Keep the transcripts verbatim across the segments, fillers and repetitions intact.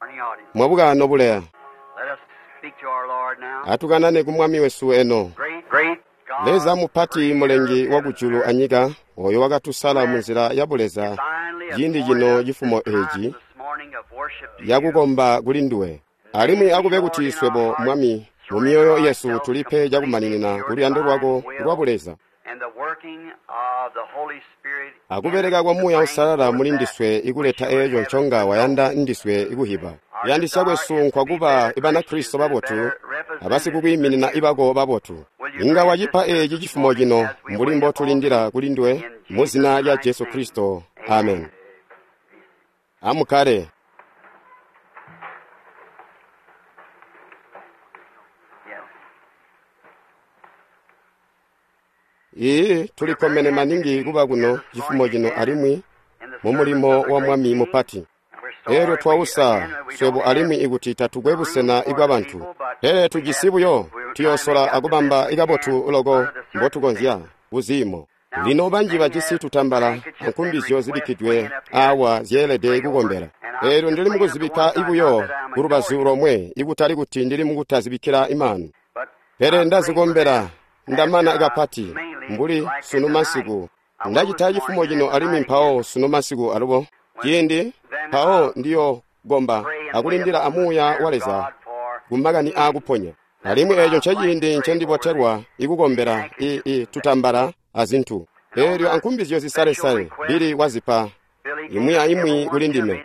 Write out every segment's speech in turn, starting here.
mwabugano bulea atukanane kumwami wesu eno leza mupati mulengi wakujulu anyika oyo wakatusala munzira yabuleza yindi jino jifumo eji yakukomba kulinduwe alimwi akube kuti iswebo mwami mumioyo Yesu tulipe jakumanina kuli ando lwako lwabuleza akubereka kwa muya usalala mulindiswe ikuleta ejo nchonga wayanda ndiswe ikuhiba yandisya kwesu nkwakuba ibana Kristo babotu abasi kukuyiminina ibako babotu inga wajipa eji chifumo jino mbulimbo tulindira kulindwe muzina lya Yesu Kristo amen amukare Ee tulikomene maningi kuba kuno chifumo jino alimwi mumulimo wa mwami mupati ero twausa swebo alimwi ikutita tugwebusena igwa bantu ee tujisibuyo tiyosola akubamba igabotu ulogo mbotugonzya uzimo lino banji bajisi tutambala ankumbizyo zibikidwe awa zyelede ikugombera ero ndili mukuzibika ibuyo urubazuro mwe ikutali kuti ndili mukutazibikira imanu ere ndazigombera ndamana igapati mbuli sunu masiku ndachitaji fumo jino alimi mpao sunu masiku alubo yindi pao ndiyo gomba akulindira amuya waleza kumagani akuponya alimu ejo chajindi nchendiboterwa ikugombera i, i tutambara azintu eryo ankumbizyo zisale sale bili wazipa imwi imwi kulindime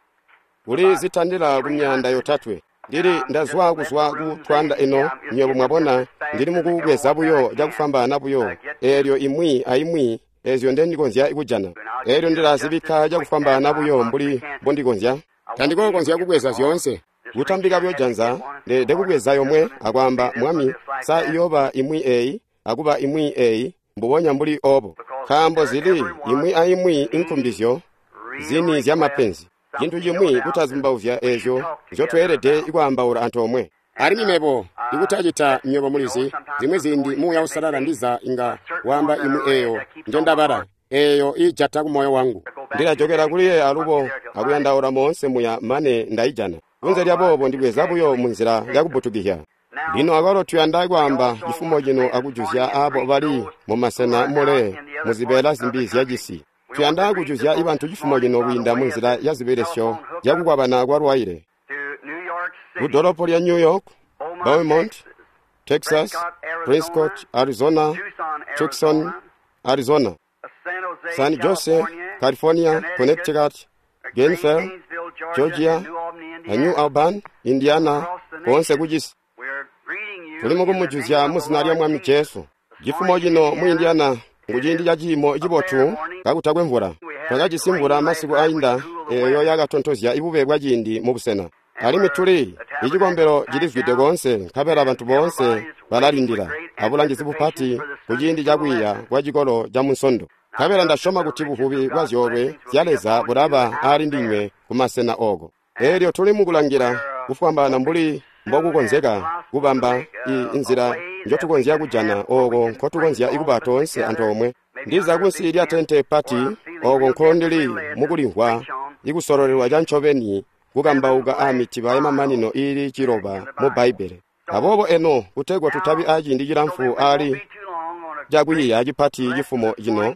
uli zitandira kumyanda yotatwe ndiri ndazwa kuzwa kutwanda eno nyobo mwabona ndiri mukugweza buyo jakufamba nabuyo eryo imwi aimwi ezyo ndendikonzya ikujana eryo ndirazibika jakufamba nabuyo mbuli bondikonzya tandikokonzya kugweza zyonse utambika byo janza de dekugweza yomwe akwamba mwami sa iyoba imwi ei akuba imwi ei mbubonya mbuli obo kambo zili imwi aimwi inkumbizyo zini zya mapenzi Jintu jimwi kutazimbavya ejo zotwerede ikwambaura antu omwe alimi mebo ikutajita nyobo mulizi zimwe zindi muya usalala ndiza inga wamba imu eyo njendabara eyo ijata kumoyo wangu ndira jogera kuliye alubo akuyanda ora monse muya mane ndaijana unze lya bobo ndikweza buyo munzira yakubutugihya lino agoro tuyanda kwamba ifumo jino akujuzya abo bali mu masena mole muzibela zimbizi yajisi tuyanda kujuzya ibantu chifumo jino winda munzira yaziberesho yakukwabana kwarwaire kudoropo lya New York, Beaumont, Texas, Prescott, Arizona, Tucson, Arizona, San Jose, California, Connecticut, Gainesville, Georgia, New Albany, Indiana, konse kujisi tulimo kumujuzya musina lya mwami Yesu chifumo jino mu Indiana ngujindi yajimo ijibotu kakutagwe mvura twakajisimbura masiku ainda eyo yagatontozya ibubebwa jindi mu busena alimi tuli ijigombero jilivide gonse kabera abantu bonse balalindira abulangizi bupati kujindi jagwiya kwa jigolo ja munsondo kabera ndashoma kuti buhubi bwazyobe zyaleza buraba ali ndinywe kumasena ogo eryo tuli mukulangira kufambana mbuli mbokukonzeka kubamba inzira njotukonzya kujana ogo nkotukonzya ikubatonse antu omwe ndiza kunsi lya tente pati ogo nkondeli mukulingwa ikusororerwa janchobeni kukambauka amitiba emamanino ili chiroba mu Bible abobo eno kutegwa tutabi aji ndijira mfu ali jagwiya ajipati jifumo jino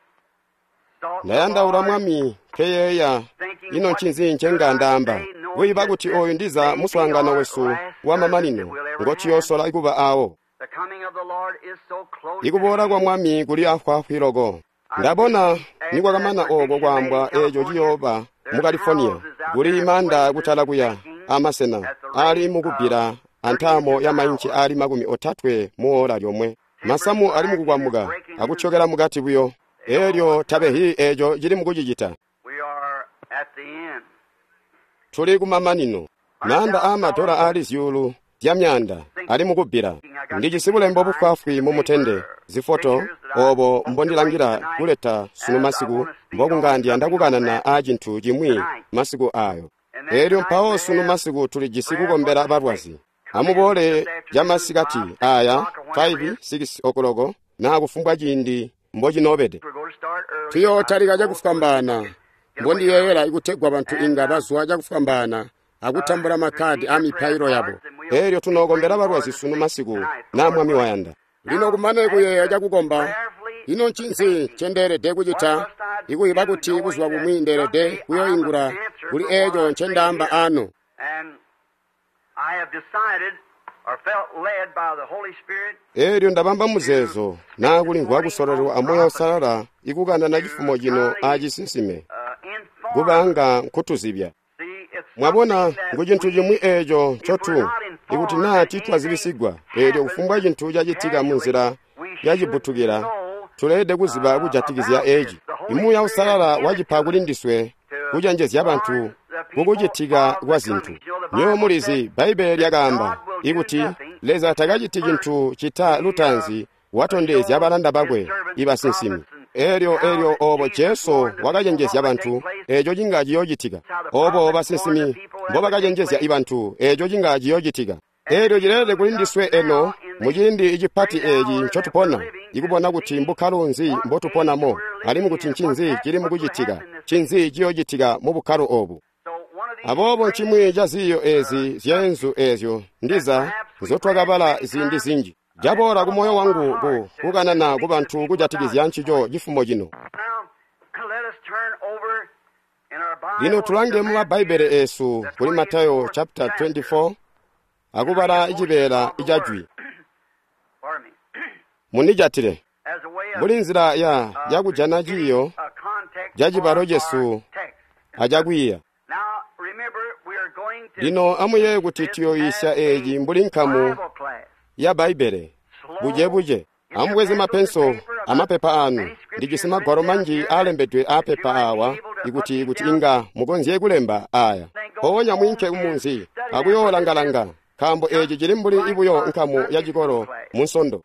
ndayanda ura mwami keyeya ino nchinzi nchenga ndamba wiba kuti oyo ndiza muswangano wesu wa mamanino ngochi yosola ikuba awo ikubora kwa mwami kuli afwa hwirogo ndabona nikwa kamana ogo kwambwa ejo jiyoba mu California kuli imanda kutala kuya amasena ali mukubira antamo ya mainchi ali makumi otatwe muola lyomwe masamu ali mukugwamuga akuchokera mugati buyo eryo tabe hi ejo jiri mukujijita tuli kumamanino nanda amatora ali zyulu yamyanda ali mukubira ndijisibule mbobu kwafwi mu mutende zifoto obo mbondilangira kuleta sunu masiku mbokungandi andakukana na ajintu jimwi masiku ayo eryo mpao sunu masiku tuli jisikugombera barwazi amubole jamasikati aya five six okologo na kufumbwa jindi mboji nobede tuyo talika ja kufambana mbondi yeyela ikutegwa abantu inga bazwa ja kufambana akutambula makhadi a miphairo yabo eryo tunogombera balwazi sunu masiku namwami wayanda lino kumane kuyeya chakukomba ino nchinzi chenderede kuchita ikuyipa kuti kuzwa kumwi nderede kuyoyingura kuli echo nchendamba ano. eryo ndapamba muzezo nakulingwa kusololera amoyo osalala ikukana na chifumo chino achisisime kupanga nkutuzipya. mwabona nguchinthu chimwi echo chotu ikuti nati twazibisigwa eryo kufumbwa chinthu chachitika munzira yachibutukira tulede kuziba kujatikizya eji imuya usalala wachipha kulindiswe kuchenjezya banthu kukuchitika kwa zinthu. nyo mulizi Baibeli yakamba ikuti leza takachiti chinthu chita lutanzi watondezya abalanda bakwe ibasinsimi. eryo eryo obo Yesu wakachenjezya banthu echo chingachi yochitika obo basinsimi mbo bakachenjezya ibanthu echo chingachi yochitika. eryo chilede kulindiswe eno muchindi ichipati echi nchotupona ikupona kuti mbukhalunzi mbotuponamo alimu kuti nchinzi chili mukuchitika chinzi chiyochitika mu bukhalu obu. abobo nchimwi cha ziyo ezi zyenzu ezyo ndiza zotwakapala zindi zinji jabora kumoyo wangu ku kukanana ku banthu kujatikizya nchicho chifumo chino. lino tulange mu Baibeli esu kuli Matayo chapter twenty-four akubala ichipera ichajwi munijatire muli nzira ya yakujana chiyo jachiparo Yesu ajakwiya. lino amuye kuti tiyoyisya eji mbuli nkhamu ya Baibeli buje-buje amubweze mapenso amapepa anu ndichisima gwaro manji alembedwe apepa awa ikuti ikuti inga mukonziye kulemba aya owonya mwinke umunzi akuyolangalanga kambo eji chili mbuli ibuyo nkhamu ya chikolo munsondo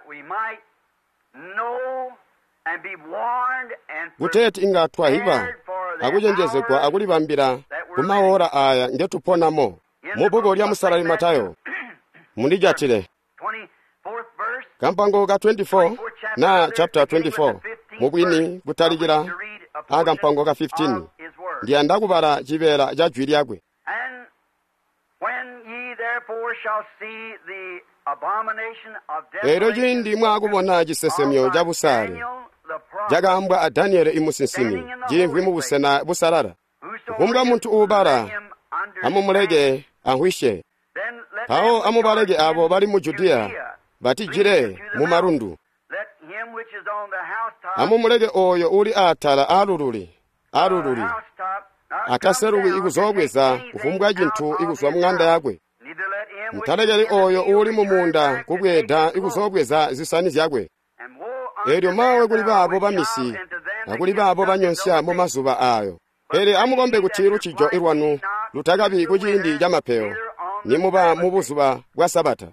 kuteti inga twahipa akuchenjezedwa akulipambira kumawora aya ngetuponamo mu buku lya musalali Matayo mundijatire kampango ka twenty-four na chapter twenty-four mubwini kutalikira akampango ka fifteen ndiyanda kubala chipera cha jwi lyakwe. ero chindi mwakubona chisesemyo cha busale jakambwa a Danieli imusinsimi jimvi mubusena busalala kumbwa munthu ubala amumulege ahwishe pawo amubalege abo bali mu Judiya batijire mu marundu amumulege oyo uli atala alululi alululi akaseruwi ikuzobweza kufumbwa chinthu ikuzwa mng'anda yakwe mtalekeli oyo uli mumunda kubweda ikuzobweza zisani zyakwe. eryo mawe kuli babo bamisi akuli babo banyonsya mu mazuba ayo ere amukombe kutiru chijo irwanu lutakabi kuchindi cha mapeo nimuba mubuzuba bwa Sabata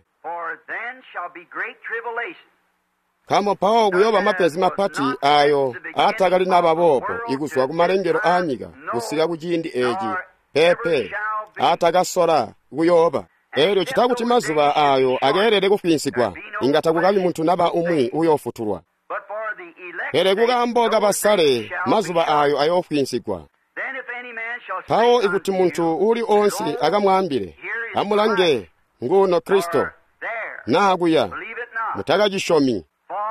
kamo pawo kuyoba mapezi mapati ayo atakali nababopo ikuzwa kumalengero anyika kusika kuchindi eji pepe atakasola kuyoba. eryo chitakuti mazuba ayo agerere kufinsikwa ingatakukabi munthu naba umwi uyofutulwa ere kukamboka basale mazuba ayo ayofinsikwa pawo ikuti munthu uli onsi akamwambire amulange nguno Kristo nakuya mutakachishomi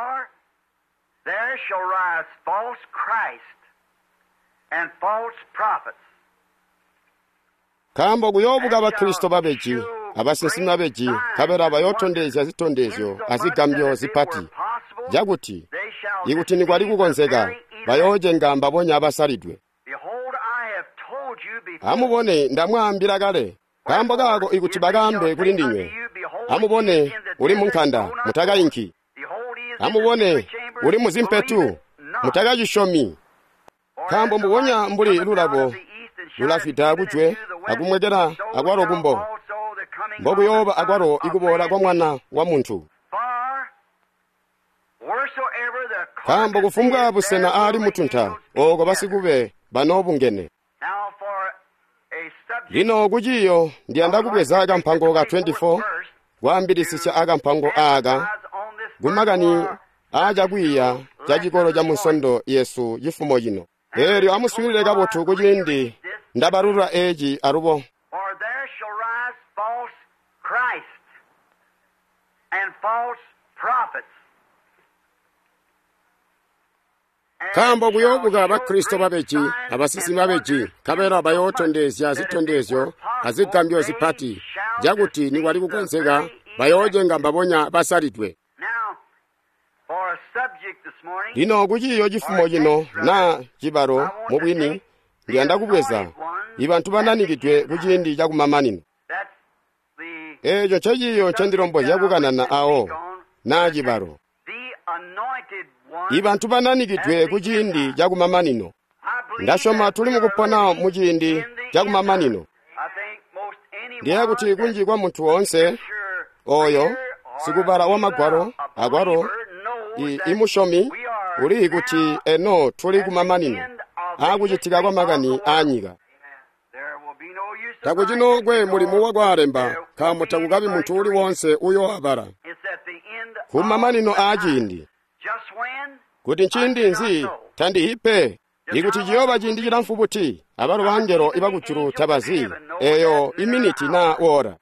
kambo kuyobuka bakristo babeji abasesina beji kabera bayotondezya zitondezyo azigambyo zipati jakuti ikuti ni kwali kukonzeka bayoje ngamba bonya abasalidwe. amubone ndamwambira kale kambo kako ikuti bagambe kuli ndinywe amubone uli munkanda mutakayinki amubone uli muzimpetu mutakachishomi kambo mubonya mbuli lulabo lulafita kujwe akumwekera akwaro kumbo mbokuyoba akwaro ikubola kwa mwana wa munthu kambo kufumbwa busena ali mutuntha oko basikube banobungene. lino kuchiyo ndiyanda kubweza akampango ka twenty-four kwambirisisya akampango aga gumakani ajakwiya cha chikolo cha munsondo Yesu chifumo chino eryo amuswirire kabothu kuchindi ndabarura eji arubo false prophets. kambo kuyobuka abakristo babeji abasisi babeji kabera abayotondezya zitondezyo azigambyo zipati jakuti ni wali kukonzeka bayoje nga mbabonya basalidwe. Lino kuchiyo chifumo chino na chibaro mubwini ndiyanda kubweza ibantu bananikidwe kuchindi chakumamanino echo chachiyo chandirombo yakukanana awo na chibaro ibantu bananikidwe kuchindi chakumamanino ndashoma tuli mukupona muchindi chakumamanino ndiye kuti kunji kwa munthu wonse oyo sikubala wa magwaro agwaro imushomi uli kuti eno tuli kumamanino akuchitika kwa makani anyika takuchino gwe mulimu wakwalemba kamo takukapi munthu uli wonse uyo abala kumamanino achindi kuti nchindi nzi tandihipe ikuti Jehova chindi chita mfuputi abalo bangero ibakuchuru tabazi eyo iminiti na ora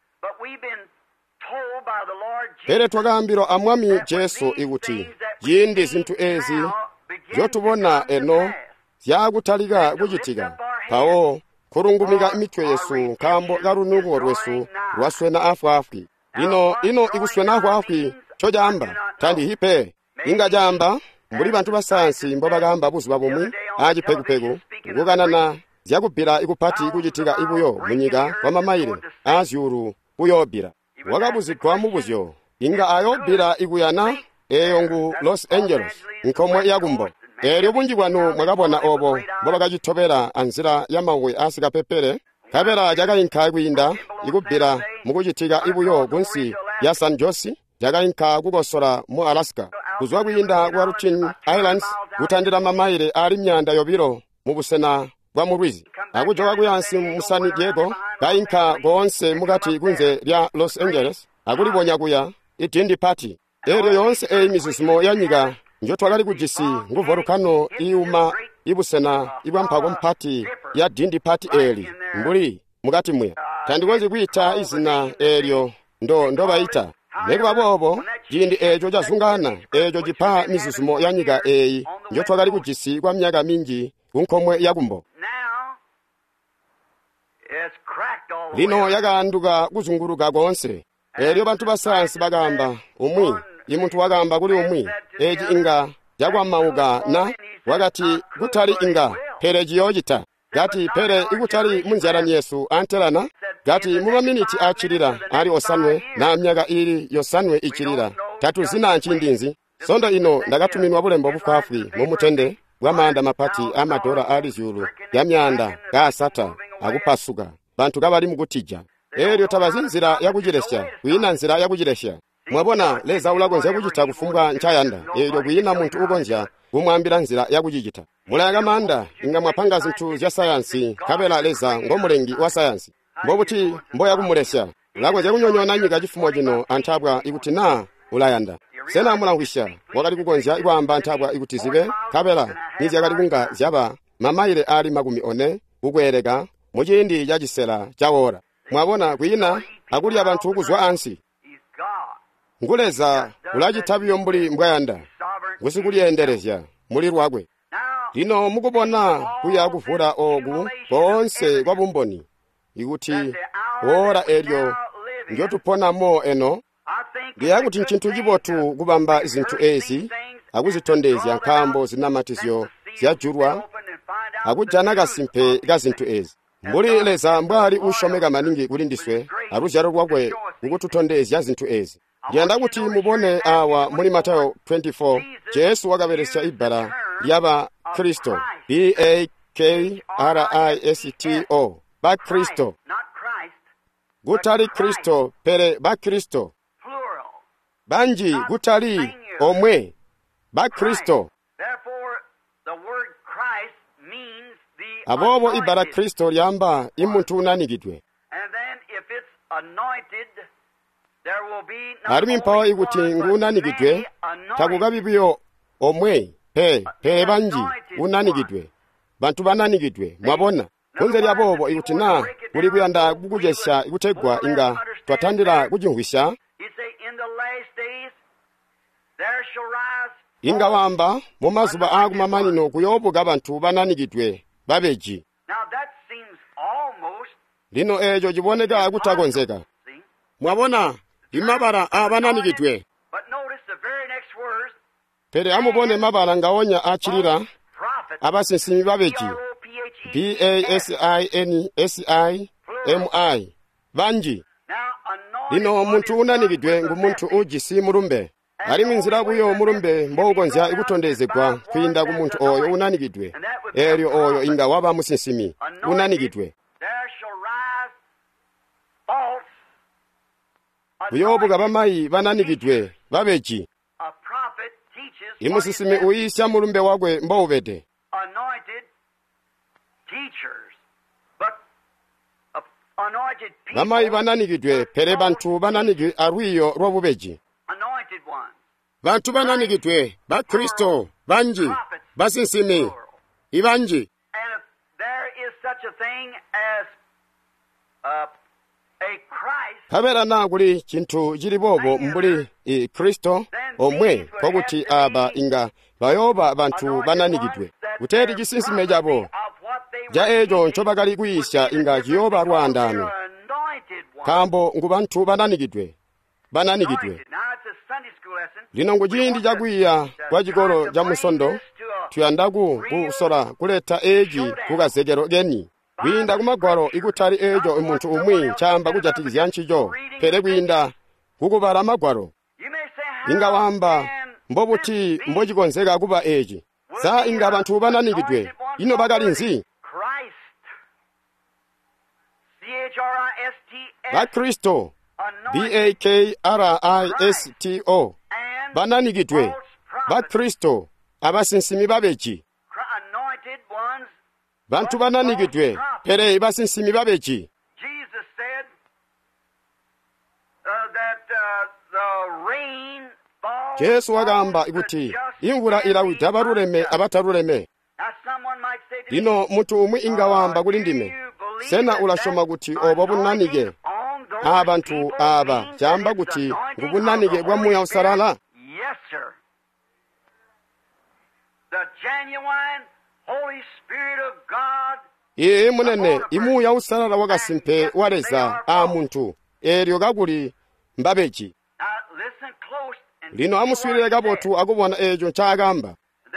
pere twagambiro amwami Jesu ikuti yindi zinthu ezi zotubona eno zyakutalika kuchitika pawo kurungumika imitwe Yesu kambo karunuko rwesu rwaswena afwafwi ino ino ikuswena afwafwi chojamba tandihipe ingajamba mbuli bantu basansi mbo bagamba buzi babumwi aji pegupegu kukanana zyakubira ikupati kuchitika ibuyo munyika kwa mamaire azyuru uyobira wakabuzikwa mubuzyo inga ayobira ikuyana eyo ngu Los Angeles nkomwe yakumbo eryo bunji bwanu mwakabona obo mbo bakachitobera anzira yamawe asika pepere kabera jakayinka kwinda ikubira mukuchitika ibuyo kunsi ya San Jose jakayinka kukosora mu Alaska kuzwa kuyinda kwa Ruchin Islands kutandira mamaire ali myanda yobiro mubusena bwa murwizi akujoka kuyansi mu San Diego kayinka gonse mugati kunze lya Los Angeles akulibonya kuya itindi party ero yonse eyimisisimo yanyika njo twakali kujisi nguvorukano iuma ibusena ibwampako mpati ya dindi party eli mbuli mugati mwe tandikonzi kuita izina eryo ndo ndo baita Lego bobo jindi ejo jazungana ejo jipa misisimo yanyika eyi njo twakali kujisi kwa myaka mingi kunkomwe yakumbo lino yakanduka kuzunguruka konse eryo bantu basansi bagamba umwi imuntu wagamba kuli umwi eji inga jakwamauka na wakati kutali inga pere jiyojita gati pere ikutali munzarani Yesu antelana gati mumaminiti achirira ali osanwe na myaka ili yosanwe ichirira tatu zina nchindinzi sonda ino ndakatuminwa bulembo bufafwi mumutende bwamanda mapati amadora ali zulu ya myanda gasata akupasuka bantu kabali mukutija eryo tabazinzira yakujiresha kuina nzira yakujiresha mwabona leza ulagonza kuchita kufumbwa nchayanda eryo kuina muntu ugonja kumwambira nzira yakujijita mulanga manda inga mwapanga zinthu zya sayansi kabela leza ngomulengi wa sayansi mbobuti mboya kumulesha ulagonza kunyonyona nyika chifumo chino antabwa ikuti na ulayanda sena mulangwisha wakati kugonja ikwamba antabwa ikuti zibe kabela nizi yakati kunga zyaba mamaire ali makumi one kukwereka muchindi chachisera chawora mwabona kuina akuli abantu kuzwa ansi nguleza ulachitabiyo mbuli mbwayanda ngusikuliyenderezya muli lwakwe lino mukubona kuya kuvula ogu konse kwa bumboni ikuti ora eryo ndyotuponamo eno ndiyakuti nchinthu chipotu kubamba zinthu ezi akuzitondezya nkambo zinamatizyo zyajurwa akujana kasimpe ka zinthu ezi mbuli leza mbwali ushomeka maningi kuli ndiswe aruzyaro rwakwe kukututondezya zinthu ezi ndiyanda kuti mubone awa muli Matayo twenty-four Jesu wakaberesha ibala lyaba Kristo B A K R I S T O ba Kristo gutali Kristo pere ba Kristo banji gutali omwe ba Kristo abobo ibala Kristo lyamba imuntu unanikidwe harimi mpawa ikuti ngunanikidwe takukabibiyo omwe pe pe banji unanikidwe bantu bananikidwe mwabona kunze lyabobo ikuti na kuli kuyanda kukujesha ikutegwa inga twatandira kujingwisha ingawamba mu mazuba akumamanino kuyobuka abantu bananikidwe babeji. Lino ejo jiboneka kutakonzeka. Mwabona imabara abananikidwe. Pere amubone mabara ngaonya achirira abasensimi babeji. B A S I N S I M I banji. Lino omuntu unanikidwe ngumuntu ujisi murumbe. Ali minzira kuyo murumbe mbogonzya ikutondezegwa kwinda kumuntu oyo unanikidwe. Eryo oyo inga waba musensimi unanikidwe. Buyobuka bamayi bananikidwe babeji. Imusisimi uyisya murumbe wagwe mbowubete. Bamayi bananikidwe pere bantu bananikidwe arwiyo rwobubeji. Bantu bananikidwe ba Kristo banji basinsimi ibanji. Kabera naguli kintu jiribobo mbuli i Kristo omwe koguti aba inga bayoba bantu bananikidwe. Uteri jisinsime jabo ja ejo nchobagali kuyisya inga jiyoba rwandano. Kambo ngubantu bananikidwe bananikidwe. Lino ngujindi jagwiya kwa jigoro ja musondo tuyandagu kusora kuleta eji kugazegero geni. Winda kumagwaro ikutari ejo umuntu umwi chamba kujatikizya nchijo pere gwinda kukubara magwaro. Inga wamba mbobuti mbojikonzeka kuba eji. Sa inga bantu bananikidwe ino bagalinzi. Ba Kristo B A K R I S T O bananikidwe ba Kristo abasinsimi babeji. Bantu bananikidwe pere basinsimi babeji. Yesu wagamba ikuti imvura ilawita abaruleme abataruleme. Lino muntu umwe ingawamba kulindime. Sena ulashoma guti obo bunanige. Abantu aba jamba guti ngubunanige bwa muya usarala. Yes, sir. The genuine Holy Spirit of God. Ye munene imu ya usarala wagasimpe wareza a muntu. Eryo gaguli mbabeji. Lino amuswirire gabotu agubona ejo nchagamba.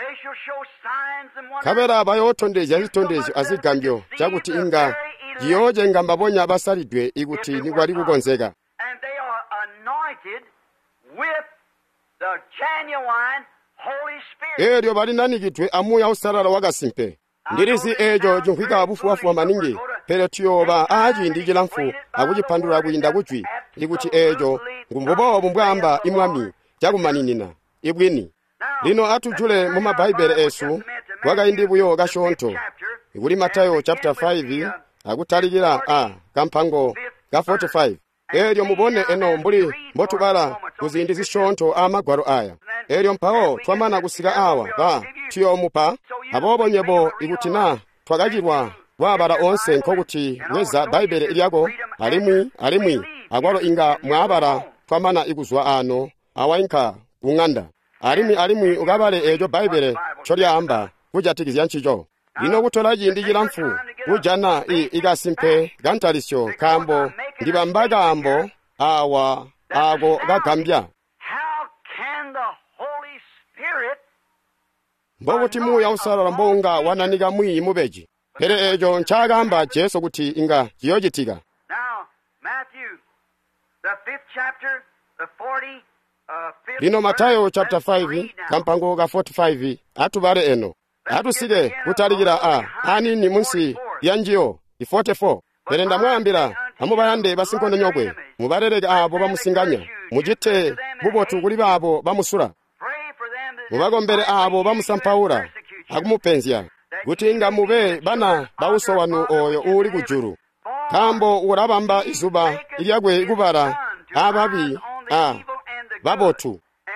Kabera abayotondeje azitondeje azigambyo chaguti inga jiyoje ngamba bonya abasalidwe iguti nigwali kugonzeka. And they are anointed with the genuine Holy Spirit. Eryo balinanikidwe amuya usarala wagasimpe. Ndirizi ejo junkwika abufu wafu wa maningi pere tuyoba aji indijila mfu akujipandura kuyinda kuchwi iguti ejo ngumbobo bumbwamba imwami jagumaninina ibwini. Lino atujule muma Bible esu waga indi buyo gashonto iguli Matayo chapter five agutaligira a kampango ga forty-five. Eryo mubone eno mbuli mbotubala kuzindi zishonto amagwaro aya. Eryo mpao twamana kusiga awa ba tiyo mupa abobo nyebo igutina twagajirwa wabara onse nkoguti weza Bible iliago alimwi alimwi agwaro inga mwabara twamana iguzwa ano awainka unganda. Alimwi alimwi ugabale ejo Bible chorya amba kujatikizya nchijo. Lino kutolaji indijila mfu kujana i igasimpe gantalisyo kambo ndibambaga ambo awa ago gakambya. How can the Holy Spirit Mbobuti mu ya usarala mbonga wananiga mwi mubeji. Pere ejo nchagamba Yesu kuti inga jiyojitiga. Now Matthew the fifth chapter the forty uh fifth Lino Matayo chapter five kampango ga forty-five atubare eno. Atusige kutaligira a ani ni munsi yanjiyo i forty-four. Pere ndamwambira amubayande basinkonde nyogwe mubarerega abo bamusinganya mujite bubotu kuli babo bamusura mubagombere abo bamusampaura agumupenzya gutinga mube bana bawuso wanu oyo uri kujuru kambo urabamba izuba ilyagwe igubara ababi a babotu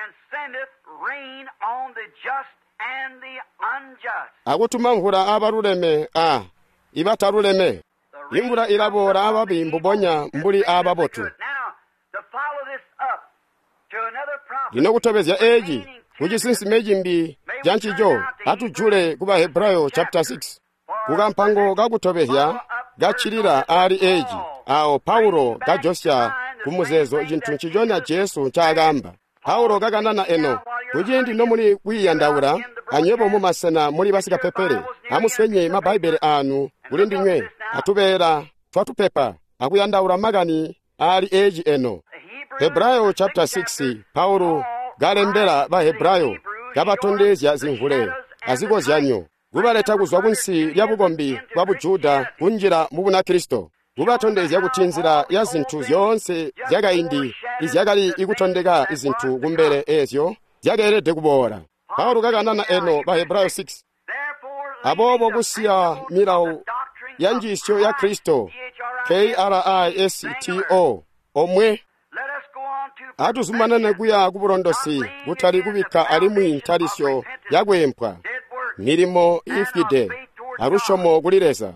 agutuma mvura abaruleme a ibataruleme imvura irabora ababi mbubonya mbuli ababotu. lino kutopezya eji kuchisinsimeji mbi janchijo atujule kuba Hebrayo chapter six kukampango kakutopezya gachilira ali eji awo Paulo gajosya kumuzezo chinthu chijonya Yesu chagamba Paulo kakanana eno kuji ndino muli kwiyandaula anyepo mumasena muli basikapepere amuswenye mabaibeli anu kuli ndinywe atubera twatupepa akuyandaula magani ali eji eno. Hebrayo chapter six Paulo galembera ba Hebrayo gabatondezya zinvule azikozyanyo gubaleta kuzwa kunsi lya bugombi bwa Bujuda kunjira mu buna Kristo gubatondezya kutinzira ya zinthu zonse zyagaindi izyagali ikutondeka izinthu kumbere ezyo zyagerede kubora. Paulo kakanana eno ba Hebrayo six abobo kusiya milawu ya njisyo ya Kristo K R I S T O omwe atuzumanane kuya kuburondosi kutali kubika ali mwintalisyo yakwempwa milimo ifide arushomo kulireza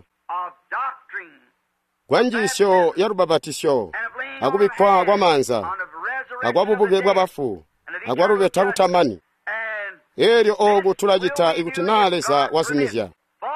kwanjisyo ya rubabatisyo akubikwa kwa manza akwabubuge bwa bafu akwarubeta rutamani eryo ogu tulajita ikutinaleza wasumizya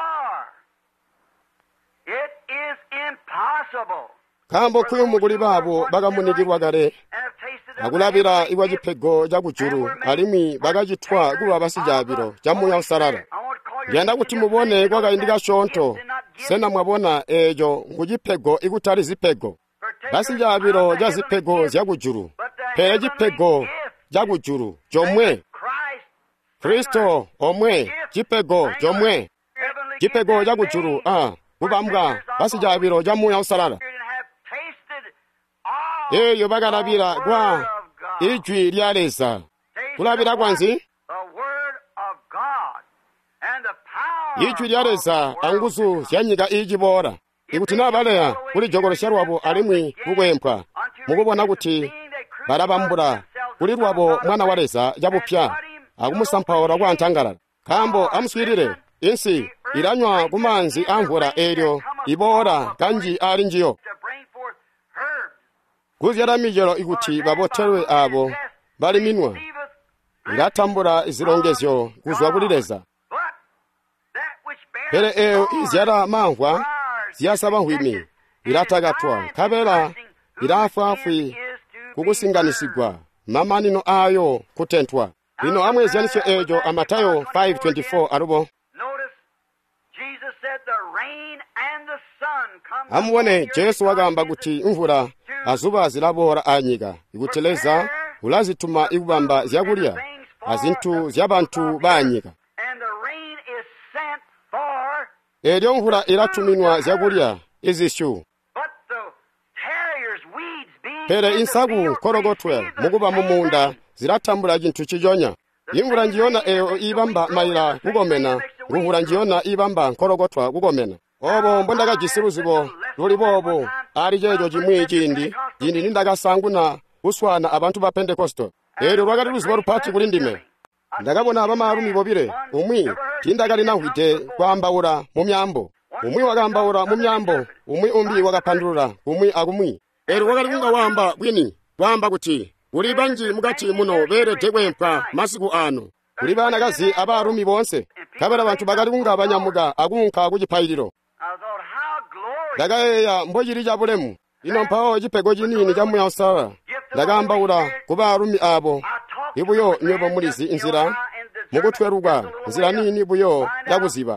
kambo kuyumuguli babo bagamunigirwa gare akulabira iwa jipego jakujuru alimi bagajitwa kuba basijabiro jamuya usarara ngenda kuti mubone kwakaindika shonto sena mwabona ejo ngujipego ikutali zipego basijabiro jazipego jakujuru pe jipego jakujuru jomwe Kristo omwe jipego jomwe jipego jakujuru ah kubambwa basijabiro jamuya usarara eyo bagalabira gwa ijwi lyaleza kulabira kwanzi ijwi lyaleza anguzu zyanyika iji bora ikuti nabaleya kuli jogolosya lwabo alimwi kukwempwa mukubona kuti balabambula kuli lwabo mwana waleza jabupya akumusampawula kwa ntangalala kambo amuswirire insi ilanywa kumanzi amvula eryo ibora kanji ali njiyo kuzyala mijelo ikuti babotelwe abo bali minwa ngatambula izilongezyo kuzwa kulireza pere eyo izyala manvwa ziyasaba hwimi ilatagatwa kabela ilafafwi kukusinganisigwa mamanino ayo kutentwa ino amwezyanisyo ejo amatayo five twenty-four alubo amuwone Yesu wagamba kuti mvula azuba zilabora anyika ikuteleza ulazituma ikubamba zyakulya azinthu zyabantu banyika eryo mvula ilatuminwa zyakulya izishu pere insaku korogotwe mukuba mumunda zilatambula chinthu chijonya imvula njiyona eyo ibamba maila kugomena ngumvula njiyona ibamba nkorogotwa kugomena obo mbondaka jisiruzibo luli bobo ali jejo jimwi chindi jindi nindakasanguna uswana abantu ba Pentekosto ero lwakati luzibo lupati kulindime ndakabona abamalumi bobire umwi tindakali nahwite kwambaula mu myambo umwi wakambaula mu myambo umwi umbi wakapandulula umwi akumwi ero wakati kunga wamba bwini wamba kuti uli banji mugati muno bere tekwempwa masiku ano uli bana kazi abarumi bonse kabera abantu bakali kunga abanyamuga akunka kuchipayiliro ndakayeya mbojiri jabulemu ino mpawo jipego jinini jamuya usara ndakambaula kuba arumi abo ibuyo nyobo mulizi inzira mukutwerugwa nzira nini ibuyo yakuziba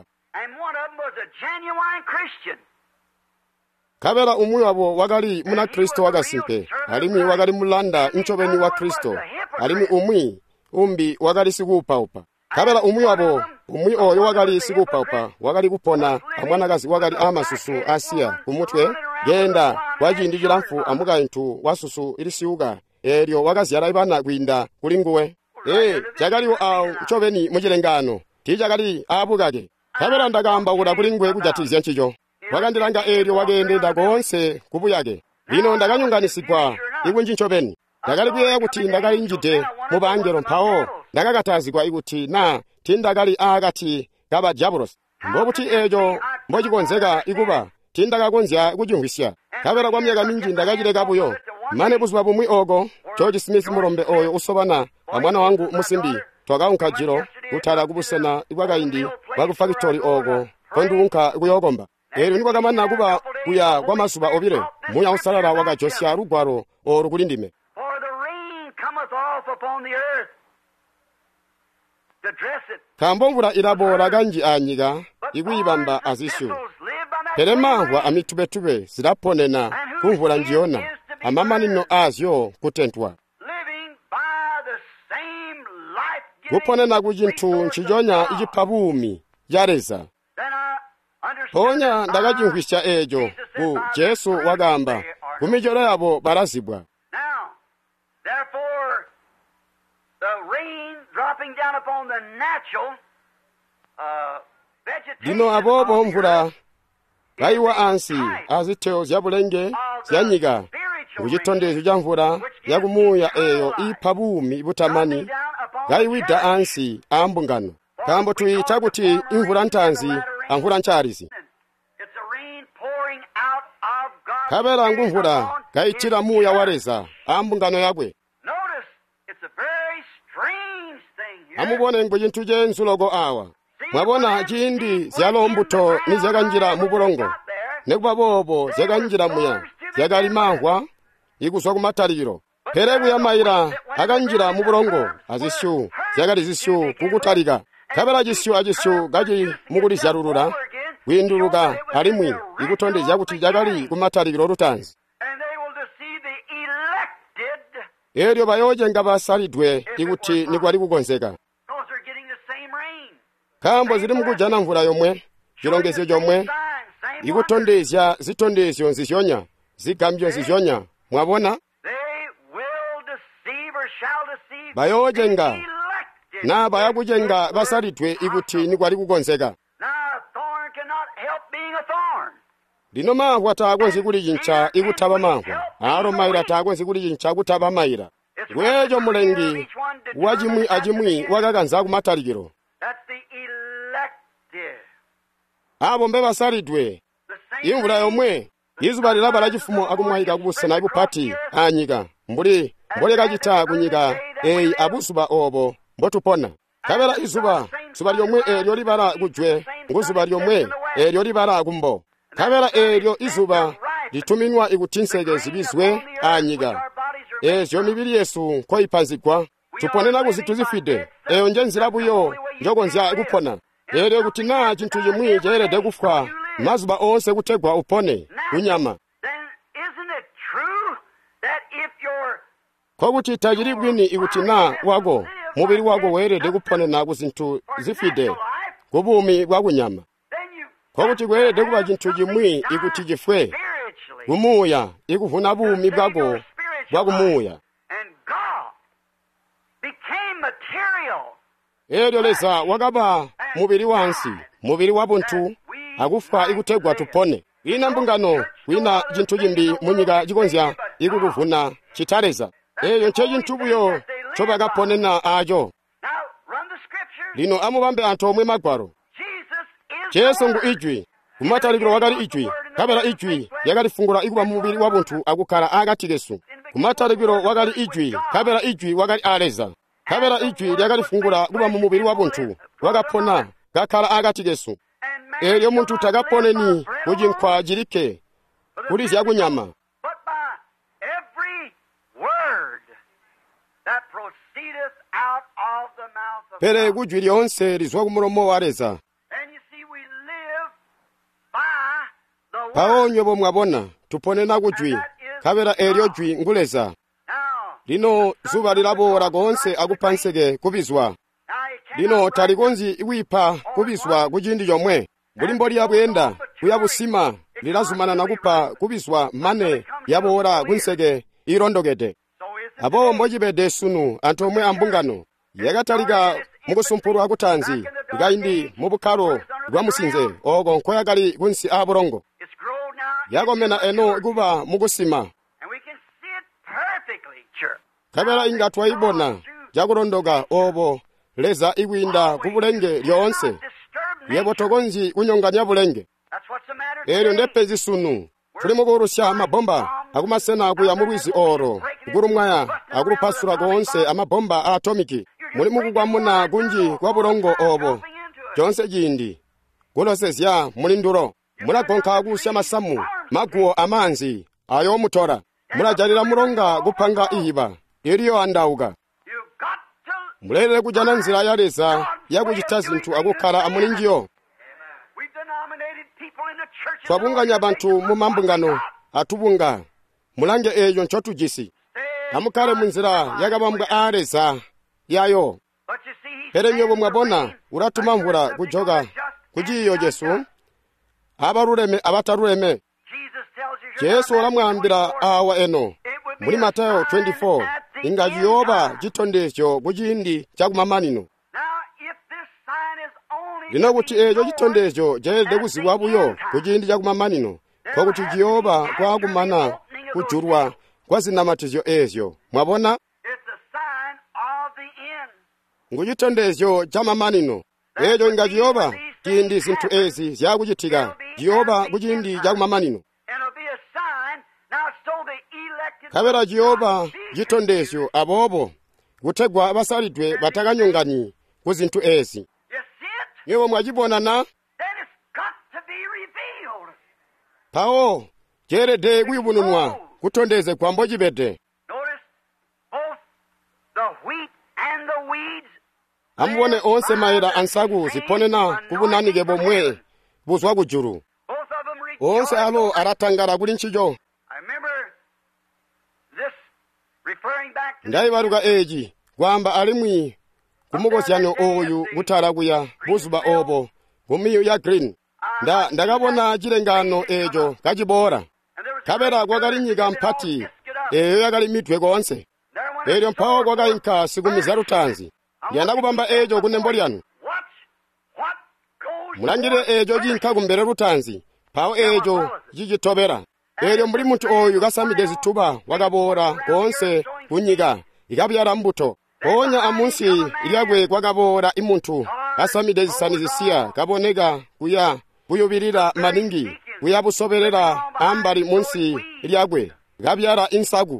kabela umwi wabo wakali muna Kristo wakasimpe alimi wakali mulanda nchobeni wa Kristo alimi umwi umbi wakali sikupaupa kabela umwi wabo umwi oyo wakali sikupaupa wakali kupona amwanakazi wakali amasusu asiya kumutwe genda wajindikira mfu amuka intu wasusu ilisiuka eryo wakazyala ibana kwinda kulinguwe eh jakaliwo awo nchobeni mujilengano tijakali abukake kabela ndakamba kuda kulingwe kujatizya nchicho wakandilanga eryo wagende ndakonse kubuyake lino ndakanyunganisigwa ikunji nchobeni ndakali kuyeya kuti ndakali njide mubangelo mphawo ndakakatazikwa ikuti na tindakali akati kaba Jabulos mbokuti ejo mbochikonzeka ikuba tindakakonzya kujungwisya kabela kwa myaka minji ndakachileka buyo mane buzwa bumwi ogo George Smith mulombe oyo usobana amwana wangu musimbi twakaunka jiro kuthala kubusena ikwakaindi kwakufactory oko kondiunka kuyogomba ero nikwakamana kuba kuya kwa masuba obire muya usalala wakajosya rugwaro oro kulindime kambomvula ilabora kanji anyika ikuyibamba azishu pelemangwa amitubetube zilaponena kumvula njiyona amamanino azyo kutentwa kuponena kuchinthu nchijonya ichiphabumi yaleza ponya ndakachingwisha ejo ku Yesu wakamba kumijolo yabo barazibwa dino abobo mvula kaiwa ansi aziteo zyabulenge zyanyika kuchitondezo cha mvula yakumuya eyo iphabumi butamani kaiwida ansi ambungano kambo tuyita kuti imvula ntanzi amvula ncharizi kabela ngumvula kaitira muya waleza ambungano yakwe amubone ngwe chinthu chenzulogo awa mwabona chindi zyalombuto ni zyakanjira mu bulongo nekuba bobo zyakanjira muya zyakalimangwa ikuswa kumataliro pereku ya mayira akanjira mu bulongo azishu zyakali zishu kukutalika kabela jishu ajishu gaji mukuli zyalulula winduluka alimwi ikutondeza kuti zyakali kumataliro lutanzi eryo bayojenga basalidwe ikuti nikwali kukonzeka kambo zili mukujana mvula yomwe chilongezo chomwe ikutondezya zitondezyo nzizyonya zigambyo nzizyonya mwabona bayojenga na bayakujenga basalidwe ikuti nikwali kukonzeka lino mahwa takwenzi kuli chincha ikutaba mahwa aro mayira takwenzi kuli chincha kutaba mayira wejo mulengi wajimwi ajimwi wakakanza kumatalikiro abo mbe basalidwe imvula yomwe izuba lilaba la chifumo akumwahika kubusena ibupati anyika mbuli mbole kachita kunyika eyi abusuba obo mbotupona kabela izuba suba lyomwe eryo libala kujwe nguzuba lyomwe eryo libala kumbo kabela eryo izuba lituminwa ikutintseke zibizwe anyika ezyo mibiri yesu koyipanzikwa tuponena kuzithu zifide eyo nje nzira buyo njokonzya ikupona eryo kuti na chinthu chimwi cherede kufwa mazuba onse kutegwa upone kunyama kokuti tajiri bwini ikuti na wako mubiri wako werede kuponena kuzinthu zifide kubumi kwa kunyama kokuti werede kuba chinthu chimwi ikuti chifwe kumuya ikuvuna bumi bwako bwakumuya eryo leza wakaba mubiri wansi mubiri wabunthu akufa ikutegwa tupone ina mbungano wina chinthu chimbi munyika chikonzya ikukuvuna chitaleza eyo nche chinthu buyo chopakaponena acho lino amubambe anthu omwe magwaro Yesu ngu ijwi kumatalikiro wakali ijwi kabela ijwi yakalifungula ikuba mubiri wabunthu akukhala akatikesu kumatalikiro wakali ijwi kabela ijwi wakali aleza kabela ijwi lyakalifungula kuba mubiri wabunthu wakapona kakhala akatikesu eryo munthu takaponeni kujinkwa jirike kuli zyakunyama pere kujwi lyonse lizwa kumulomo waleza paonyo bomwabona tuponena kujwi kabela eryo jwi nguleza lino zuba lilabora konse akupanseke kubizwa lino talikonzi iwipa kubizwa kuchindi chomwe bulimbo lyabwenda kuyabusima lilazumana nakupa kubizwa mane yabora kunseke irondokete abo mbojibede sunu anthu omwe ambungano yakatalika mukusumpuru akutanzi ikaindi mubukalo bwa musinze oko nkoyakali kunsi aburongo yakomena eno ikuba mukusima kabela ingatwa ibona jakurondoka obo leza ikwinda kubulenge lyonse yebo tokonzi kunyonganya bulenge eryo ndepezi sunu tuli mukurusha mabomba akumasena kuya mubwizi oro ukulumwaya akulupasula konse amabomba a atomiki muli mukugwa muna kunji kwa bulongo obo chonse chindi kulosezya muli ndulo mulagonkha kusya masamu maguwo amanzi ayo mutora mulajalira mulonga kupanga ihiba iliyo andauka mulere kujana nzira yaleza yakuchita zinthu akukhala amulinjiyo twabunganya bantu mu mambungano atubunga mulange eyo nchotujisi amukhale munzira yakabambwa aleza yayo perenyo mwabona uratuma mvula kujoka kujiyo Yesu abaruleme abataruleme Yesu olamwambira awa eno muri Matayo twenty-four ingaji yoba chitondesyo kuchindi chakumamanino lino kuti ejo chitondesyo jelde kuziwa buyo kuchindi chakumamanino kwakuti jiyoba kwakumana kujurwa kwa zinamatizo ezyo mwabona nguchitondesyo chamamanino ejo ingaji yoba chindi zinthu ezi zyakuchitika jiyoba kuchindi chakumamanino kabera jiyoba chitondesyo abobo kutegwa abasalidwe batakanyongani ku zinthu ezi nyewo mwajibona na pawo jerede kuyibununwa kutondeze kwambo chibete amubone onse mayera ansaku ziponena kubunanike bomwe buzwa kujuru onse alo aratangara kuli nchijo ndayibaruka eji kwamba alimwi kumukosyano oyu kutala kuya buzuba obo kumiyo ya green nda ndakabona chilengano ejo kachibora kabera kwakalinyika mpati eyo yakali mitwe konse elyo mpawo kwakayinka sikumiza lutanzi ndiyandakupamba ejo kunembo lyanu mulangire ejo jinka kumbere lutanzi pawo ejo jijitobera elyo muli munthu oyu kasamide zituba wakabora konse kunyika ikabyala mbuto onya amunsi ilyagwe kwakabora imunthu kasamide zisani zisiya kaboneka kuya kuyubirira maningi kuya busoberera ambali munsi ilyagwe kabyala insagu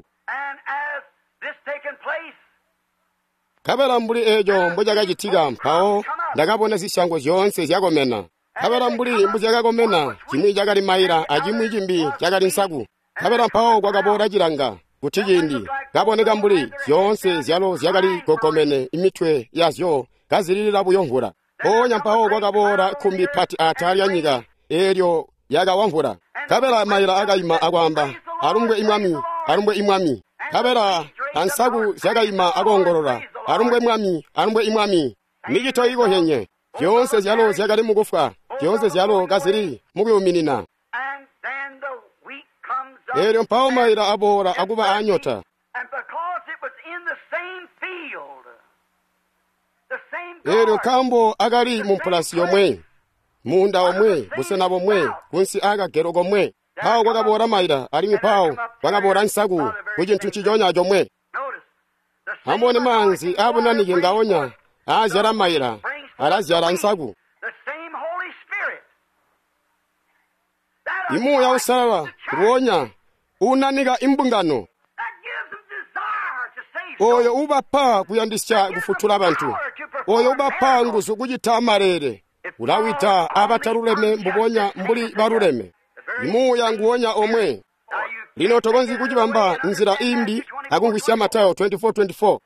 kabera mbuli ejo mbuja kachitika mpawo ndakabona zishango zonse zyakomena kabera mbuli mbuja kakomena chimwi chakali mayira achimwi chimbi chakali nsaku kabera mpawo kwakabora chilanga kuti chindi kaboneka mbuli zonse zyalo zyakali kokomene imitwe yazyo kazililira buyomvula onya mpawo kwakabora khumi phati atali anyika elyo yakawamvula kabera mayira akayima akwamba alumbwe imwami alumbwe imwami kabera ansaku zyakayima akongolora alumbwe imwami alumbwe imwami michito iko henye zonse zyalo zyakali mukufwa zonse zyalo kazili mukuyuminina elyo mpawo mayira abora akuba anyota elyo kambo akali mumpulasi yomwe munda omwe busena bomwe kunsi akagero komwe pawo kwakabora mayira alimi pawo kwakabora nsaku kuchinthu chijonya chomwe amone manzi abunanike ngaonya azyala mayira alazyala nsaku imu ya usawa kuonya unanika imbungano oyo ubapa kuyandisya kufutula abantu oyo ubapa nguzu kuchita marere ulawita abataruleme mbubonya mbuli baruleme imu ya nguonya omwe lino tokonzi kuchibamba nzira imbi akungwisya Matayo twenty-four twenty-four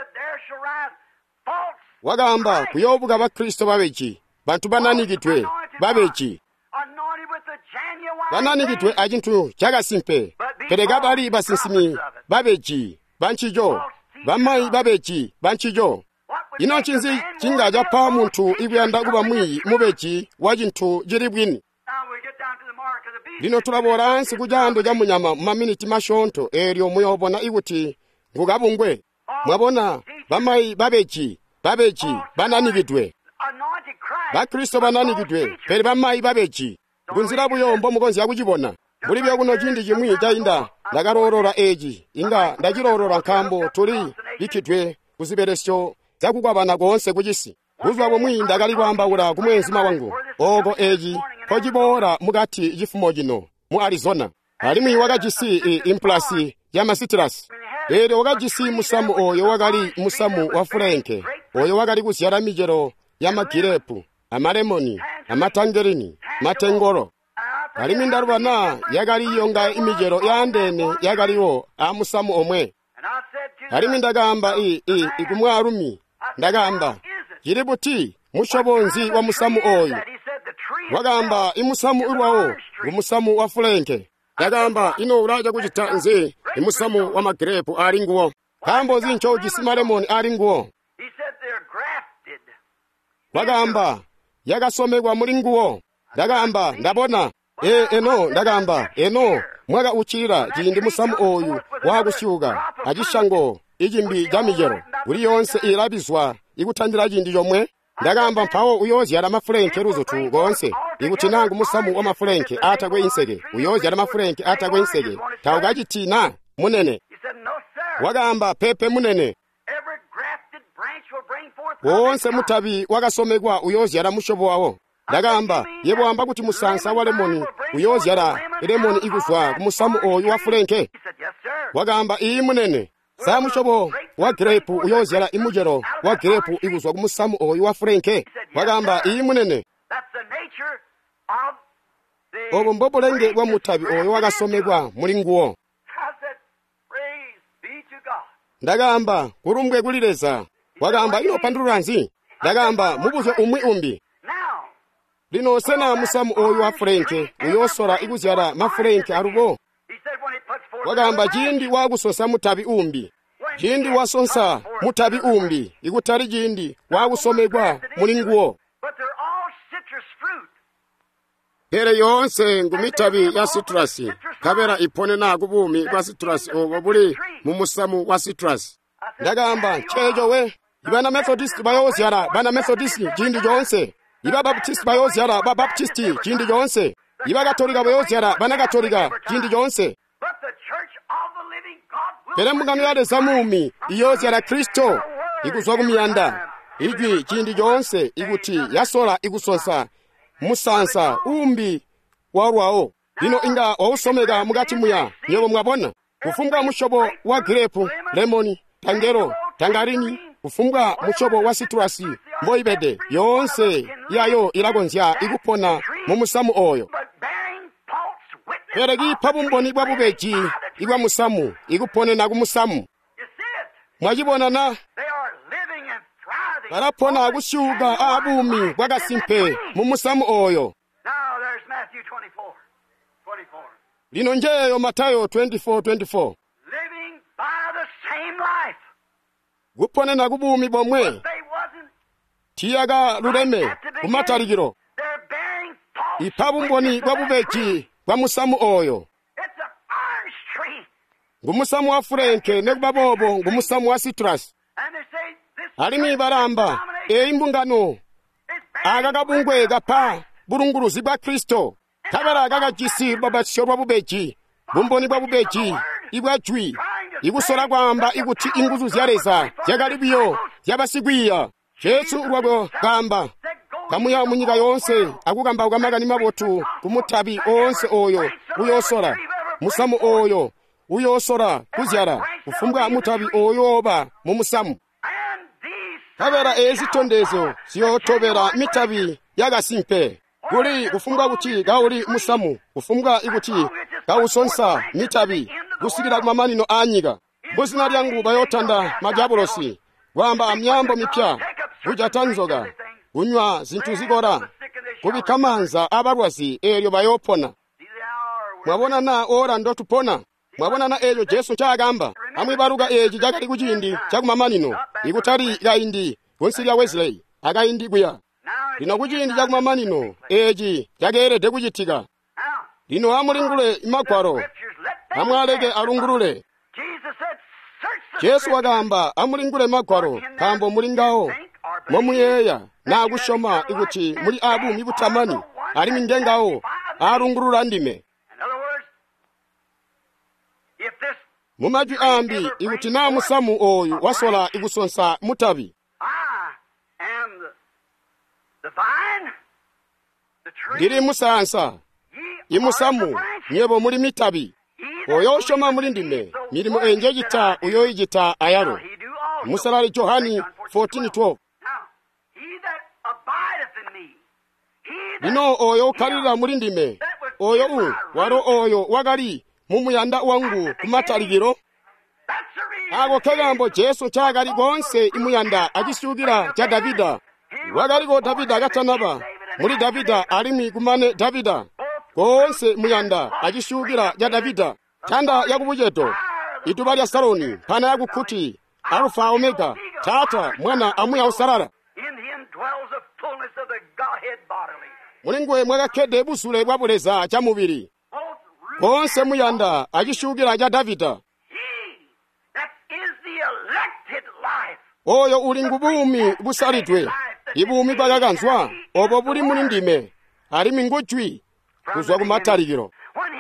wagamba kuyobuka bakristo babechi bantu bananikitwe babechi bananikitwe achinthu chakasimpe pereka bali basinsimi babechi banchijo bamayi babechi banchijo ino chinzi chingaja pa munthu ikuyanda kuba mwiyi mubechi wa chinthu chili bwini lino tulabora nsi kujando ja munyama maminiti mashonto elyo muyobona ikuti ngukabungwe mwabona bamayi babechi babechi bananikitwe bakristo bananikitwe pere bamayi babechi kunzira buyombo mukonzi yakuchibona buli bya kuno chindi chimwi chainda ndakarorora eji inga ndachirorora nkambo tuli ikitwe kuziberesyo zakukwabana konse kuchisi kuzwa bomwi ndakali kwamba ula kumwenzi mawangu oko eji pochibora mukati chifumo chino mu Arizona ali mwi wakachisi implasi ya masitrus ero wakajisi musamu oyo wakali musamu wa Franke oyo wakali kusyala mijero ya magirepu amalemoni amatangerini matengoro alimi ndarubana yakaliyo nga imijero ya ndene yakaliwo amusamu omwe alimi ndagamba i i ikumwarumi ndagamba yiri buti mushobonzi wa musamu oyo wagamba imusamu urwawo umusamu wa Franke ndagamba ino uraja kuchita nze imusamu wa magrepu ali nguwo kambo zincho gisimalemoni ali nguwo wagamba yakasomegwa muri nguwo ndagamba ndabona e eno ndagamba eno mwaga uchira jindi musamu oyu wagusyuga agishango igimbi jamijero uri yonse irabizwa igutangira jindi yomwe ndagamba mpawo uyozi yara mafrenke ruzo tu gonse igutinanga musamu wa mafrenke atagwe insege uyozi yara mafrenke atagwe insege tawgagitina munene wagamba pepe munene wonse mutabi wagasomegwa uyozi yara mushobo wawo ndagamba yebo amba kuti musansa wa lemoni uyozi yara lemoni iguzwa kumusamu oyu wa Franke wagamba iyi munene sa mushobo wa grape uyozi yara imujero wa grape iguzwa kumusamu oyu wa Franke wagamba iyi munene obo mbobolenge wa mutabi oyu wagasomegwa muri nguwo ndagamba kurumbwe kulireza wagamba ino panduranzi ndagamba mubuze umwi umbi lino sena musamu oyu wa Franke uyosora iguzyara ma Franke arubo wagamba jindi wagusosa mutabi umbi jindi wasonsa mutabi umbi igutari jindi wagusomegwa muri nguwo Pere yonse ngumitabi ya citrus kabera ipone na gubumi kwa citrus obo buli mu musamu wa citrus ndagamba chejo we ibana Methodist bayozi yara bana Methodist jindi jonse iba Baptist bayozi yara ba Baptist jindi jonse iba Katolika bayozi yara bana Katolika jindi jonse Pere mugano yade samumi iyozi yara Kristo iguzwa kumyanda igi jindi jonse iguti yasola igusonsa musansa umbi warwao lino inga wausomega mugati muya nyobo mwabona kufumbwa mushobo wa grape lemoni tangero tangarini kufumbwa mushobo wa citrus mboibede yonse yayo iragonzya igupona mu musamu oyo peregi pabumboni bwa bubeji igwa musamu igupone na gumusamu mwajibona na barapona agushyuga abumi bwagasimpe mu musamu oyo lino njeyo Matayo twenty-four twenty-four gupone na gubumi bomwe tiyaga lureme kumatarigiro ipabumboni bwa bubeji bwa musamu oyo ngumusamu wa Franke ne babobo ngumusamu wa citrus alimi baramba eimbungano agagabungwe gapa burunguruzi bwa Kristo kabara agagajisi babashorwa bubeji bumboni bwa bubeji ibwajwi igusora gwamba iguti inguzu zyareza yagalibiyo yabasigwiya Yesu urwabo gamba kamuya munyiga yonse agugamba ugamagani mabotu kumutabi onse oyo uyosora musamu oyo uyosora kuzyara ufumbwa mutabi oyoba mu musamu kabera ezitondezo siyotobera mitabi yagasimpe guli kufumbwa guti gauli musamu kufumbwa iguti gausonsa mitabi gusigira mamanino anyiga buzina lyangu bayotanda majabulosi gwamba amyambo mipya gujatanzoga gunywa zintu zigora kubikamanza abarwazi eryo bayopona mwabona na ora ndotupona mwabona na ejo Yesu cyagamba amwe baruga eji jagali kujindi cyagumamanino igutari gaindi gonsiria Wesley againdi guya lino kujindi cyagumamanino eji jagerede kujitiga lino amuringule imakwaro amwalege arungurule Yesu wagamba amuringule makwaro kambo muringaho momuyeya na gushoma iguti muri abu mibutamani ari mindengaho arungurura ndime mumaju ambi iguti na musamu oyu wasola igusonsa mutabi ndiri musansa imusamu nyebo muri mitabi oyo oshoma muli ndime milimo enje gita uyo igita ayaro musalali Johani fourteen twelve. Lino oyo ukalira muli ndime oyo u waro oyo wagali mumuyanda wangu kumataligiro ago kegambo Yesu chagali gonse imuyanda agisugira cha Davida wagali go Davida agatanaba muri Davida alimi kumane Davida gonse muyanda agisugira cha Davida tanda yakubujeto itubali ya Saroni pana yakukuti Alpha Omega tata mwana amuya usarara mulingwe mwagakede busule bwabuleza cha mubiri gonse muyanda agishugira ja Davida oyo ulingu bumi busaritwe ibumi bagaganzwa obo buli muli ndime ali mingujwi kuzwa kumataligiro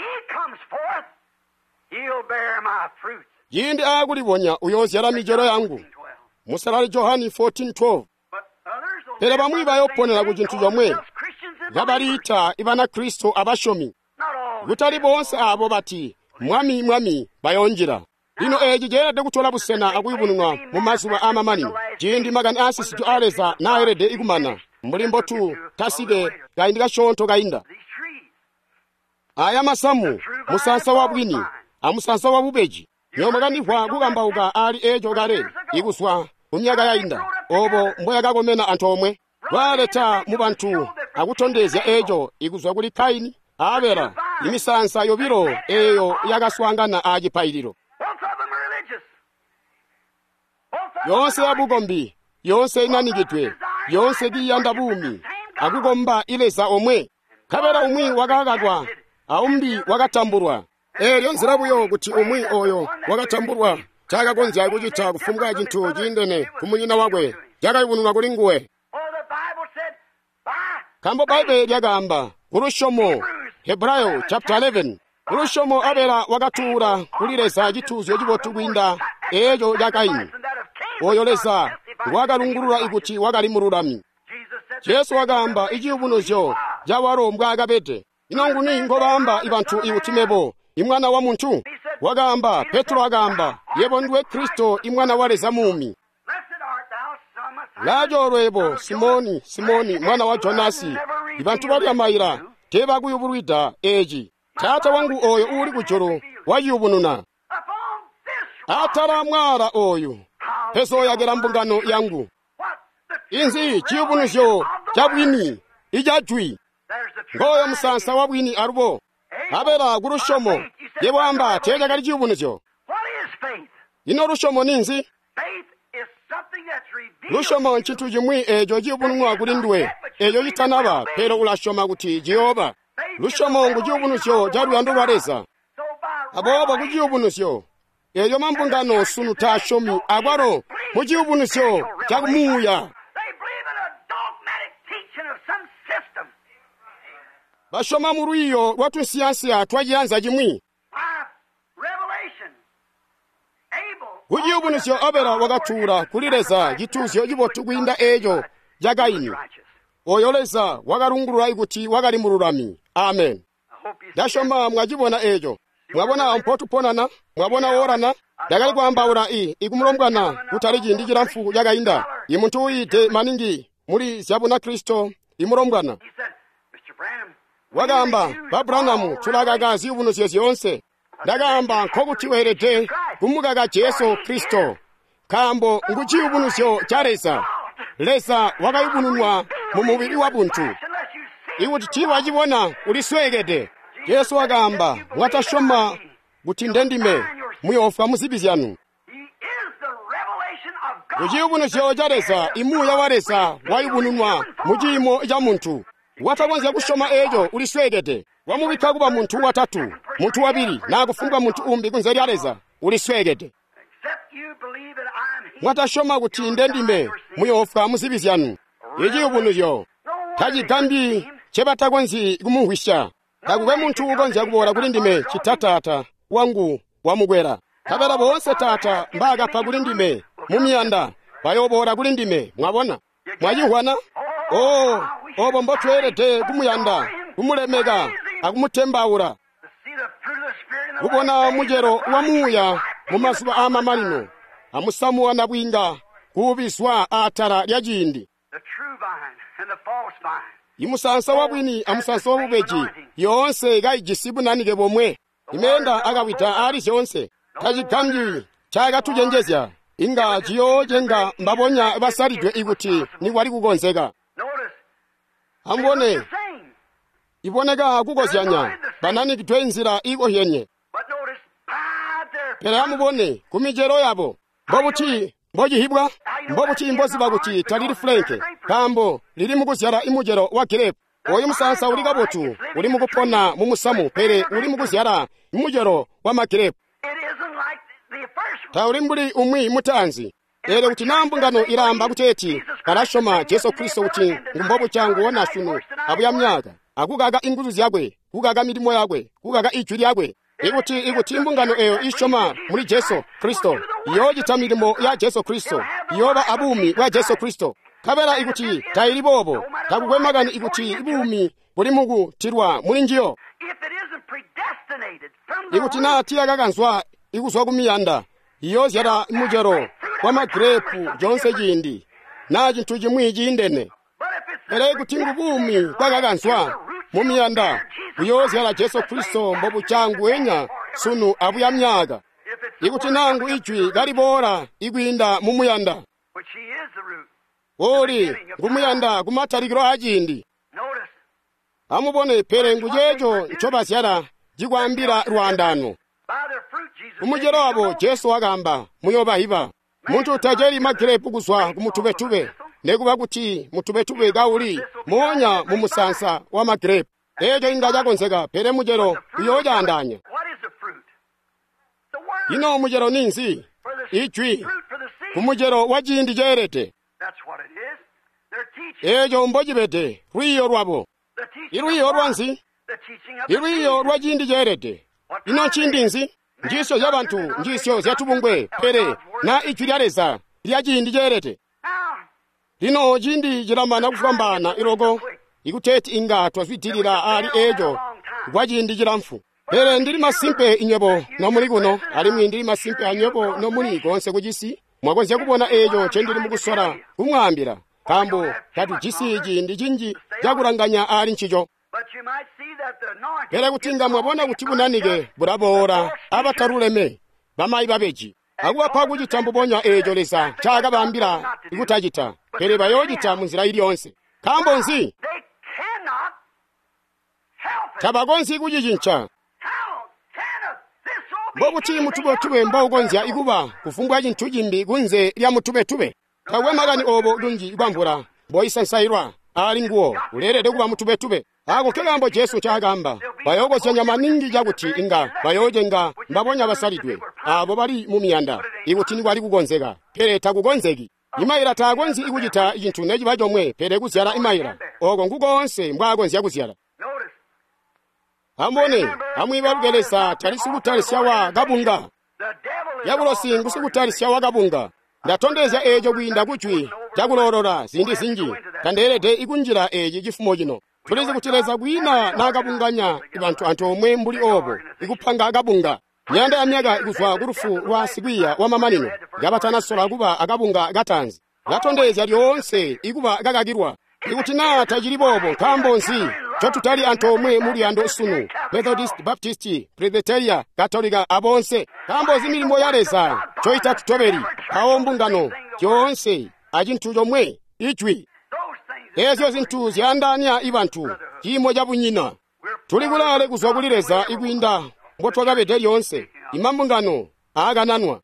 yindi agulibonya uyozi yala mijoro yangu musalali Johani fourteen twelve. Pera bamwi bayoponera ku kintu kyomwe yabalita ibana Kristo abashomi butali bonse abo bati mwami mwami bayonjira lino eji jerade kutola busena akuyibunwa mu mazuba amamani jindi magana asisi tu aleza na erede igumana mulimbo tu tasige gaindika shonto gainda aya masamu musansa wabwini amusansa wabubeji nyomagandikwa kugamba uga ali ejo gare iguswa kumyaga yainda obo mboya gagomena antomwe waleta mu bantu akutondezya ejo iguzwa kuli Kaini abera imisansa yobiro eyo yagaswangana agipairiro yonse abugombi yonse inanigitwe yonse giyanda bumi akugomba ileza omwe kabera umwi wagagagwa aumbi wagatamburwa eryo nzira buyo kuti umwi oyo wagatamburwa chaga gonza kugita kufumga jintu jindene kumunyina wagwe jaga ibunwa kulinguwe kambo Bible yagamba urushomo Hebrayo chapter eleven urushomo abera wagatura kulireza gituzo gibotugwinda ejo yakaini oyoleza wagalungurura iguti wagali mururami Yesu wagamba igibunozo jawarombwa agabete inongu ni ngobamba ibantu ibutimebo imwana wa muntu wagamba Petro agamba yebo ndwe Kristo imwana waleza mumi lajo rwebo Simoni Simoni mwana wa Jonasi ibantu bali amayira teba kuyuburwida eji tata wangu oyo uri kujoro wayubununa atara mwara oyo peso yagera mbungano yangu inzi chiyubunujo chabwini ijajwi ngoyo musansa wabwini arubo abera gurushomo yebamba teja gali chiyubunujo ino rushomo ninzi rushomo nchitu jimwi ejo jiyubunwa kulindwe ejo yitanaba pero ulashoma kuti Jehova rushomo ngujiyubunujo jaru yandu wareza aboba kujiyubunujo eyo mambungano sunu tashomi agwaro mujiyubunujo jagumuya bashoma muruyo watu siyansi twajianza jimwi ujiyubunujo abera wagatura kulireza gituzo gibotugwinda ejo jagaini oyoleza wagarungurura iguti wagali mururami amen dashoma mwajibona ejo mwabona ampotu ponana mwabona orana dagali kwamba ura i igumurombwana kutariji ndigira mfu yagainda imuntu uyite maningi muri syabuna Kristo imurombwana wagamba Babranam tulagagazi ubunuzi yonse ndagamba nkoguti werete kumugaga Yesu Kristo kambo nguchi ubunusyo charesa lesa wagayubununwa mu mubiri wa buntu iwuti chiwa jibona uliswegede Yesu wagamba watashoma gutindendime muyofa musibizyanu nguchi ubunusyo charesa imu ya waresa wayubununwa mujimo ya muntu watabonze kushoma ejo uliswegede wamubika kuba muntu watatu muntu wabiri na kufunga muntu umbi kunzeri areza uliswegede watashoma gutinde ndime muyofa musibizyanu iji ubunuzyo taji gambi chebata kwenzi kumuhwisha takugwe muntu ugonza kubora kuli ndime chitatata wangu wamugwera kabera bonse tata mbaga pa kuli ndime mumiyanda bayobora kuli ndime mwabona mwayihwana oh obo mbotwerete kumuyanda kumulemega akumutembaura ubona mujero wa muya mu masuba amamalino amusamuwa na bwinga kubiswa atara lya jindi imusansa wa bwini amusansa wa bubeji yonse gayigisibu nanige bomwe imenda agawita ali yonse kajikamji chaga tujenjezya inga jiyoje nga mbabonya basaridwe iguti ni wali kugonzeka ambone iboneka kugozyanya banani kitwe inzira iko hyenye pera mubone kumijero yabo mbobuti mboji hibwa mbobuti mbozi baguti taliri flanke kambo liri muguzyara imujero wa kirepu oyo musansa uli gabotu uli mugupona mu musamu pere uli muguzyara imujero wa makirepu tauri mbuli umwi mutanzi ere uti nambungano iramba kuteti karashoma Yesu Kristo uti ngumbobo changu wona shunu abuya myaka akugaga inguzu zyagwe kugaga midimo yagwe kugaga ichwi lyagwe iguti iguti imbungano eyo ishoma muri Yesu Kristo yoji tamirimo ya Yesu Kristo yoba abumi wa Yesu Kristo kabera iguti tayiri bobo takugwemagani iguti ibumi buli mugu tirwa muri njiyo iguti na tiyagaganzwa iguswa kumiyanda iyo zyara mujero kwa magrepu jonse jindi naji ntuji mwiji indene ere kutingu bumi kwagaganzwa mu miyanda iyo zyara Yesu Kristo mbobu changu enya sunu abuya myaga iguti nangu ichwi galibora igwinda mu muyanda ori ngumuyanda kumatarigiro ajindi amubone pere ngujejo nchoba zyara jigwambira rwandano umujero wabo Yesu wagamba muyoba hiba muntu utajeri makirepu guswa kumutubetube nekuba kuti mutubetube gauli monya mu musansa wa makirepu ejo ingaja gonzeka pere mujero uyoja andanya ino mujero ninzi ichwi kumujero wajindi jerete ejo mbojibete ruiyo rwabo iruiyo rwanzi iruiyo rwajindi jerete ino chindinzi njisho y'abantu njisho zyatubungwe pere na ichwi lyareza lyajindi jerete lino jindi jiramana kufambana irogo ikuteti inga twazwitirira ali ejo gwajindi jiramfu pere ndiri masimpe inyebo no muri guno ali mwindiri masimpe anyebo no muri gonse kujisi mwagonze kubona ejo chendiri mugusora kumwambira kambo kati jisi jindi jinji jaguranganya ali nchijo pere kutinga mwabona kutibunanige burabora abataruleme bamayi babeji aguwa paguji tambubonya ejo lesa chaga bambira ikutajita pere bayojita munzira ili yonse kambo nzi tabagonzi kujijincha mbobuti mutube tube mbawugonzya iguba kufumbwa jintujimbi gunze lya mutube tube kawe magani obo dungi ibambura boyisansairwa ali nguo ulerede kuba mutube tube ago kegambo Yesu chagamba bayogo cyanyama ningi jaguti inga bayoje nga mbabonya basalidwe abo bali mu miyanda iguti ni bali kugonzeka pere takugonzeki imayira tagonzi igujita ikintu neji bajomwe pere kuzyara imayira ogo ngugonse mbwagonzi yakuzyara ambone amwibarugelesa talisubutalisa syawa gabunga yabulo singu subutalisa syawa gabunga ndatondeza ejo gwinda kuchwi jagulorora zindi zinji kanderede ikunjira eji gifumo jino tulize kuteleza bwina nagabunganya ibantu antu omwe mbuli obo ikupanga agabunga nyanda ya myaga iguswa gurufu rwa sigwiya wa mamanino gabatana sola guba agabunga gatanzi gatondeza lyonse iguba gagagirwa ikutina tajiri bobo kambonzi chotutali antu omwe muri ando sunu Methodist, Baptist, Presbyteria, Katolika abonse kambozi milimo yareza choita tutoberi kaombungano kyonse ajintujo mwe ichwi ezo zintu zyandanya ibantu kimo jabunyina tuligulale kuzwagulireza igwinda mbotwagabede lyonse imambungano agananwa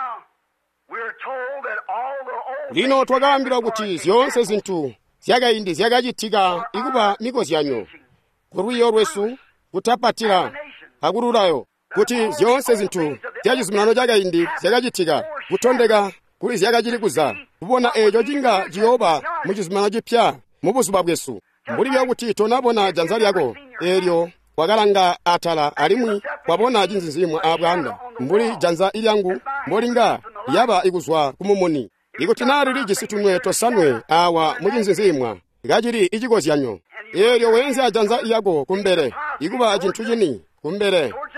lino twagambira kuti zyonse zintu zyagayindi zyagajitiga iguba migozi yanyo kuruyo rwesu kutapatira agururayo kuti zyonse zintu zyajizumano jagayindi zyagajitiga kutondega kuri zyagajirikuza kubona ejo jinga jiyoba mujizumano jipya mubuzuba bwesu mbuli byakuti tonabona janza lyako eryo kwagalanga atala alimwi kwabona jinzinzimwa abwanda mbuli janza ilyangu mbolinga yaba iguzwa kumumuni ikutinari ligisitumwe tosanwe awa mujinzinzimwa gajiri ijigozi yanyo eryo wenzi ajanza iyago kumbere iguba ajintujini kumbere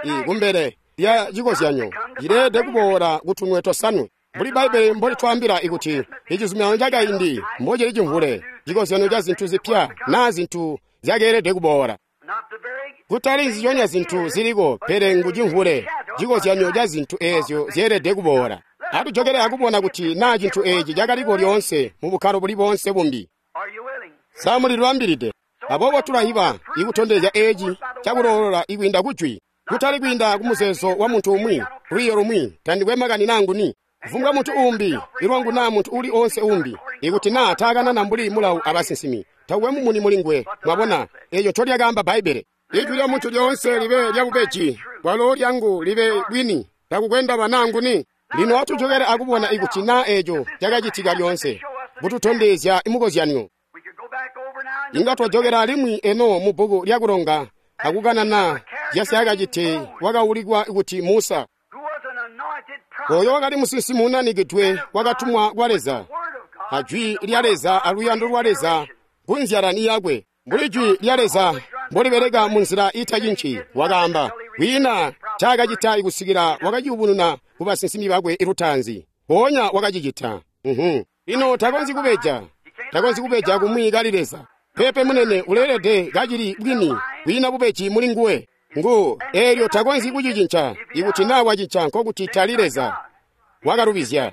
igumbere ya jigosyanyo jirede kubora gutunwe tosanu muri Bible mboli twambira ikuti ijizumya njaga indi mboje lijimvule jigosyanyo ja zintu zipya na zintu zagerede kubora kutali nziyonya zintu ziligo pere ngujimvule jigosyanyo ja zintu ezyo zerede kubora atu jogere akubona kuti na zintu eji jagaliko lyonse mu bukaro buli bonse bumbi samuli lwambiride abobo tulahiba ikutondeza eji chakulolola ikwinda kuchwi kutali kwinda kumuseso wa muntu umwi ruyo rumwi tandikwe magani nangu ni kufunga muntu umbi ilwangu na muntu uli onse umbi ikuti na atakana na mbuli mulau abasinsimi tawwe mumuni mulingwe mwabona eyo choli agamba Bible ijwi lya muntu lyonse libe lyabubechi walo lyangu libe bwini takukwenda banangu ni lino watu jogere akubona ikuti na ejo jagajitika lyonse bututondezya imukozyanyo inga twajogera limwi eno mu bugu lyakulonga akugana na yasyaga jite wakaulikwa ikuti Musa oyo wakati musisi munanigitwe wakatumwa gwaleza ajwi lyaleza aluyando lwaleza kunzyarani yakwe mbuli jwi lyaleza mbolibereka munzira itajinchi wakamba wina chakajita ikusikira wakajibununa kubasinsimi bakwe irutanzi bonya wakajijita mhm ino takonzi kubeja takonzi kubeja kumwikalileza pepe munene ulelede gajiri bwini wina bubechi mulinguwe ngo eryo takonzi kujijincha ikuti nawa jincha kokuti talileza wakarubizya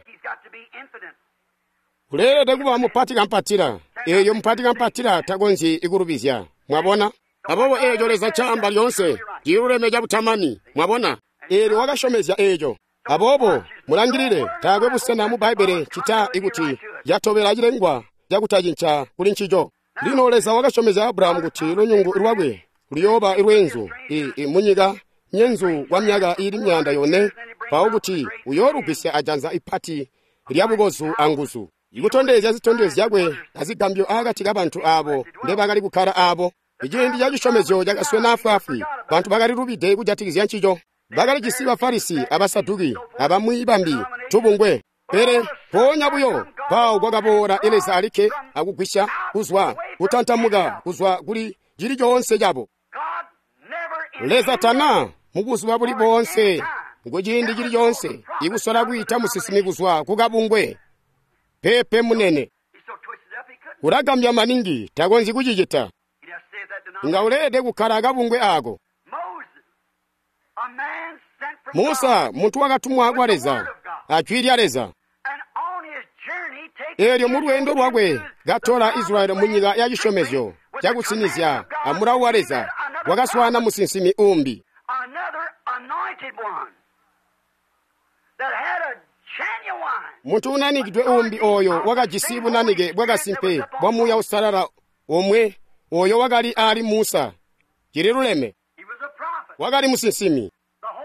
ulelede kuba mupatika mpatira eyo mupatika mpatira takonzi ikurubizya mwabona abobo ejo leza chamba lyonse jirulemeja butamani mwabona eryo wakashomezya ejo abobo mulangirire tagwe busena mu Bible chita ikuti yatobera jirengwa jakutajincha kuli nchijo lino leza wakashomeza Abraham kuti lunyungu irwagwe uliyoba irwenzu i munyiga nyenzu wa myaga iri myanda yone pawo kuti uyorubise ajanza ipati lyabugozu anguzu ikutondeza zitondezi yakwe azigambyo agati kabantu abo ndebakali kukhala abo ijindi yajishomezyo jagaswe nafafi bantu bakali rubide kujatikizya nchijo bakali jisiba farisi abasaduki abamwibambi tubungwe pere ponya buyo pawo gwakabora eleza alike akugwisha kuzwa kutantamuka kuzwa kuli jiri jonse jabo leza tana mukuzwa buli bonse ngojindi jiri jonse ikusola kuita musisimi kuzwa kukabungwe pepe munene uragamya maningi takonzi kujijita ngaulede kukhala akabungwe ako Musa muntu wakatumwa akwaleza achwiri aleza eryo mulwendo lwakwe gatola Israeli munyika ya chishomezyo chakusinizya amurawu aleza wakaswana musinsimi umbi muntu unanikidwe umbi oyo wakajisibu nanike bwakasimpe bwamuya usalala omwe oyo wakali ali Musa jiriruleme wakali musinsimi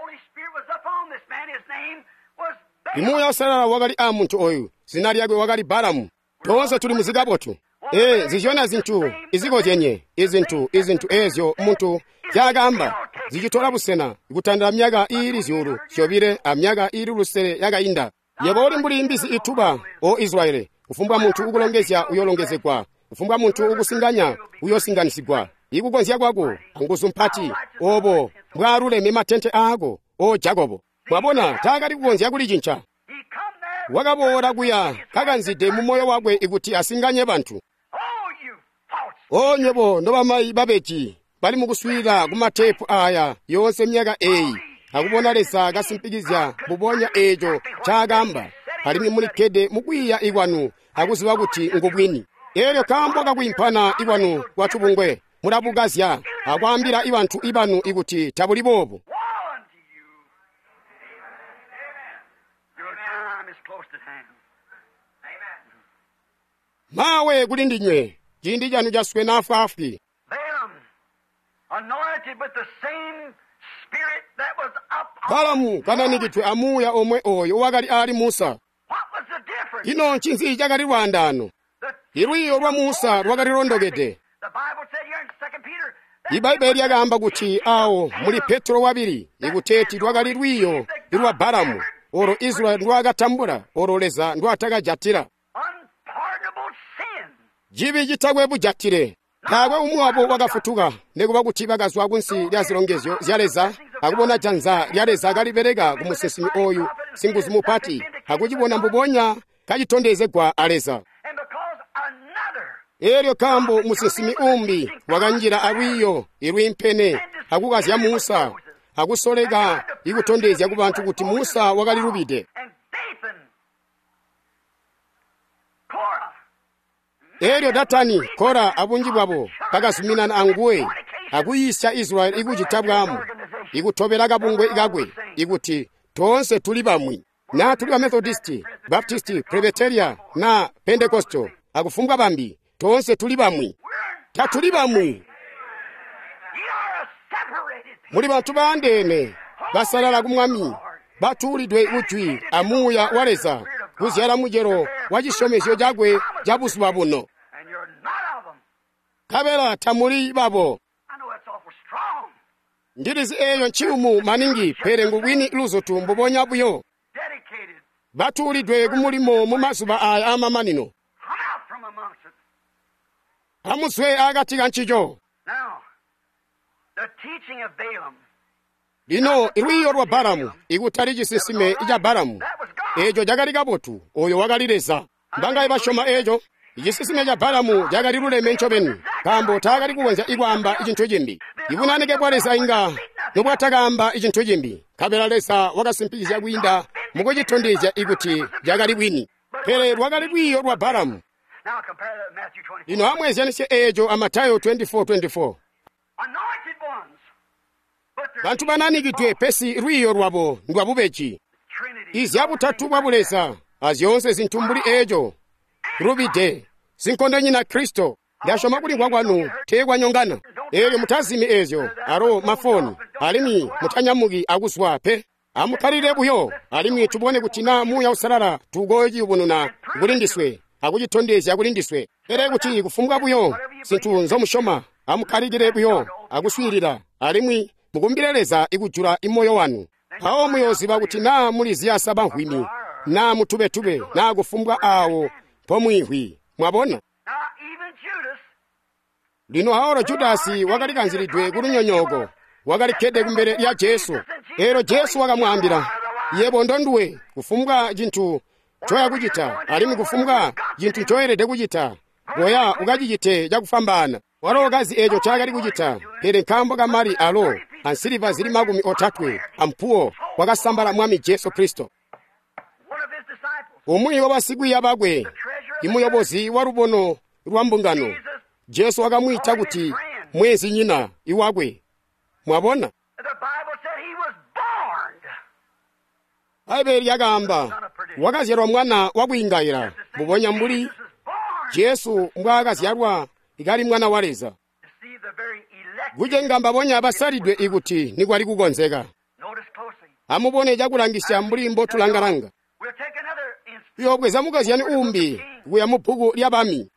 imuya usalala wakali a muntu oyo zina lyakwe wakali Balamu tonse tuli muzigabotu e zijona zintu iziko jenye izintu izintu ezyo muntu jagamba zijitola busena ikutandala myaka iri zyuru syobire amyaka iri lusere yakayinda yeboli mbuli imbisi ituba o Israeli ufumbwa muntu ukulongezya uyolongezekwa ufumbwa muntu ukusinganya uyosinganisigwa ikukonzya kwako anguzu mpati obo bwaruleme matente ako o Jakobo mwabona takati kukonzya kuli jincha wakabora kuya kakanzide mu moyo wakwe ikuti asinganye bantu onyebo ndo bamayi babechi bali mukuswira kumatepu aya yonse myaka eyi akubona lesa kasimpikizya bubonya ejo chagamba palimi mulikede mukwiya ikwanu akuziwa kuti ngobwini eryo kambo kakwimpana ikwanu watubungwe mulabugazya akwambira ibantu ibanu ikuti tabulibobo mawe kulindinywe jindi janu jaswe nafafi Balamu kananikitwe amuya omwe oyo wakali ali Musa ino nchinzi jakali rwandano irwiyo rwa Musa rwakali rondogede Ibaibe yagamba kuti awo muli Petro wabiri ikuteti rwakali rwiyo irwa Balamu oro Israel rwagatambura oro leza ndwatakajatira jibi jitagwe bujatire kakwe umwe wabo wakafutuka nekuba kuti bakazwa kunsi lya zilongezo zyaleza akubona janza lyaleza akalipereka kumusisimi oyu singuzimupati akuchibona mbubonya kachitondeze kwa aleza eryo kambo musisimi umbi wakanjira awiyo irwi mpene akukazya Musa akusoleka ikutondezya ku bantu kuti Musa wakalirubide eryo Datani Kora abunjibwabo pakasuminana anguwe akuyisya Israeli ikuchitabwamu ikutobera kabungwe ikagwe ikuti tonse tuli bamwi na tuli ba Methodist, Baptist, Presbyterian na Pentecostal akufumbwa bambi tonse tuli bamwi tatuli bamwi muli bantu bandene basalala kumwami batulidwe uchwi amuya waleza kuzyala mujero wachishomesyo jagwe jabuswa buno kabela tamuli babo ndirizi eyo nchiumu maningi perengu wini luzo tumbubonya buyo batulidwe kumulimo mu mazuba aya amamanino amuswe agatika nchijo lino irwiyo rwa Balamu ikutali chisisime ija Balamu ejo jagalika botu oyo wakalileza mbanga bashoma ejo ichisisime ja Balamu jagaliluleme nchobeni kambo takali kuwenza ikwamba ichinthu chimbi ikunanike bwalesa inga nobwatakamba ichinthu chimbi kabela lesa wakasimpikizya kwinda mukuchitondezya ikuti jagali bwini pere lwakalibwiyo rwa Balamu lino amwezanisye ejo amatayo twenty-four twenty-four bantu bananikitwe pesi rwiyo rwabo ndwabubechi izi abutatu bwabulesa azyonse zintumbuli ejo rubide zinkondo nyina Kristo ndashoma kuli kwakwanu tegwa nyongana eyo mutazimi ezo aro mafoni alimi mutanyamugi aguswape amukalire buyo alimi tubone kutina muya usalala tugoji ubununa kulindiswe akuchitondezi akulindiswe ere kuti kufumbwa buyo sintu nzomushoma amukalire buyo aguswirira alimi mukumbireleza ikujura imoyo wanu awo muyozi bakuti na muliziya saba hwimi na mutube-tube na kufumbwa awo pomwihwi mwabona lino haoro Judasi wakalikanziridwe kulunyonyogo wakalikede kumbere ya Jesu ero Jesu wakamwambira yebo ndonduwe kufumbwa jintu choya kuchita alimi kufumbwa jintu choyerede kuchita goya ukachite jakufambana walo kazi ejo chakali kuchita pere nkambo kamari alo ansiliva zili magumi otatwe ampuo wakasambala mwami Jesu Kristo umwi wabasiku yabagwe imuyobozi warubono rwambungano Jesu wakamwita kuti mwezi nyina iwagwe mwabona aiberi yagamba wakazerwa mwana wakuingayira mubonya mbuli Jesu mbwakazyarwa ikali mwana waleza guje ngamba bonya abasalidwe ikuti nikwali kukonzeka amubone jakulangisya mbulimbo tulangalanga yobweza mukazyani umbi kuya mubuku lya bami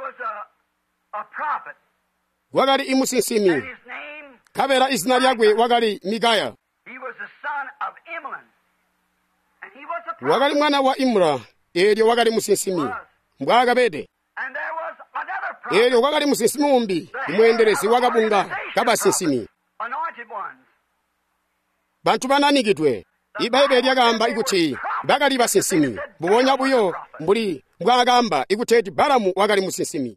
wakali imusinsimi kabera izina lyagwe wakali Mikaya wakali mwana wa Imra eryo wakali musinsimi mbwakabede eryo wakali musinsimi umbi imwenderesi wakabunga kabasinsimi bantu bananikitwe ibaibeli yagamba ikuti bakali basinsimi bubonya buyo mbuli mbwakamba ikuteti Balamu wakali musinsimi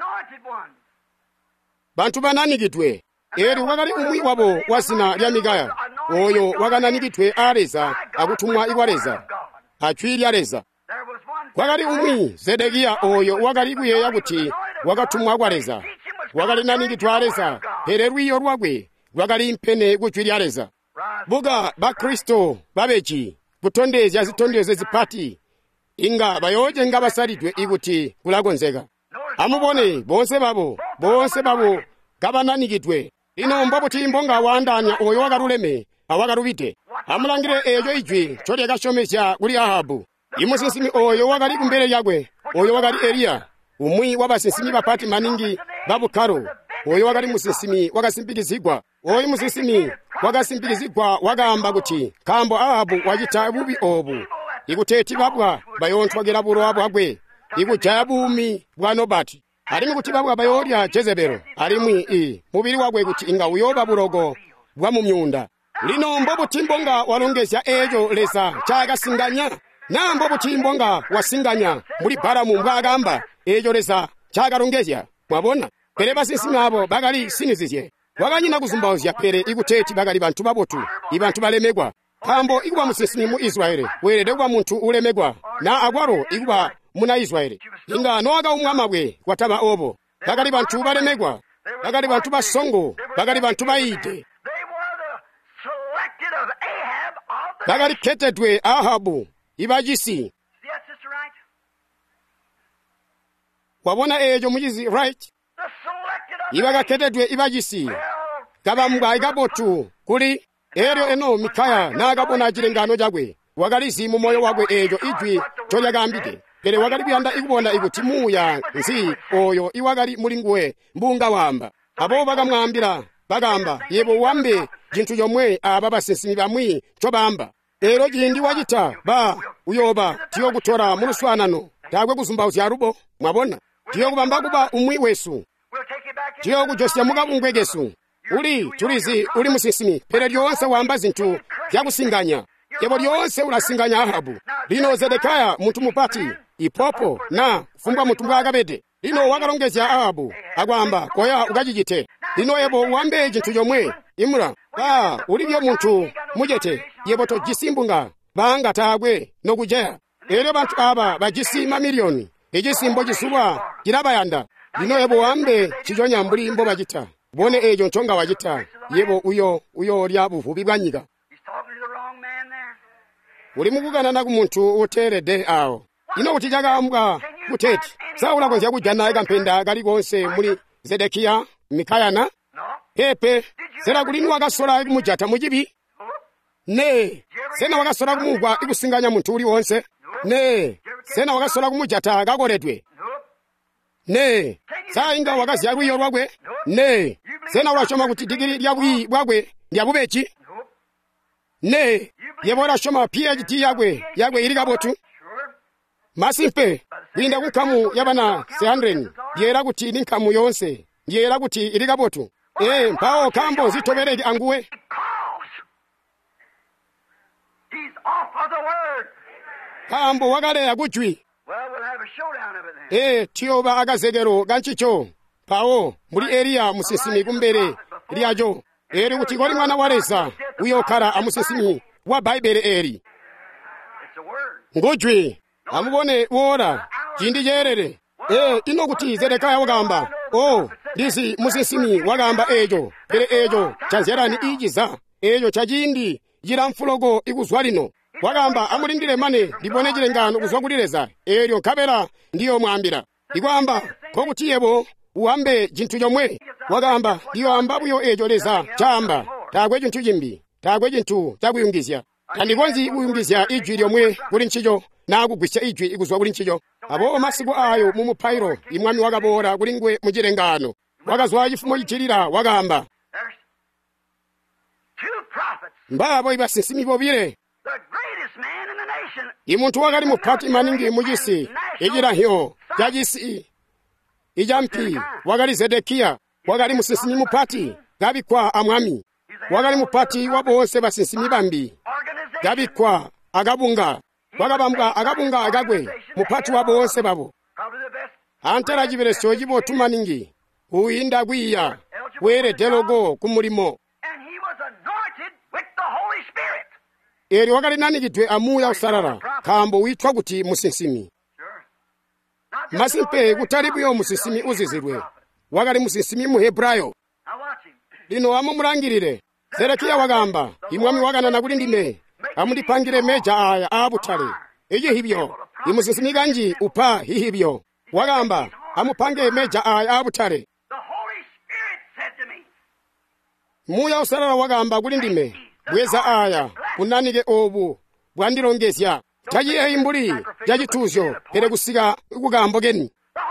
bantu bananikitwe eri wakali umwi wabo wasina lya Mikaya oyo wakananikitwe aleza akutumwa ikwaleza achwili aleza wakali umwi Zedekiya oyo wakali kuyeya kuti wakatumwa kwaleza wakali nanikitwe aleza pere rwiyo rwagwe wakali mpene kuchwili aleza buga ba Kristo babechi kutondezya zitondeze zipati inga bayoje nga basalidwe ikuti kulakonzeka amubone bonse babo bonse babo kabananikitwe ino mbobo timbo nga wandanya oyo wakaluleme awakalubite amulangire ejo ijwi choti akashomesya kuli Ahabu imusinsimi oyo wakali kumbere yagwe oyo wakali Eliya umwi wabasinsimi bapati maningi babukaro oyo wakali musinsimi wakasimpikizigwa oyo musinsimi wakasimpikizigwa wakamba kuti kambo Ahabu wachita bubi obu ikuteti babwa bayontwagera bulo abwagwe ikujaya bumi bwa Nobati alimu kuti babwa bayolya Jezebelo alimwi i mubiri wagwe kuti inga uyoba bulogo bwa mu myunda lino mbo butimbo nga walongezya ejo lesa chagasinganya nambo butimbo nga wasinganya muri baramu mbwagamba ejo lesa chagalongezya mwabona pere basisi abo bagali sinizizye wakanyina kuzumbawuzya pere ikuteti bagali bantu babotu ibantu balemegwa kambo ikuba musisi mu Israeli werede kwa muntu ulemegwa na agwaro ikuba muna Israeli inga noaga umwama bwe kwataba obo bagali bantu balemegwa bagali bantu basongo bagali bantu baide bagali ketedwe Ahabu ibajisi wabona ejo mujizi right ibaga ketedwe ibajisi kaba mbwa igabotu kuli eryo eno Mikaya nagabona jirengano jagwe wagalizi mu moyo wagwe ejo ijwi toyagambike kere wagali byanda ikubona ikutimuya nzi oyo iwagali mulingwe mbunga wamba abo bagamwambira bagamba yebo wambe jintu yomwe aba basesimi bamwi chobamba ero jindi wajita ba uyoba tiyo gutora mu ruswanano tagwe kuzumba uzyarubo mwabona tiyo kubamba kuba umwi wesu tiyo kujosya mugabungwe gesu uli tulizi uli musisimi pere lyonse wamba zintu yakusinganya ebo lyonse ulasinganya Ahabu lino Zedekaya muntu mupati ipopo na fumba muntu mbagabede lino wakalongezya Ahabu agwamba koya ugajijite lino ebo wambe jintu yomwe imura ba uli byo muntu mujete yebo to jisimbunga banga tagwe no kujeya ero bantu aba bajisima milioni ejisimbo jisubwa jirabayanda lino ebo wambe chijonya mbuli mbo bajita bone ejo nchonga wajita yebo uyo uyo lya buvubi bwanyiga uli mukugana na kumuntu uterede awo ino utijaga mbwa kuteti saula konzya kujana ega mpenda gali gonse muri Zedekia Mikaya na pepe sera kulinu wakasola ikumujata mujibi ne sena wakasola kumugwa ikusinganya muntu uli wonse ne sena wakasola kumujata gakoledwe ne saa inga wakazi yaru iyo wagwe ne sena wachoma kuti digiri lyabwi bwagwe lyabubechi ne yebora shoma P H D yagwe yagwe iri gabotu masimpe winda kukamu yabana sehandreni yera kuti ninkamu yonse yera kuti iri gabotu eh mpao kambo zitoberege anguwe kambo wagale yagujwi eh tiyoba agazegero ganchicho pao muri area musisimi kumbere lyajo eri kuti goli mwana waresa uyokara amusisimi wa Bible eri ngojwe amubone wora jindi jerere eh ino kuti Zedekaya wagamba oh disi musisimi wagamba ejo pere ejo chanzerani ijiza ejo chajindi jira mfulogo ikuzwalino wagamba amulindire mane libone jirengano kuzwagulireza eryo kabera ndiyo mwambira igwamba ko kuti yebo uambe jintu yomwe wagamba ndiyo ambabuyo ejo leza chamba tagwe jintu jimbi tagwe jintu taguyungizya kandi gonzi uyungizya ijwi lyomwe kuli nchijo nagugwisya ijwi iguzwa kuli nchijo abo masigo ayo mu mupairo imwami wagabora kuli ngwe mujirengano wagazwa ifumo yichirira wagamba mbabo ibasisimi bobire imuntu wagali mupati maningi mujisi ijira hiyo jajisi ijampi wagali Zedekia wagali musisimi mupati gabikwa amwami wagali mupati wabose basisimi bambi gabikwa agabunga wagabambwa agabunga agagwe mupati wabose babo antera jibere sojibo tumaningi uinda gwiya were delogo kumulimo eri wagali nani gitwe amuya usarara kambo witwa guti musisimi masimpe gutaribu yo musisimi uzizirwe wagali musisimi mu Hebrayo lino amumurangirire Zedekia wagamba imwami wagana na kulindime amulipangire meja aya abutale eje hibyo imusisimi ganji upa hihibyo wagamba amupange meja aya abutale muya usarara wagamba kulindime bweza aya unanige obu bwandirongezya tajiye imbuli jajituzyo pere gusiga kugambo geni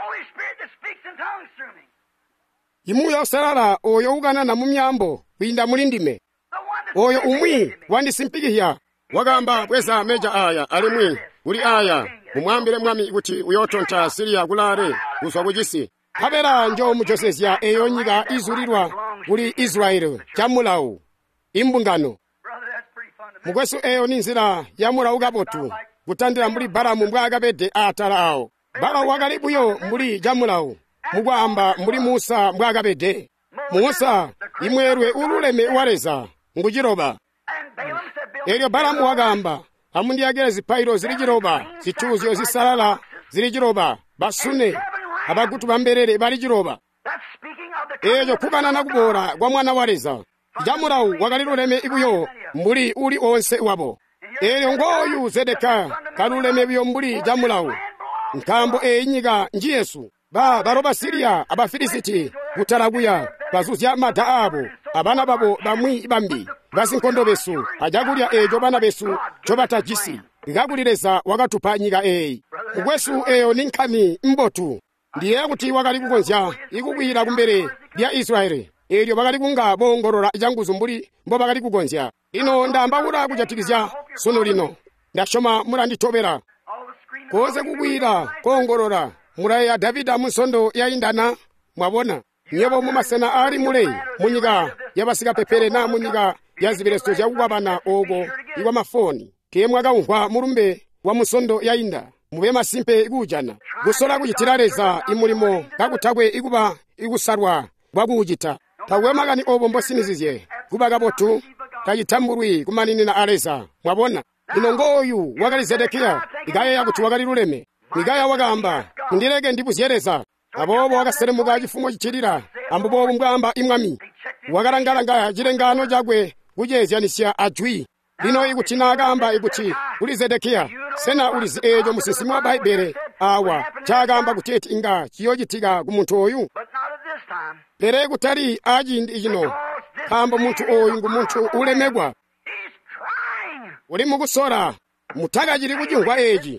imuya usarara oyo ugana na mumyambo winda mulindime oyo umwi wandisimpigihya wagamba bweza meja aya alimwi uri aya mumwambire mwami kuti uyotonta Siria gulare uswa bujisi kapera njo muchosesya eyo nyika izulidwa kuli Israeli chamulawu imbungano mukweso eyo ni nzira yamulawu kapotu kutandira mbuli Balamu mbwa akapede atala awo Balamu wakalibuyo mbuli chamulawu mukwamba mbuli Musa mbwa akapede Musa imwerwe ululeme waleza nguchiroba elyo Balamu wakamba amundiyakele zipairo zili chiroba zithuzyo zisalala zili chiroba basune abakutu bamberere bali chiroba eyo kukanana kubora kwa mwana waleza chamulawu wakaliluleme ibuyo mbuli uli onse wabo elyo ngoyu Zedeka kaluleme biyo mbuli chamulawu nkambo eyinyika njiyesu ba baroba Siriya abafilisiti kutalakuya bazuzya mada abo abana babo bamwi bambi basinkondo besu ajakulya ejo bana besu chobatajisi ngakulireza wakatupa nyika eyi mukwesu eyo ninkhani mbotu ndiye kuti wakali kukonzya ikukwira kumbere lya Israeli elyo bakali kunga bongorora ichanguzo mbuli mbo bakali kukonzya ino ndambakula kuchatikizya sono lino ndashoma mulanditobera koze kukwira kongorora mulayi ya Davida munsondo yayindana mwabona nyebo mumasena ali mulei munyika yabasika pepere na munyika yazibireso yakukabana ogo ikwa mafoni kemwe kaunkhwa mulumbe wa munsondo yayinda mube masimpe ikujana gusola kuchitirareza imulimo kakuthakwe ikuba ikusarwa bwakuchita tawemagani obo mbosinizizye kuba kabotu kachitambulwi kumanini na aleza mwabona ino ngoyu wakali Zedekiya ikaya yakuti wakali luleme Mikaya wakamba kundileke ndibuzyereza abobo wakaselemuka chifumo chichirira ambobo mbwamba imwami wakalangalanga chilengano chakwe kuchezyanisya ajwi lino ikuti akamba ikuti uli Zedekiya sena ulizi ejo musisimu wa Baibele awa chakamba kuteti inga chiyochitika kumunthu oyu lere kutali ajindi ino kambo munthu oyu ngumunthu ulemegwa uli mukusora mutaka chili kuchingwa eji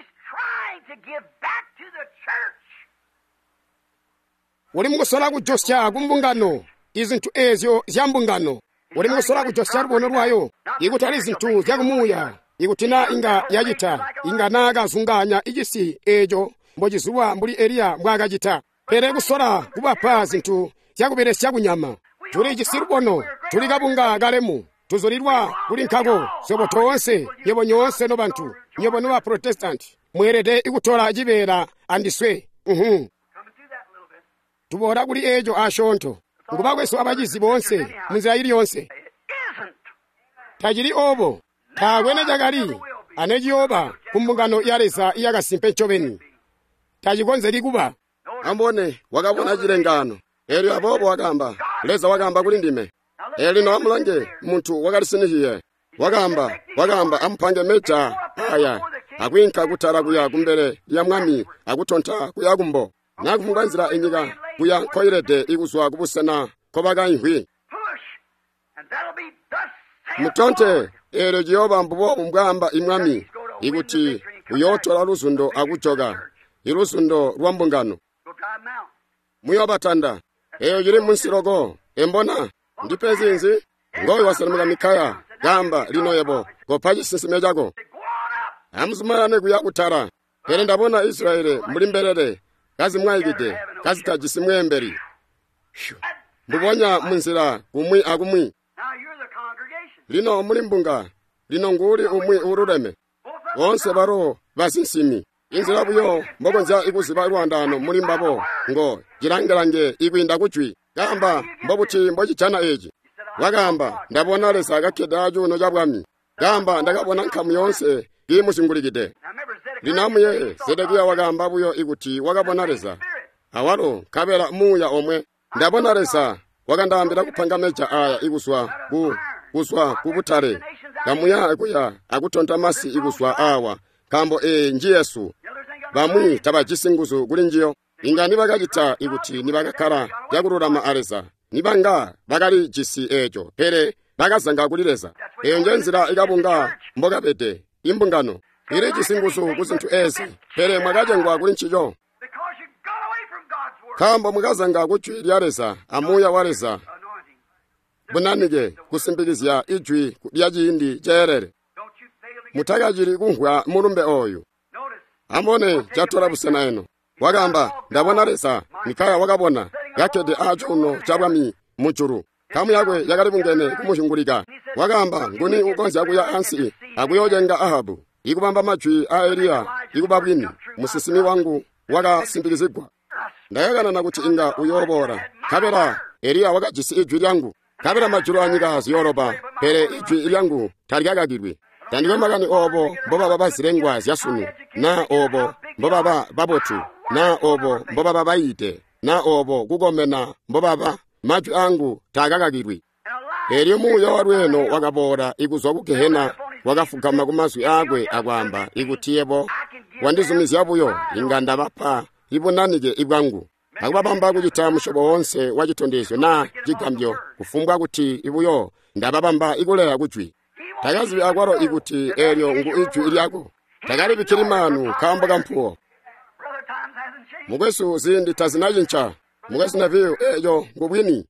uli mukusola kujosya kumbungano izinthu ezyo zyambungano uli mukusola kujosya lubono lwayo ikuti ali zinthu zakumuya ikutina inga yachita inga nakazunganya ichisi ejo mbochizuwa mbuli Eliya mbwakachita pere kusola kubapa zinthu zakuperesya kunyama tuli ichisi lubono tuli kabunga kalemu tuzolidwa kuli nkhako sobo tonse nyebo nyonse no bantu nyebo no Protestant mwerede ikutola chipera andiswe uhum tubora kuli ejo ashonto ngubakweso abachizi bonse munzira ili yonse tajiri obo takwene jakali anejiyoba kumbungano yaleza iyakasimpe choveni tajikonzeri kuba ambone wakabona chilengano elyo abobo wakamba leza wakamba kuli ndime elino amulange munthu wakalisinihiye wakamba wakamba ampange mecha aya akwinka kutara kuya kumbere lya mwami akutonta kuya kumbo nakufunganzira enyika kuya koirede ikuswa kubusena kobaka inhwi mutonte ero Jehova mbubo mbwamba imwami ikuti uyotola lusundo akuchoka ilusundo lwambungano muyobatanda eyo yiri munsiroko embona ndipezi nzi ngoyi wasalamuka Mikaya gamba lino yebo gopaji sisime jako amzumayane kuya kutara pere ndabona Israeli muri mberere kazi mwayigide kazi tajisimwe emberi mbubonya munzira kumwi akumwi lino muri mbunga lino nguri umwi urureme onse baro basinsimi inzira buyo mbogonza ikuziba Rwandano muri mbabo ngo girangerange igwinda kuchwi gamba mbobuti mbogichana eji wagamba ndabona lesa gakedaju no jabwami gamba ndagabona nkamu yonse gimusingurigide linamuye Zedekiya wagamba buyo iguti wagabona lesa awalo kabera muya omwe ndabona lesa wagandambira kupanga mecha aya iguswa ku kuswa kubutare kamuya kuya akutonta masi iguswa awa kambo e njiyesu bamwi tabajisinguzo kuli njiyo ingani bagajita iguti nibagakara yagururama areza nibanga bagali jisi ejo pere bagazanga kulireza eyo njenzira igabunga mboga bete imbungano ire jisinguzo kuzintu ezi pere mwagajengwa kuli nchiyo kambo mwagazanga kuchwi lyareza amuya wareza bunanige kusimbikizya ijwi lyajindi jerere mutagajiri kunhwa mulumbe oyu ambone jatola busena eno wagamba ndabona lesa Mikaya wakabona yakede ajuno chabwami muchuru kamu yakwe yakali bungene kumushungulika wagamba nguni ukonzi akuya ansi akuyojenga Ahabu ikubamba majwi a Eliya ikubabwini musisimi wangu wakasimbikizigwa ndayagana nakuti inga uyobora kabera Eliya wakajisi ijwi lyangu kabera majuru anyikazi yoroba pere ijwi lyangu talikagagirwe tandiwe magani obo mboba baba zirengwazi yasunu na obo mboba baba babotu na obo mboba baba ite na obo kugomena mboba baba majwi angu tagagagirwe Eliya muyo warweno wakabora ikuzwa kugehena wakafugama kumazwi agwe agwamba ikutiyebo wandizumizya yabuyo inganda bapa ibonanike ibwangu akubabamba kuchita mushobo wonse wachitondezyo na chigambyo kufumbwa kuti ibuyo ndababamba ikuleya kujwi takazi akwaro ikuti elyo ngu ijwi ilyako takali bikirimanu kamba kampuo mukwesu zindi tazinajincha mukwesu naviyo eyo ngubwini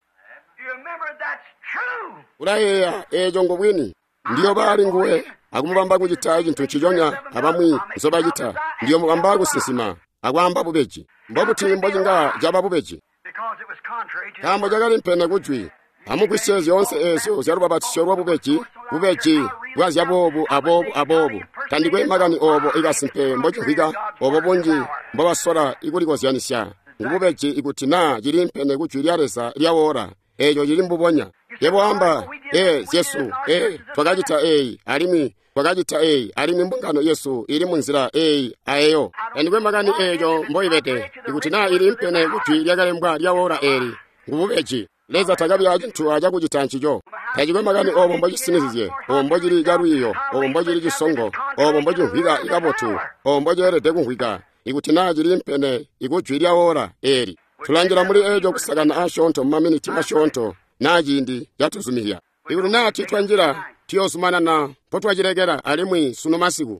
ulayeya eyo ngubwini ndiyo bali nguwe akumubamba kuchita ikintu chijonya abamwi nsobachita ndiyo mubamba kusisima akwamba bubeji mbobuti mbojinga jaba bubeji kambo jakali mpene kujwi amukwisezi yonse ezo zyarubabatisyorwa bubeji bubeji bwazi abobu abobu abobu tandikwe magani obo igasimpe mbojinga obo bunji mbobasora ikulikozyanisya ngububeji ikutina jiri mpene kujwi lyaresa lyawora ejo jiri mbubonya yebo amba eh Yesu eh twakajita eh alimi twakajita eh alimi mbungano Yesu iri munzira eh ayeyo andikwe magani ejo mboyibete ikutina iri mpene kujwi lyagalembwa lyawora eri ngububeji leza tagabi ajintu aja kujitanchijo tajikwe magani obo mbojisiniziye obo mbojiri garuiyo obo mbojiri gisongo obo mbojihwiga ikabotu obo mbojere dekunhwiga ikutina jiri mpene ikujwi lyawora eri tulangira muri ejo kusagana ashonto maminiti mashonto najindi yatuzumiya ikuru nati twanjira tiyosumana na potwajiregera alimwi suno masiku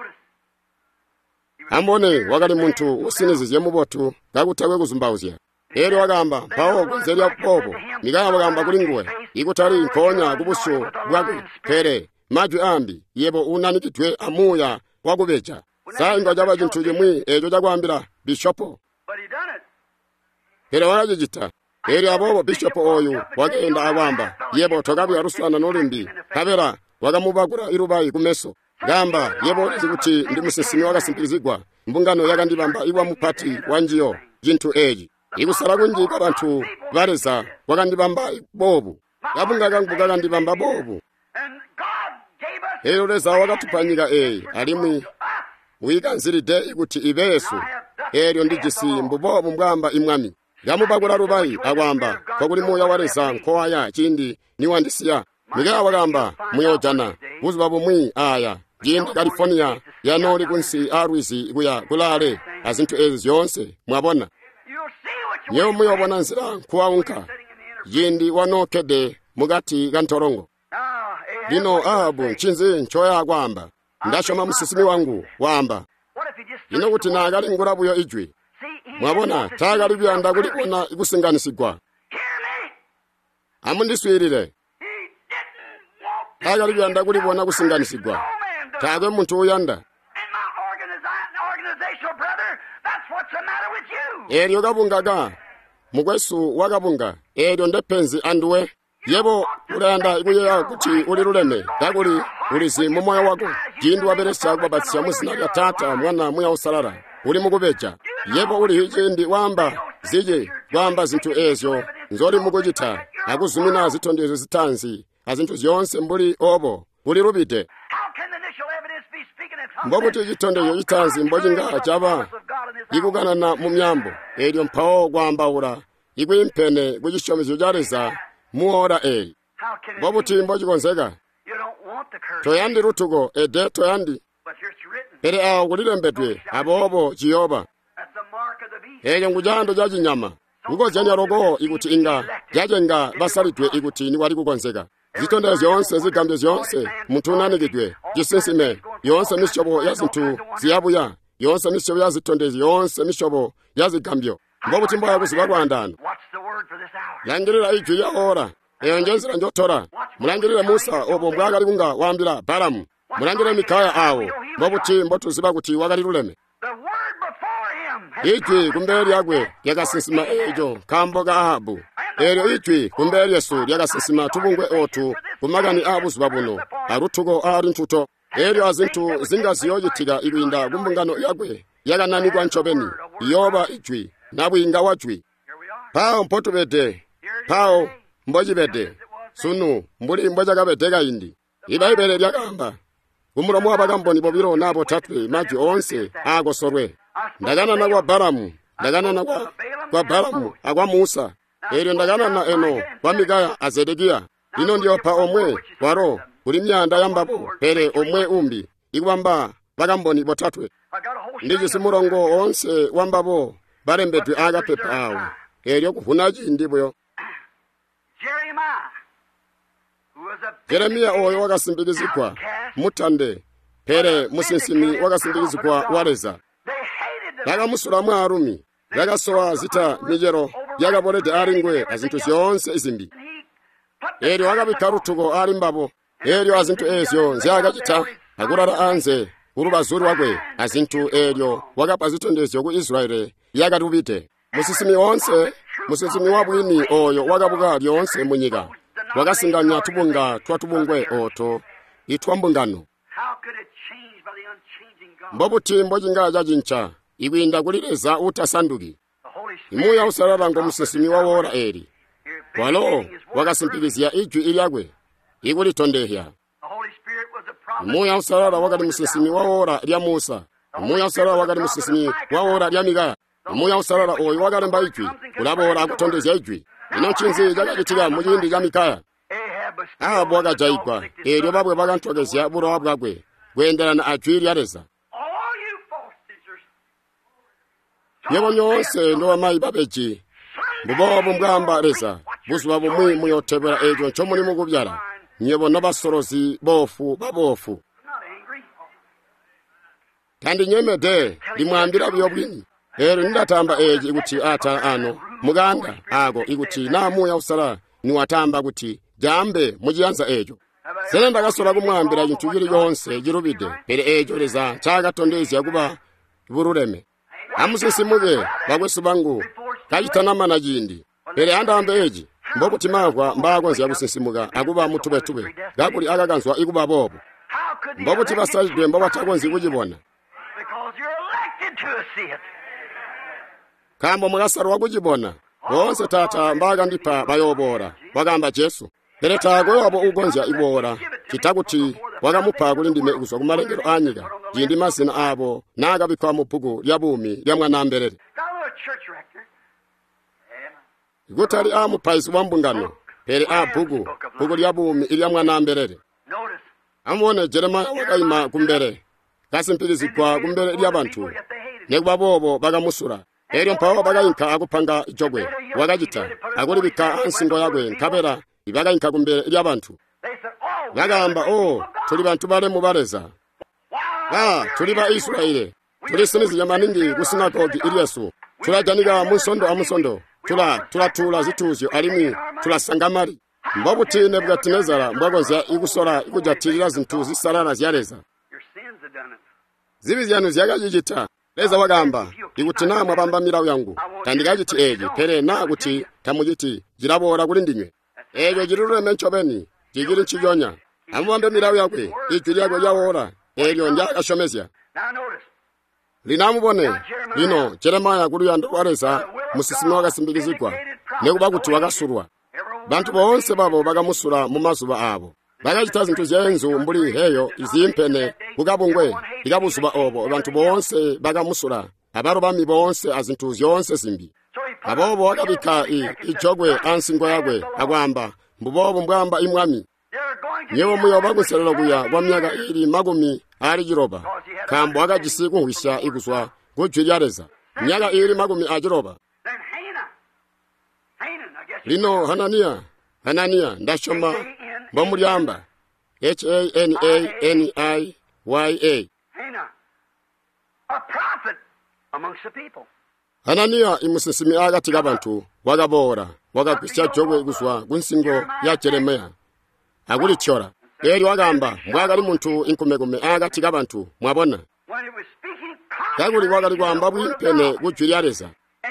ambone wakali muntu usiniziye mubotu gakutagwe kuzumbauzya ero wagamba pawo kuzelya popo Mikaya wagamba kulinguwe ikutali nkonya kubuso bwakwe pere majwi ambi yebo unanikitwe amuya wakubeja saa ingo jaba jintu jimwi ejo jagwambira bishopo pere wajijita eri abobo bishop oyu wagenda agamba yebo togabi arusana nolimbi kabera wagamubagura irubayi kumeso gamba yebo zikuti ndi musisimi wagasimpirizigwa mbungano yagandibamba iwa mupati wanjiyo jintu eji ikusala kunjika abantu bareza wagandibamba bobu yabunga gangubuga gandibamba bobu ero leza wagatupanyika eyi alimwi wiganziride ikuti ibesu eryo ndijisi mbubobu mbwamba imwami yamubagura rubayi agwamba kokuli muya wareza nkoaya chindi niwandisiya Mikaya wagamba muyojana buzuba bumwi aya jindi California yanoli kunsi arwizi kuya kulale azintu ezi yonse mwabona nyewe muyobona nzira kuwaunka jindi wanokede mugati gantorongo lino Ahabu nchinzi nchoya agwamba ndashoma musisimi wangu wamba ino kuti nagali ngurabuyo ijwi mwabona tagali byanda kulikona ikusinganisigwa amundiswirire tagali byanda kulibona kusinganisigwa tagwe muntu uyanda eryo gabungaga mugwesu wagabunga eryo ndepenzi anduwe yebo uranda ikuye kuti uri ruleme daguri urizi mu moyo wako jindi waberesa kubabatsia musina ya tata mwana muya usalala uri mukubeja yebo uri hijindi wamba zije wamba zintu ezo nzori mukujita akuzumina zitondezo zitanzi azintu zonse mbuli obo uri rubite mbokuti chitondezo chitanzi mbojinga chaba ikugana na mumyambo eryo mpawo gwambaura ikwimpene kuchishomezo jareza muora e bobuti mbojikonzeka toyandi rutugo ede toyandi ere awo kulilembedwe abobo chiyoba eyo ngujando jaji nyama uko janya rogo ikuti inga jajenga basalitwe ikuti ni wali kukonzeka zitonda zonse zigambye zonse mutunanikidwe jisinsime yonse mishobo yazintu ziyabuya yonse mishobo yazitondezi yonse mishobo yazigambyo mbobuti mboya kuzibagwandana yangirira ijwi ya ora eyongenzira njotora mulangirire Musa obo mbwagali kunga wambira Balamu mulangirire Mikaya awo mbobuti mbotu ziba kuti wagali ruleme ijwi kumbere lyagwe lyakasisima ejo kambo ka Ahabu. Eryo ijwi kumbere Yesu lyakasisima tubungwe otu kumagani abuziba buno arutugo ari ntuto. Eryo azintu zingaziyoyitiga ibinda kumbungano yagwe yakananigwa nchobeni yoba ijwi nabwinga wajwi. Pao mpotubede pao mbojibede sunu mbuli mboja kabedega indi ibaibele lyagamba umulomo wabagamboni bobiro nabo tatwe maji onse agosorwe ndagana na kwa Balamu ndagana na kwa, kwa Balamu agwa Musa. Eryo ndagana na eno kwa Mikaya azedegia ino ndiyo pa omwe waro uli myanda yambabo pere omwe umbi igwamba bagamboni botatwe ndiji simurongo onse wambabo barembedwe agapepa awo. Eryo kuhunaji ndiboyo Jeremia oyo wakasimbigizikwa mutande pere musinsimi wakasimbigizikwa wareza yaga musura mwarumi yaga soa zita mijero yaga bolede aringwe azintu zonse izimbi. Eryo wakabikarutugo ari mbabo eryo azintu ezyo nziyaga jita agurara anze urubazuri wagwe azintu eryo wakapazitondezyo ku Israeli yaga rubite musisimi onse musisimi wabwini oyo wakabuka lyonse munyiga wakasinganya tubunga twatubungwe oto itwambungano. Mbobuti mbojinga jajincha ibinda kulireza utasanduki imuya usarara ngo musisimi wawora eri walo wakasimpigizia ijwi ilyagwe ikulitondehya. Imuya usarara wakati musisimi wawora lya Musa imuya usarara wakati musisimi wawora lya Mikaya imuya usarara oyo wakalemba ijwi kulabora akutondezya ijwi ino chinzi jakachitiga muyindi ja Mikaya. Ahabu wakajaigwa eryo babwe bakantogezya bulowa bwagwe bwenderana ajwi lyareza. Yebo nyonse ndo amayi babeji bubobo mbwamba reza buzuba bumwe muyotebera ejo ncho muri mugubyara nyebo n'abasorozi bofu babofu kandi nyemede limwambira byobwini. Ero ndatamba eji iguti ata ano muganda ago iguti namuya usara niwatamba guti jambe mujiyanza ejo sene ndagasora kumwambira intugiri yonse girubide pere ejo reza chagatondezi yakuba burureme amusisimuge bagwesubangu kayitanama na jindi pere andambe eji mbokuti magwa mbagonzi yabusisimuga akuba mutube tube gakuri agaganzwa ikuba bobo mbokuti basajwe mbo batagonzi kujibona kambo mugasaro wakujibona bonse tata mbaga ndipa bayobora bagamba Yesu pere tago abo ugonzya ibora kitaguti wagamupa kulindime uguswa kumalengero anyiga jindi masina abo naga bikwa mupugu lyabumi lyamwanamberere gutari amu paisu wambungano pere apugu pugu lyabumi lyamwanamberere. Amone Jeremiah wakaima kumbere kasimpirizi kwa kumbere lyabantu nebabobo bagamusura. Eryo mpawo bagayinka akupanga ijogwe wakajita akulibika ansingo yagwe nkabera ibagayinka kumbere lyabantu bagamba oh tuli bantu bale mubareza ah tuli ba Israeli tuli sinizi yamaningi kusinagogi Iliasu tulajaniga musondo amusondo tula tula tula zituzyo alimi tula sangamari mbobutine bwatinezara mbagoza igusora ikujatirira zintuzi sarana zyareza zibizyano zyagajijita leza wagamba igutina mwabamba mirawo yangu tandikajiti eji pere na guti tamujiti jirabora kulindinywe ejo jirure menchobeni jigiri nchijonya amwambe mirawo yakwe ijuri yago yawora ejo nja ashomezya. Linamubone lino Jeremiah kuru yandu wareza musisimi wagasimbigizikwa nekuba kuti wagasurwa bantu bonse babo bagamusura mu mazuba abo bagajita zintu zenzu mbuli heyo izimpene kugabungwe igabusuba obo bantu bonse bagamusura abarobami bonse azintu zonse zimbi abobo wakabika ijogwe ansingo yagwe agwamba mbubobo mbwamba imwami nyewo muyo baguserero kuya kwa myaka iri magumi ari giroba kambo agajisiku hwisha iguswa gujiryareza myaka iri magumi agiroba. Lino Hanania Hanania ndashoma bamuryamba H A N A N I Y A a prophet amongst the people. Hanania imusisimi agati gabantu wagabora wagakwisya jogwe iguswa gunsingo ya Jeremiah agulichora eri wagamba mbwaga ali muntu inkumegume agati gabantu mwabona kakuli wakali kwamba bwimpene kujwi lyaleza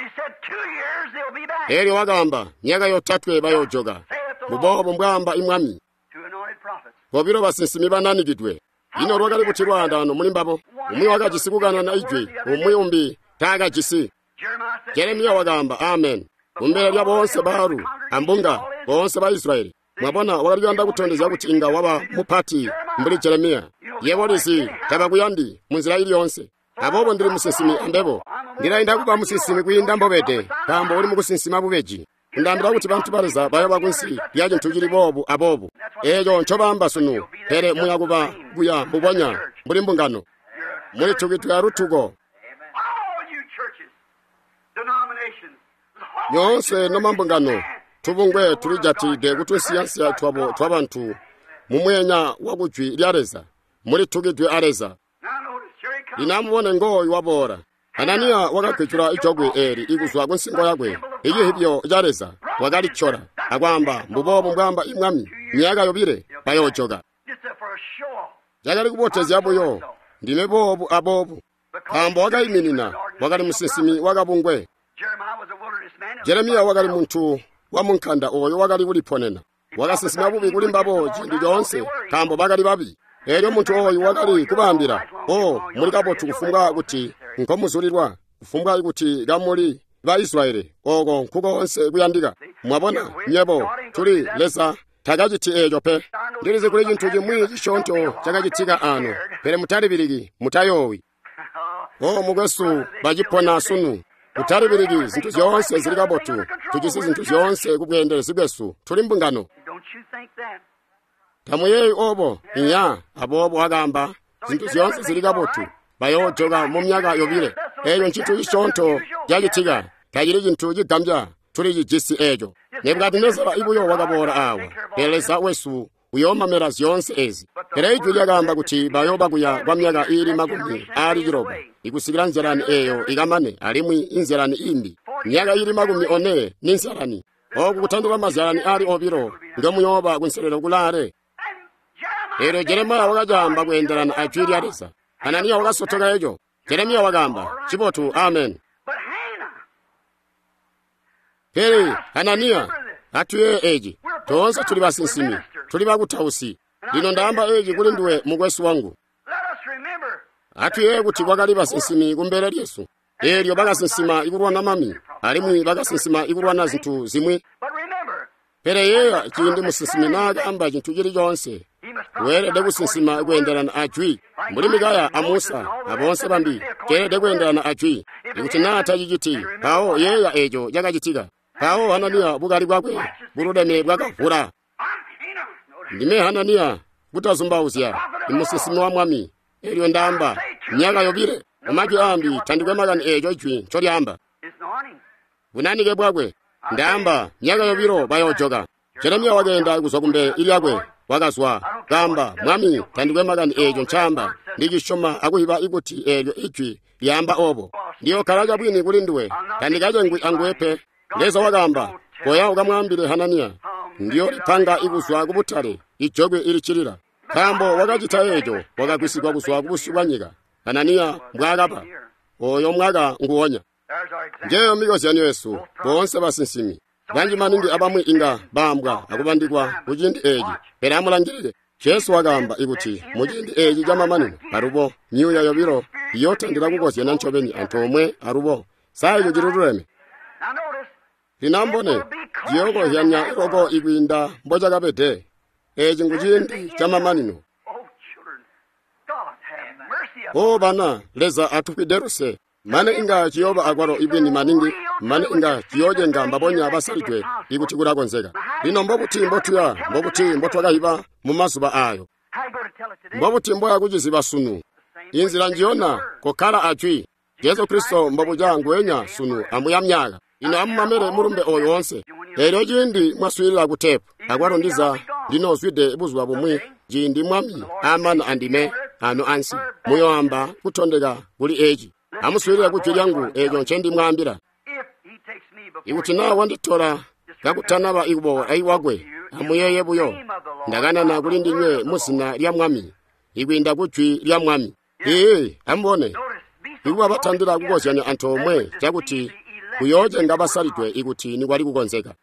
eryo wagamba myaka yotatu bayojoga mubobo mbwamba imwami bobiro basinsimi bananikidwe ino lwakali kuti Rwanda ano mulimbabo umwi wakajisikukana na ijwi umwi umbi takajisi Jeremiya wagamba amen kumbera lya bonse baru ambunga bonse ba Israeli mwabona wakaliganda kutondeza kuti inga waba mupati mbuli Jeremiya yebolisi tabakuyandi munzira ili yonse abobo ndiri musinsimi ambebo ndiraenda kuba musinsimi kuyinda mbobete kambo uli mukusinsima bubeji ndambira kuti bantu baleza bayo bakunsi yaje ntujiri bobu abobo ejo ntobamba sunu pere muya kuba buya mubonya mbuli mbungano muri tukitu ya rutugo yonse no mambungano tubungwe tulijatide kuti siyansi twabo twabantu mumwenya wakujwi lyareza muri tukitu areza inamubone ngoyi wabora Ananiya wakakwicura ichogwe eri iguswa kunsingo yakwe iyo hibyo yareza wakalichora agwamba mbubobo mbwamba imwami myaka yobire bayojoga yakali kuboteza yabuyo ndime bobu abobu kambo wakayiminina wakali musinsimi wakabungwe Jeremiya wakali muntu wamunkanda oyo wakali kuliponena wakasinsima bubi kuli mbabo jindi jonse kambo bakali babi eryo muntu oyo wakali kubambira o muri kabotu kufunga kuti nkomuzulirwa kufunga kuti gamuli ba Israeli ogo nkuko onse kuyandika mwabona nyebo tuli lesa takajiti ejo pe ndirize kuli chintu chimwe chishonto chakachitika ano pere mutali biligi mutayowi o mugwesu bajipona sunu mutali biligi zintu zonse zili kabotu tujisi zintu zonse kubwendere sibwesu tuli mbungano tamuye obo inya abobo agamba zintu zonse zili kabotu bayojoga mu myaka yobire eyo nchitu ishonto jagitiga kagiri chintu gigambya tuli jisi ejo nebwadinezera ibuyo wagabora awa eleza wesu uyomamera zonse ezi ere ijwi lyagamba kuti bayoba kuya kwa myaka iri magumi ari jiroba ikusigira nzerani eyo igamane alimwi inzerani imbi myaka iri magumi one ninzerani oku kutandura mazerani ari obiro ngamuyoba kunserero kulare ero Jeremiya wakajamba kuenderana ajwiri areza Ananiya wakasotoka ejo Jeremiya wagamba chibotu amen Heri Ananiya atuye eji tonse tuli basinsimi tuli bakutausi lino ndamba eji kuli ndiwe mugwesu wangu atuye kuti wakali basinsimi kumbere Yesu eryo bakasinsima ikurwa na mami alimwi bakasinsima ikurwa na zintu zimwe pere yeya chindi musinsimi nagamba chintu chili jonse were de kusinsima kuenderana ajwi muri migaya amusa abonse bambi kere de kuenderana ajwi ikuti nata jijiti pawo yeya ejo jagajitika pawo Hananiya bugari bwakwe burudeme bwakavura ndime Hananiya kutazumbauzya imusisimi wa mwami eryo ndamba myaka yobire amagi ambi tandikwe magani ejo ijwi cholyamba bunanike bwakwe ndamba myaka yobiro bayojoga Jeremiya wagenda kuzokumbe ilyakwe wakazwa gamba mwami tandikwe magani ejo nchamba ndikishoma akuhiba ikuti ejo ijwi lyamba obo ndiyo karaja bwini kulindiwe tandikaje ngwi angwepe leza wagamba koya ukamwambire Hananiya ndiyo lipanga ikuzwa kubutale ijogwe ilichirira kambo wakachita ejo wakakwisikwa kuzwa kubusibwanyika Hananiya mbwakapa oyo mwaka nguonya njeyo mikosi yani Yesu bonse basinsimi banji manindi abamwe inga bambwa akubandikwa kujindi eji pera amulangirire Yesu wagamba ikuti mujindi eji jamamanino arubo nyuya yobiro yote ndira kukosi nanchobeni antomwe arubo sayo jirurureme linambone jiyogo yanya ogo igwinda mboja kabete eji ngujindi jamamanino o bana leza atupideruse mane inga chiyoba agwaro ibini maningi mane inga chiyoje nga mbabonya abasalijwe ikuti kuragonzeka lino mbobuti mbotuya mbobuti mbotwagahiba mumasuba ayo mbobuti mboya kujiziba sunu inzira njiona kokala ajwi Yesu Kristo mbobuja ngwenya sunu amuya myaka ino amumamere murumbe oyo onse ero jindi mwaswirira kutepa agwaro ndiza lino zwide buzwa bumwe jindi mwami amana andime ano ansi muyo amba kutondeka kuli eji amuswirira kuti lyangu ejo nchendi mwambira ikuti nawo wanditora gakutanaba ikubo aiwagwe amuyeye buyo ndagana na kulindinywe musina lya mwami igwinda kutwi lya mwami ee ambone ikuba batandira kukozanya anthu omwe chakuti kuyoje ngabasalidwe ikuti ni kwali kukonzeka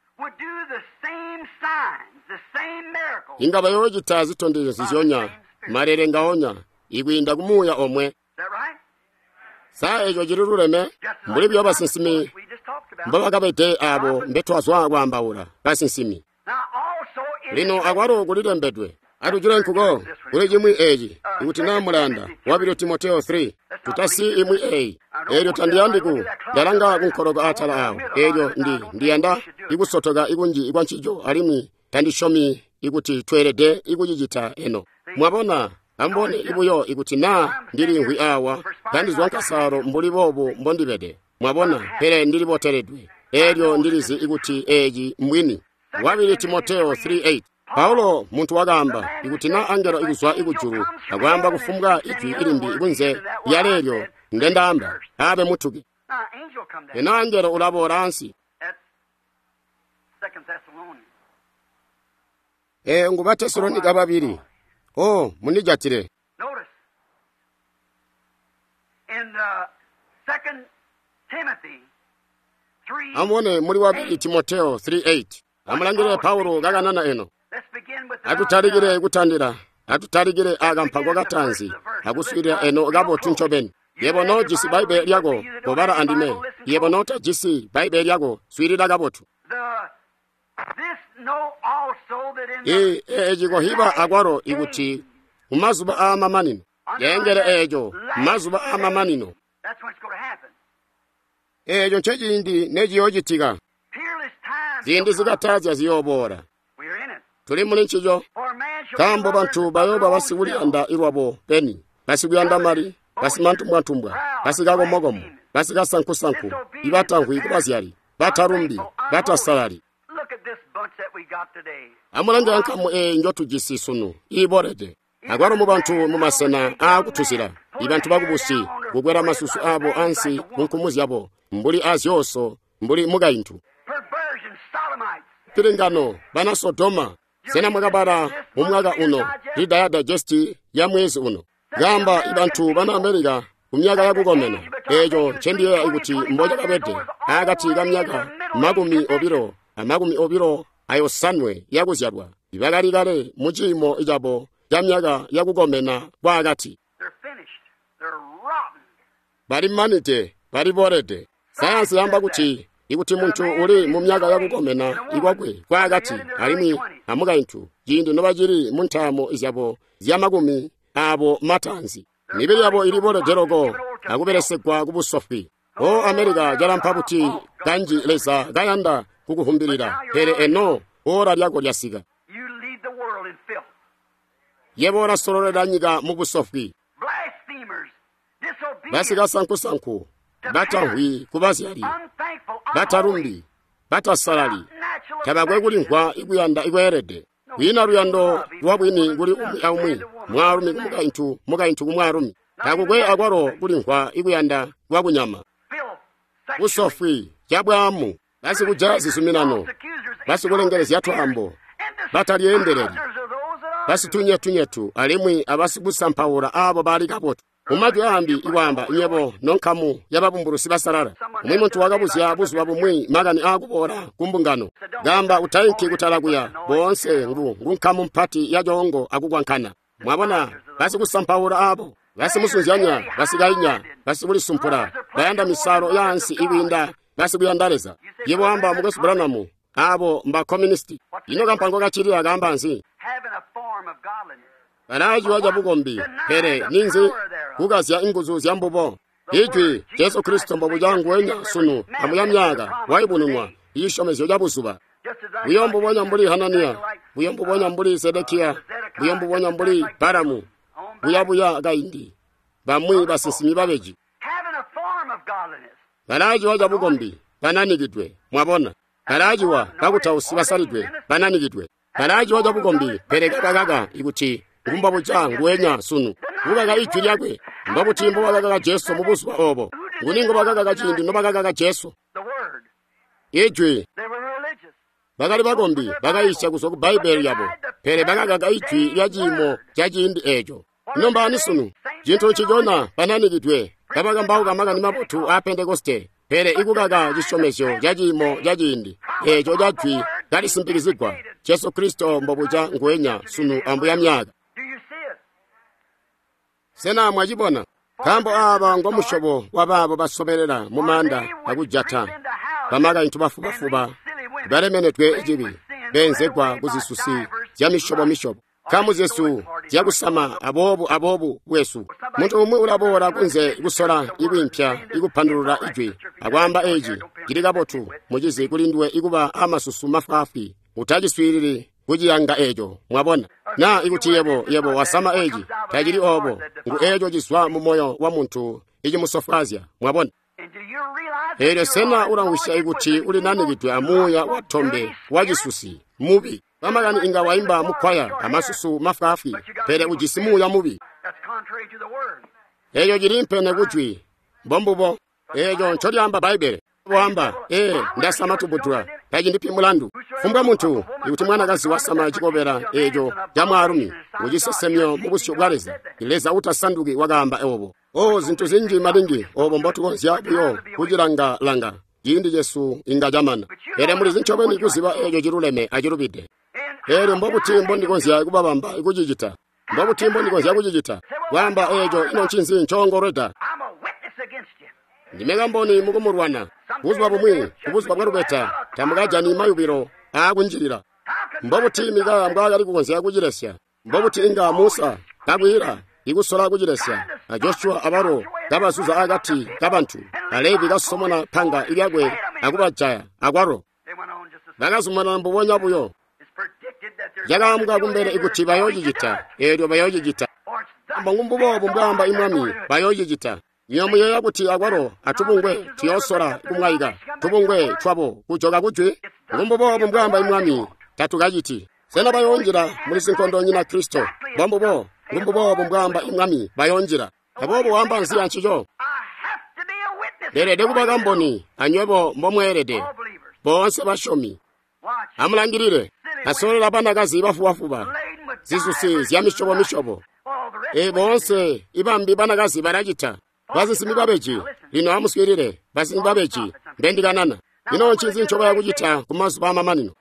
ingaba yochita zitondero zizyonya marere ngaonya ikuinda kumuya omwe saa ejo chiruruleme mbuli byo basinsimi mbaba kabete abo mbetwazwa kwambaula basinsimi lino akwaro kulilembedwe atujule nkuko kuli chimwi eji ikuti namulanda wabiro Timoteo three tutasi imwi e ejo tandiyandiku ndalanga kunkologa atala awo ejo ndi ndiyanda ikusotoga ikunji ikwanchijo alimwi tandishomi ikuti twerede ikujijita eno mwabona ambone ibuyo ikuti na ndiri ngwi awa tandizwa nkasaro mbuli bobo mbondibede mwabona pere ndiri boteredwe ejo ndirizi ikuti eji mwini wabiri Timoteo three eight Paulo muntu wagamba ikuti na angelo ikuzwa ikujuru agwamba kufumbwa iki ilimbi ikunze yalelyo ndendamba abe mutuki ena angelo ulabora ansi eh nguba Tesalonika babiri oh munijatire in uh, Second Timothy three amone muri wabiri Timoteo three eight amulangire Paulo gaganana eno atutarigire kutandira atutarigire agampango gatanzi akusubira eno gabo tunchobeni yebo no jisi bible lyago bobara andime yebo no ta jisi bible lyago swirira gabotu this know also that in e ejigo hiba agwaro iguti umazuba amamanino yengere ejo mazuba amamanino that's what's going to happen ejo ncheji indi neji ojitiga peerless time zindi zigataza ziyobora we're in it tuli muri nchijo for man shall kambo bantu bayoba basibuliyanda irwabo beni basibuyanda mari basimantu mwantumbwa basigago mogomo basiga sanku sanku ibatangu ikubazyari batarumbi batasalari look at this bunch that we got today amulanga nkamu e njotu jisisunu iborede agwaro mu bantu mu masena akutuzira ibantu bagubusi gugwera masusu abo ansi kunkumuzi yabo mbuli azyoso mbuli mugayintu perversion sodomites piringano bana Sodoma sena mwagabara umwaga uno lidaya digesti ya mwezi uno gamba ibantu bana Amerika umyaga ya kugomena ejo chendiye ikuti mboja kabete agati gamyaga magumi obiro amagumi obiro ayo sanwe yakuzyarwa ibagarigare mujimo ijabo jamyaga ya kugomena bwagati they're finished they're rotten bari manite bari borede sayansi yamba kuti ikuti muntu uri mu myaka ya kugomena igwagwe kwagati alimi amuga intu yindi no bajiri muntamo izyabo ziyamagumi abo matanzi nibiri yabo iribore jerogo akuberesekwa kubusofi o Amerika jarampabuti kanji leza gayanda kuguhumbirira pere eno ora lyako lyasiga you lead the world in filth yebora sorore danyiga mu busofi blasphemers disobedient basiga sanku sanku batahwi kubazyari unthankful batarumbi batasalali tabagwe kuli nkwa iguyanda igwerede wina ruyando rwabwini guli umwe mwarumi kumugayintu mugayintu kumwarumi takugwe agwaro kuli nkwa iguyanda rwabunyama usofi jabwamu basi kujazi suminano basi kulengereza yatwambo bataliendereri basi tunye tunyetu alimwi abasibusampawura abo bali gaboto umaju ambi iwamba nyebo nonkamu yababumburusi basarara umwe muntu wagabuzya buzu babumwi magani agubora kumbungano gamba utainki kutalaguya bonse ngu ngunkamu mpati yajongo agugwankana mwabona basi kusampawura abo basi musunzanya basi gainya basi buli sumpura bayanda misaro yansi ibinda basi buyandaleza yebo amba mugesu branamu abo mba communist ino gampango gachiri agamba nsi having a form of godliness banaji waja bugombi pere ninzi kugasya inguzu zyambubo ijwi Yesu Kristo mbabujangu wenya sunu amuyamyaga waibununwa yishomezyo jabusuba buyombo bonya mbuli Hanania buyombo bonya mbuli Sedekia buyombo bonya mbuli Baramu buyabuya gaindi bamwi basisimi babeji having a form of godliness banaji waja bugombi bananigidwe mwabona banaji wa bakutausi basalidwe bananigidwe banaji waja bugombi pere gagaga ikuti ngumba bujangu wenya sunu bugaga ijwi lyagwe mbabutimbo bagaga Yesu mubusuba obo nguningo bagaga chindi no bagaga Yesu the word ijwi they were religious bagali bagombi bagayisha kusoku Bible yabo pere bagaga ijwi lyajimo jajindi ejo nomba ni sunu jinto chijona bananigidwe kabagamba ukamagani maputu a Pentekoste pere ikukaga chishomesho jajimo jajindi echo jatwi galisimpikizigwa Yesu Kristo mbobuja ngwenya sunu ambuya myaka sena mwajibona kambo aba ngo mushobo wababo basoberera mu manda akujata bamaga intu bafubafuba baremenetwe ijibi benzegwa kuzisusi ya mishobo mishobo kamu Yesu yakusama abobu abobu wesu muntu umwe urabora kunze gusora ibwimpya igupandurura ijwi agwamba eji girikabotu mugize kulindwe ikuba amasusu mafafi utagiswiriri kujiyanga ejo mwabona na ikutiyebo yebo wasama eji tajiri obo ngu ejo giswa mu moyo wa muntu iji musofazia mwabona ere sena uranwisha ikuti uli nani gitwe amuya watombe wajisusi mubi bamagani inga waimba mukwaya amasusu mafafi pere ujisimu ya mubi ejo jirimpene kutwi bombubo ejo nchori amba Bible wamba eh ndasama tubutura taji ndipi mulandu fumbwa muntu ikuti mwana kazi wasama chikobera ejo jamwarumi ujisesemyo mubusyo bwareza ileza utasanduki wagamba ewobo oh zintu zinji madingi obo mbotu konzya buyo kujiranga langa yindi Yesu inga jamana ere muri zinchobeni kuziba ejo jiruleme ajirubide ere mbobuti mbondi konzya kubabamba ikujijita mbobuti mbondi konzya kujijita wamba ejo ino nchinzi nchongoreta ndimega mboni mugumurwana kuzwa bumwe kubuzwa bwarubeta tamugaja ni mayubiro agunjirira mbobuti miga mbwaga ari kukonzya kujiresya mbobuti inga Musa kabwira igusora kujiresya na Joshua abaro kabasuza agati kabantu alevi gasomona panga ilyagwe akubajaya agwaro bagazumana mbubonya buyo yagambwa kumbere ikuti bayojigita eryo bayojigita mbangumbubo bumbamba imwami bayojigita nyomuye yakuti agwaro atubungwe tiyosora kumwayiga tubungwe twabo kujoga kujwe ngumbubo bumbamba imwami tatugajiti sena bayonjira muri sinkondo nyina Kristo bombubo ngumbubo bumbamba imwami bayonjira abobo wamba nsi yanchijo dere de kubagamboni anywebo mbomwerede bonse bashomi amulangirire asorera bana gazi bafuwafuba zisusi zya mishobo mishobo e bonse ibambi bana gazi baragita bazisimi babeji lino amuswirire basimi babeji bendiganana ino nchizi nchoba ya kujita kumazu ba mamanino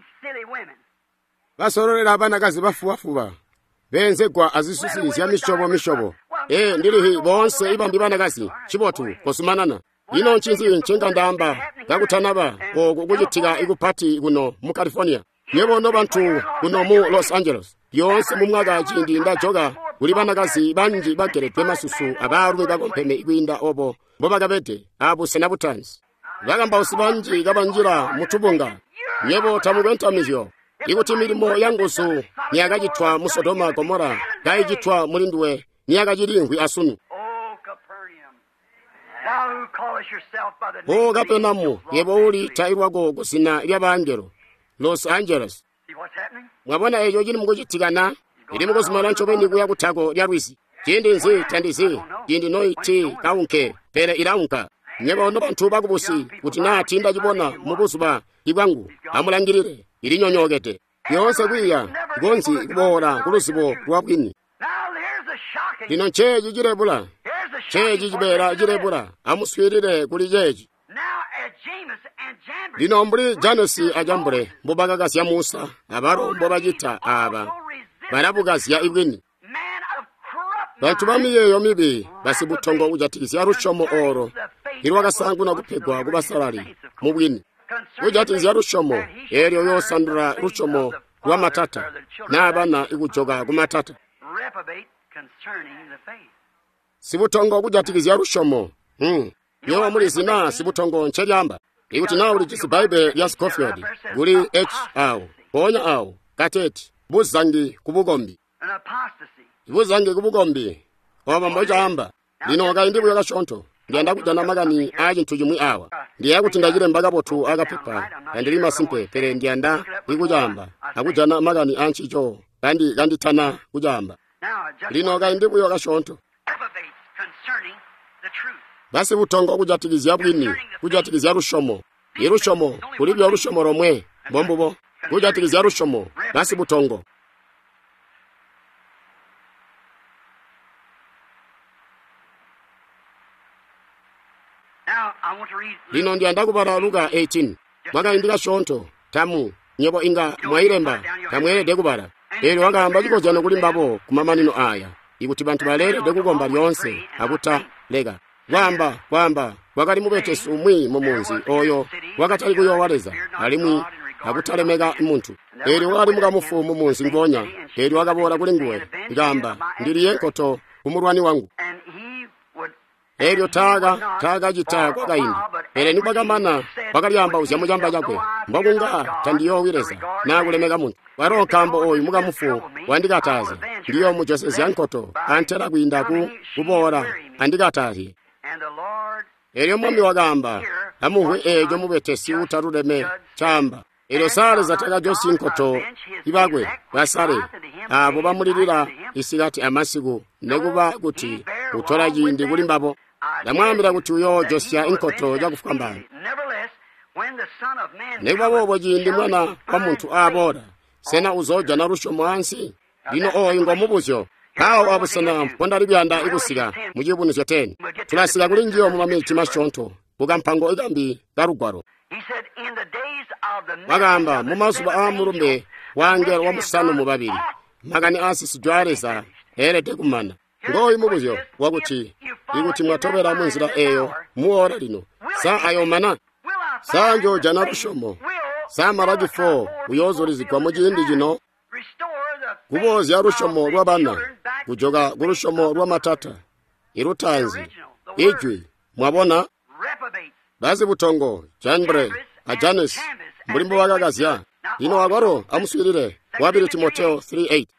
basorera bana gazi bafuwafuba benzegwa azisusi zya mishobo mishobo e ndirihi bonse ibambi bana gazi chibotu kosumanana ino nchizi nchenga ndamba gakutanaba kujitiga ikupati kuno mu California yebo no bantu kuno mu Los Angeles yonse mu mwaga jindi ndajoga uli bana gazi banji bageretwe masusu abarume bagompeme igwinda obo bobagabete abu senabutansi bagamba usibanji gabanjira mutubunga yebo tamugwenta mizyo ikuti mirimo yangusu niyagajitwa mu Sodoma Gomora gayijitwa mulindwe niyagajirindwi asunu oh Kapenamu yebo uli tairwago gusina lyabangero Los Angeles mwabona ejo jini mukujitigana ili mukuzimana nchobeni kuya kutago lya Rwisi jindi nzi tandizi jindi noiti kaunke pere ilaunka nyeba ono bantu bakubusi kuti na tinda jibona mubusuba igwangu amulangirire ili nyonyogete yonse kwiya gonzi kubora kulusibo lwabwini lino cheji jirebula cheji jibera jirebula amuswirire kuli jeji lino mbuli Janesi ajambure mbubagagas ya Musa abaro mbobajita aba barabugas ya ibwini bantu bamiye yo mibi basi butongo ujatisi ya rushomo oro irwaga sangu na gupegwa kubasarari mu bwini ujatisi ya rushomo eryo yo sandura rushomo wa matata n'abana igujoga kumatata sibutongo ujatisi ya rushomo hmm yewa muri zina sibutongo ncheryamba ikuti na uli jisi Bible ya Scofield guli H au ponya au kateti buzangi kubugombi buzangi kubugombi oba mmoja amba lino gaindi buyo gashonto ngenda kujana magani aje ntujumwi awa ndiye kuti ndagire mbaga botu agapipa andilima simpe pere ndianda ikujamba akujana magani anchi jo kandi kandi tana kujamba lino gaindi buyo gashonto basi butongo kujatigizya bwini kujatigizya rushomo irushomo kulibyo rushomo romwe bombubo kujatigizya rushomo basi butongo lino ndiyanda kupata Luka eighteen mwakayindika shonto tamu nyebo inga mwailemba kamwelede kupata lero wakamba chikozano kulimbapo kumamanino aya ikuti banthu balere kukomba lyonse akuta leka kwamba kwamba wakati mupetesu umwi mumunzi oyo wakatali kuyowaleza alimwi akutalemeka munthu lero wakati mukamufu mumunzi ngonya lero wakapora kuli nguwe ngamba ndiliye nkoto umurwani wangu lero taka taka chita kwa kaindi ere ni pakamana pakalyamba uziyamu chamba chakwe mbakunga tandiyowireza nakulemeka munthu waro kambo oyu mukamufu wandikataza ndiyo mujosezi yankoto antera kuindaku kupora andikatazi eryo mwami wakamba amuhwe ejo mubetesi utaruleme chamba ero sare zataka josi nkoto ibagwe basare abo bamulirira isigati amasiku nekuba kuti utora jindi kulimbapo ndamwambira kuti uyo josya inkoto yakufuka mbali nekuba bobo jindi mwana wa munthu abora sena uzoja na rusho mwansi lino oyo ngomubuzyo awo abusana ponda libyanda ikusika mujibunu cha ten tulasika kulingiyo mu mamiki mashonto bukampango igambi garugwaro bagamba mu masuba amurumbe wangero wa musano mu babiri magani asisi jwareza erete kumana ngoyi mubuzyo wakuti ikuti mwatobera munzira eyo muora lino sa ayomana sanjo jana rushomo sa maraji fo uyozolizikwa mujindi jino kubozi ya rushomo rwabana kujoga gurushomo rwa matata irutanzi ijwi mwabona bazi butongo janbre ajanes mulimbo wakagazya ino wagwaro amuswirire wabiri Timoteo three eight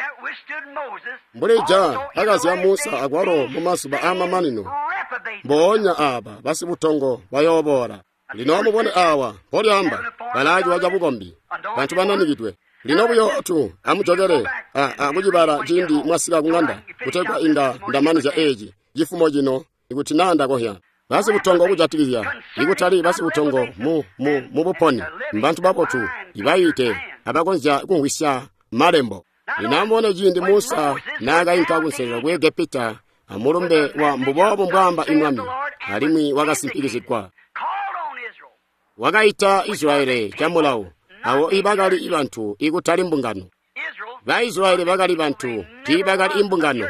mbulija agazya Musa agwaro mumasuba amamanino mbonya aba basi butongo bayobora lino mubone awa polyamba balaji waja bugombi bantu bananigitwe lino buyotu amujogere amujibara jindi mwasika kunganda kutekwa inda ndamani za eji jifumo jino ikuti nanda kohya basi butongo kujatikizya ikutali basi butongo mu mu mubuponi mbantu bapotu ibayite abagonja kungwisya malembo linamone jindi Musa naga inka kunsega kwege pita amurumbe wa mbubobo mbamba imwami alimwi wakasimpikizikwa wakaita Israeli chamulawo awo ibagali ibantu ikutali mbungano ba Israeli bagali bantu tibagali imbungano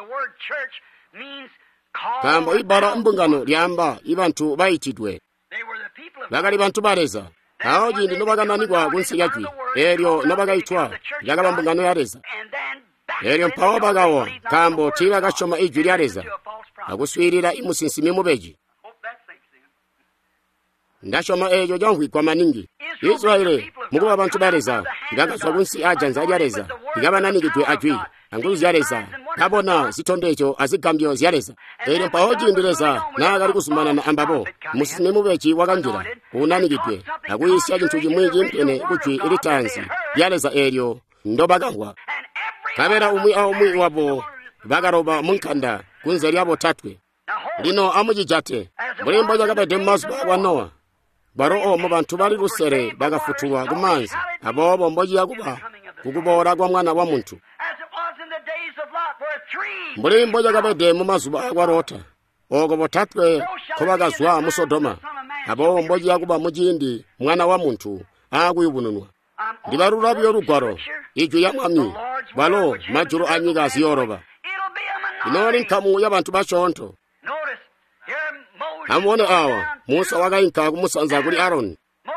kambo ibara mbungano lyamba ibantu bayitidwe bagali bantu bareza awo jindi nobagananigwa kunsigajwi eryo nobagaitwa yagaba mbungano yareza eryo mpawo bagawo kambo tibagashoma ijwi lyareza aguswirira imusinsimi mubeji ndashoma ejo jangwi kwa maningi Israeli mugo abantu bareza ngakazwa kunsi aja nzaryareza ngaba nanigitwe ajwi anguzi yareza kabona zitondecho azigambyo ziyareza ere mpahoji ndireza nagali kusumana na ambabo musine mubechi wakanjira unanigitwe akuyisya chintu mwiji mpene kuchi iritanzi yareza eryo ndobagangwa kabera umwi au umwi wabo bagaroba munkanda kunze lyabo tatwe lino amujijate mulimbo jakabede masba wa Noa baro o mu bantu bali rusere bagafutuwa kumanzi abobo mboji yakuba kukubora kwa mwana wa muntu mbuli mboja kabede mu mazuba akwarota ogo botatwe kubagazwa mu Sodoma abobo mboji yakuba mujindi mwana wa muntu akuyubununwa ndibarura byo rugwaro ijyo ya mwami balo majuru anyiga ziyoroba inori nkamu y'abantu bashonto amone awa Musa wakainka kumusanza kuli Aaron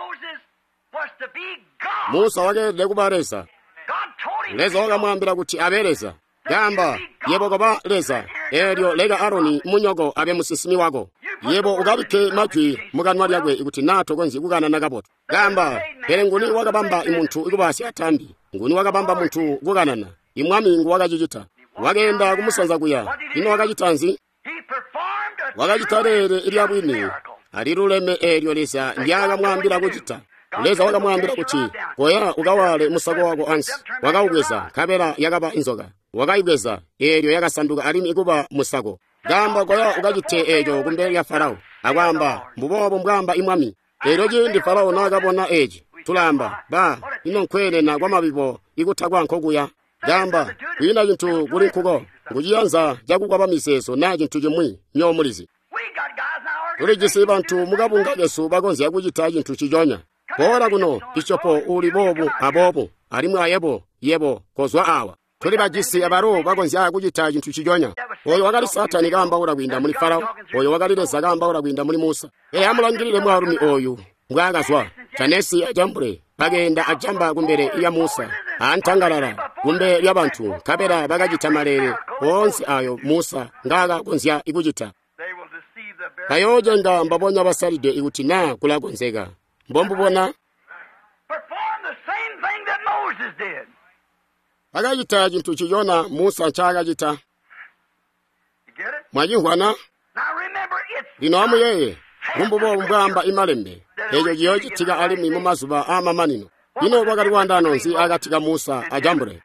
Musa wagede kubareza leza wakamwambira kuti abereza gamba yebo kaba leza eryo lega Aaron munyogo abe musisimi wako yebo ukabike majwi mukanwa lyakwe ikuti nato konzi kukana nakapoto gamba pere nguni wakabamba imuntu ikubasi atambi nguni wakabamba muntu kukanana imwami ngu wakachita wagenda kumusanza kuya ino wakachitanzi wakachitarere ili abwini aliruleme eryo leza ndyaga mwambira kuchita leza wakamwambira kuti koya ukawale musako wako ansi wakaugeza kabera yakaba inzoka wakaigeza eryo yakasanduka alimi ikuba musako gamba koya ukachite eryo kumbere ya Farao akwamba mbubobo mbwamba imwami eryo jindi Farao nakabona eji tulamba ba ino nkwele na kwa mabibo ikutakwa nkokuya gamba wina chintu kuli nkuko ngujiyanza jakukwa pamiseso na chintu chimwi nyomulizi uli jisi bantu mugabunga Yesu bagonzi yakuchita chinthu chichonya bora kuno ichopo uli bobu abobu alimu ayebo yebo kozwa awa tuli bajisi abaro bagonzi yakuchita chinthu chichonya oyo wakali Satani gamba ula kwinda muli Farao oyo wakali Leza gamba ula kwinda muli Musa e amulangirire mu Arumi oyu mbwagazwa chanesi ajambure bagenda ajamba kumbere ya Musa antangalala kumbe lyabantu kabera bagajita malere onse ayo Musa ngaga gonzya ikuchita kayoje nga mbabonya basalide ikuti na kulagonzeka mbombubona bagajita chintu chiyona Musa chagajita mwajihwana lino amu yeye kumbubo mbamba imalembe ejo jiyoji tiga alimi mu mazuba amamanino lino bakati wandano nsi agatika Musa ajambure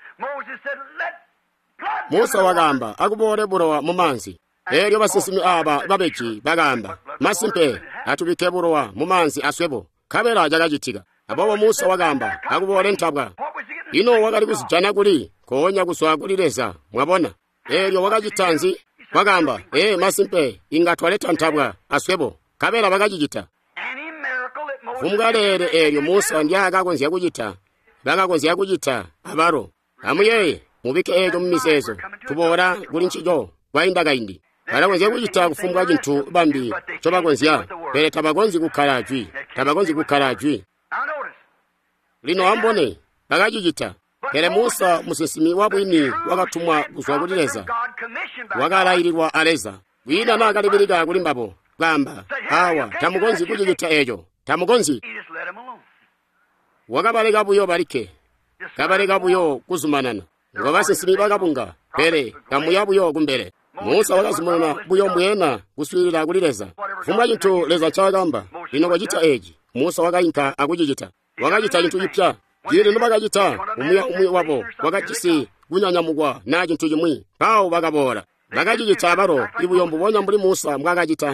Musa wagamba akubore burowa mu manzi eryo basisimi aba babechi bagamba masimpe atubike burowa mu manzi aswebo kabera jagajitiga abo Musa wagamba akubore ntabwa lino wakati kusijana kuli konya kuswagulireza mwabona eryo wagajitanzi wagamba eh masimpe ingatwaleta ntabwa aswebo kabera bagajijita kumgalere eryo Musa ndiyagagonzi yakujita bagagonzi yakujita abaro amuyeye mubike eryo mumisezo tubora guli nchijo waindagaindi bagagonzi yakujita kufumbwa chintu bambi chobagonzi ya pere tabagonzi kukarajwi tabagonzi kukarajwi lino ambone bagajijita pere Musa musisimi wabwini wakatumwa kuzwagulireza wagalayirirwa aleza wina nagalibiriga kulimbabo gamba hawa tamugonzi kujijita ejo tamugonzi wakabalega buyo barike kabalega buyo kuzumanana ngo basisimi bagabunga pere kamuya buyo kumbere Musa wakazumana buyo mbwena kuswirira kulireza fumwa chintu leza chagamba lino wajita eji Musa wakayinka akujijita wakajita chintu chipya jiri nubagajita umuya umuya wabo wakachisi gunyanyamugwa na chintu chimwi pao bagabora bagajijita baro ibuyo mbubonya mbuli Musa mwagajita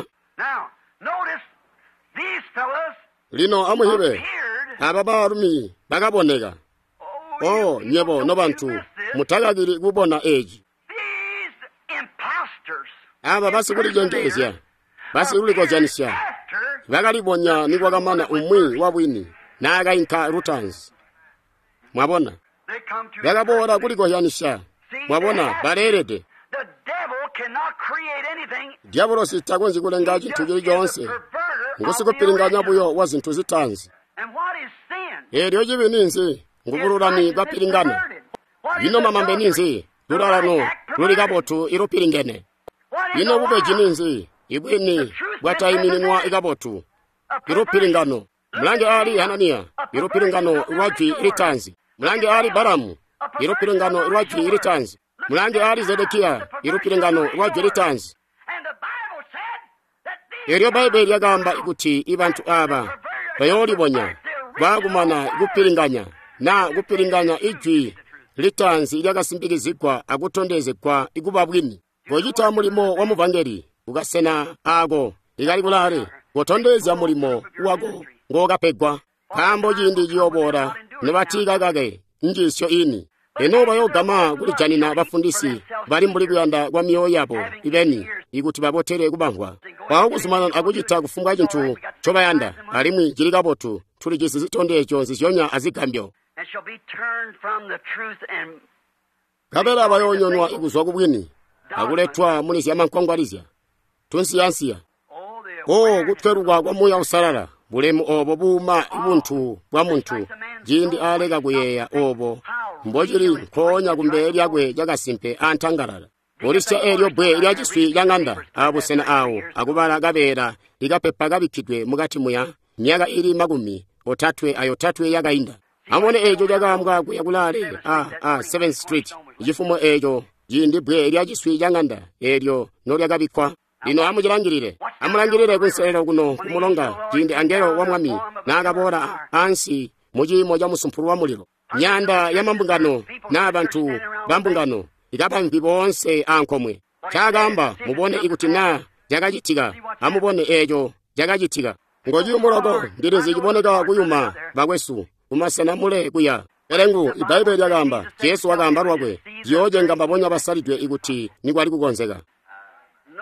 lino amuhibe ababa Arumi bagabonega oh nyebo no bantu mutagagiri kubona eji aba basi kuli jengezya basi uli kojanisya bagalibonya ni kwagamana umwi wabwini naga inka rutans mwabona bagabora kuli kojanisya mwabona barerede diabolo sitagonzi kulengaji tujiri jonse ngusiko piringanya buyo wazintu zitanzi eryo jibi ninzi ngubururani bapiringana yino mamambe ninzi durarano lurigabotu iropiringene yino bube jininzi ibweni bwatayiminwa igabotu iropiringano mlange ali Hanania iropiringano rwaji iritanzi mlange ali Baramu iropiringano rwaji iritanzi mlange ali Zedekia iropiringano rwaji iritanzi eryo Bible yagamba ikuti ibantu aba bayolibonya bagumana gupiringanya na gupiringanya ijwi litanzi lyagasimbigizikwa agutondezekwa igubabwini gojita mulimo wa muvangeri ugasena ago igali bulare gotondeza mulimo wago ngogapegwa kambo jindi jiyobora nebatigagage njisyo ini enoba yogama gulijanina bafundisi bali muri kuyanda kwa miyo yabo ibeni iguti babotere kubangwa baho kuzumana agujita kufunga chintu chobayanda alimwi jirigabotu tuli jisi zitonde echo zisyonya azigambyo kabela abayonyonwa iguzwa kubwini aguletwa munisi yamankwangwalizya tunsiyansiya oh gutwerugwa kwa muya usalala bulemu obo buma ibuntu bwa muntu jindi alega kuyeya obo mbojiri konya kumberi yagwe jagasimpe antangarala Borisya eryo bwe lyajiswi yanganda abusena awo akubala gabera ligapepa gabikidwe mugati muya nyaga iri magumi otatwe ayo tatwe yagainda amone ejo jagambwa kuyagulale ah ah seventh street ijifumo ejo jindi bwe lyajiswi yanganda eryo no lyagabikwa lino amujirangirire amulangirire kwenselero kuno kumulonga jindi angero wa mwami nagabora ansi muji moja musumpuru wa muliro nyanda ya mambungano n'abantu bambungano igabambi bonse ankomwe chagamba mubone ikutina jagajitiga amubone ejo jagajitiga ngoji umurogo ndirinzi iboneka kuyuma bagwesu umasana mule kuya erengu iBible yagamba Yesu wagamba rwagwe yoje ngamba bonya basalidwe iguti nigwali kugonzega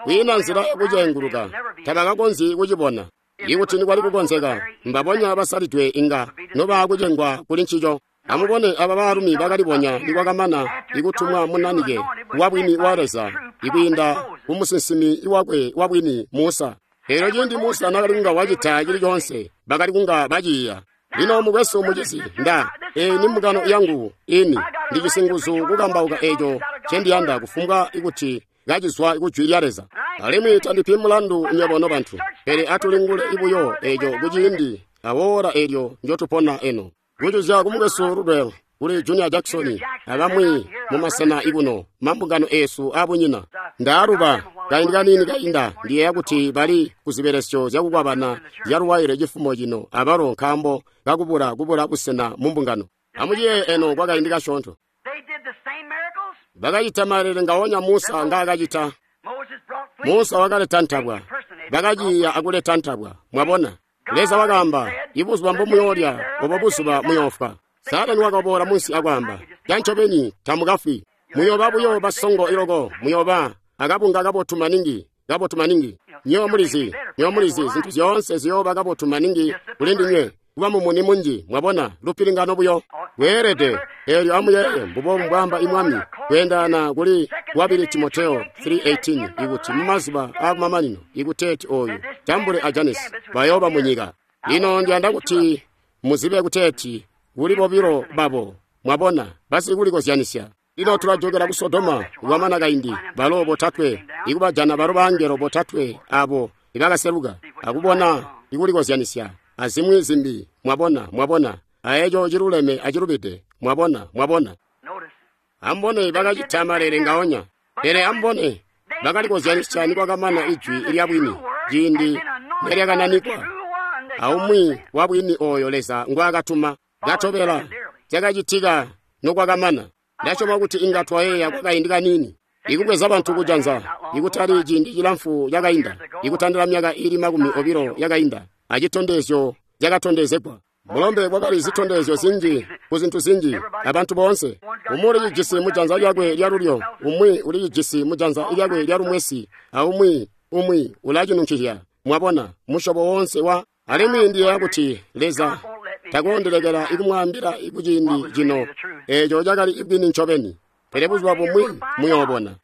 wina nzira yakujenguluka tabakakonzi kuchibona ikuti ndikwali kukonzeka mbaponya abasalidwe inga noba akujengwa kuli ntchito amubone aba barumi bakaliponya ndikwakamana ikutumwa munanike wabwini waleza ikuyinda kumusinsimi iwakwe wabwini Musa ero chindi Musa nakali kunga wachita chilichonse bakali kunga bachiya lino mukweso muchisi nda e ni mukano yangu ini ndi chisinguzo kukambauka echo chendiyanda kufunga ikuti gachizwa ikuchwiriyareza alimi tandipi mulandu nyabono banthu pere atulingule ibuyo echo kuchindi awora elyo njotupona eno kuchuza kumukweso rudwelo kuli Junior Jackson akamwi mumasana ikuno mambungano esu abunyina ndaruba kaindikanini kainda ndiye yakuti bali kuziberesyo zakukwabana yaruwaire chifumo chino abaro nkambo kakubura kubura kusena mumbungano amujiye eno kwakaindika shonto bakachitamalire ngawonya Musa ngakachita Musa wakaleta ntabwa bakajiya akuleta ntabwa mwabona leza wakamba ibusuba mbomuyolya obabusuba muyofa Satani wakabora munsi akwamba yanchopeni tamukafi muyoba buyo basongo iloko muyoba akabunga kabotuma ningi kabotuma ningi nyo mulizi nyo mulizi zinthu zonse ziyoba kabotuma ningi kulindi nye kuba mumuni munji mwabona lupilingano buyo werete elyo amuyeye mbubo mbwamba imwami kwendana kuli wabili Timoteo three eighteen ikuti mumazuba akumamanino ikuteti oyu tambule ajanis bayoba munyika lino njanda kuti muzibe kuteti ulipo biro babo mwabona basi kuliko siyanisya lino tulajogera ku Sodoma wamana kaindi balobo tatwe ikubajana baro bangero botatwe abo ikakaseruka akubona ikuliko siyanisya azimwe zimbi mwabona mwabona ayejo jiruleme ajirubite mwabona mwabona ambone bakachitamalire ngaonya ere ambone bakaliko siyanisya nikwa kamana ijwi ilyabwini jindi neryakananiko aumwi wabwini oyo leza ngwakatuma gatobera chakachitika nokwakamana ndachopa kuti ingatwa yeya kwakaindika nini ikukweza bantu kujanza ikutali jindi chilamfu yakainda ikutandira myaka ili makumi obiro yakainda achitondezyo yakatondezekwa mulombe kwakali zitondezyo zinji kuzinthu zinji abantu bonse umuli lijisi mujanza lyakwe lyarulyo umwi uli lijisi mujanza lyakwe lyarumwesi aumwi umwi ulachinunchihya mwabona mushobo wonse wa alimi ndiye yakuti leza takondelekera ikumwambira ikujindi jino ejo jakali ibwini nchopeni perebuzwa pomwi muyobona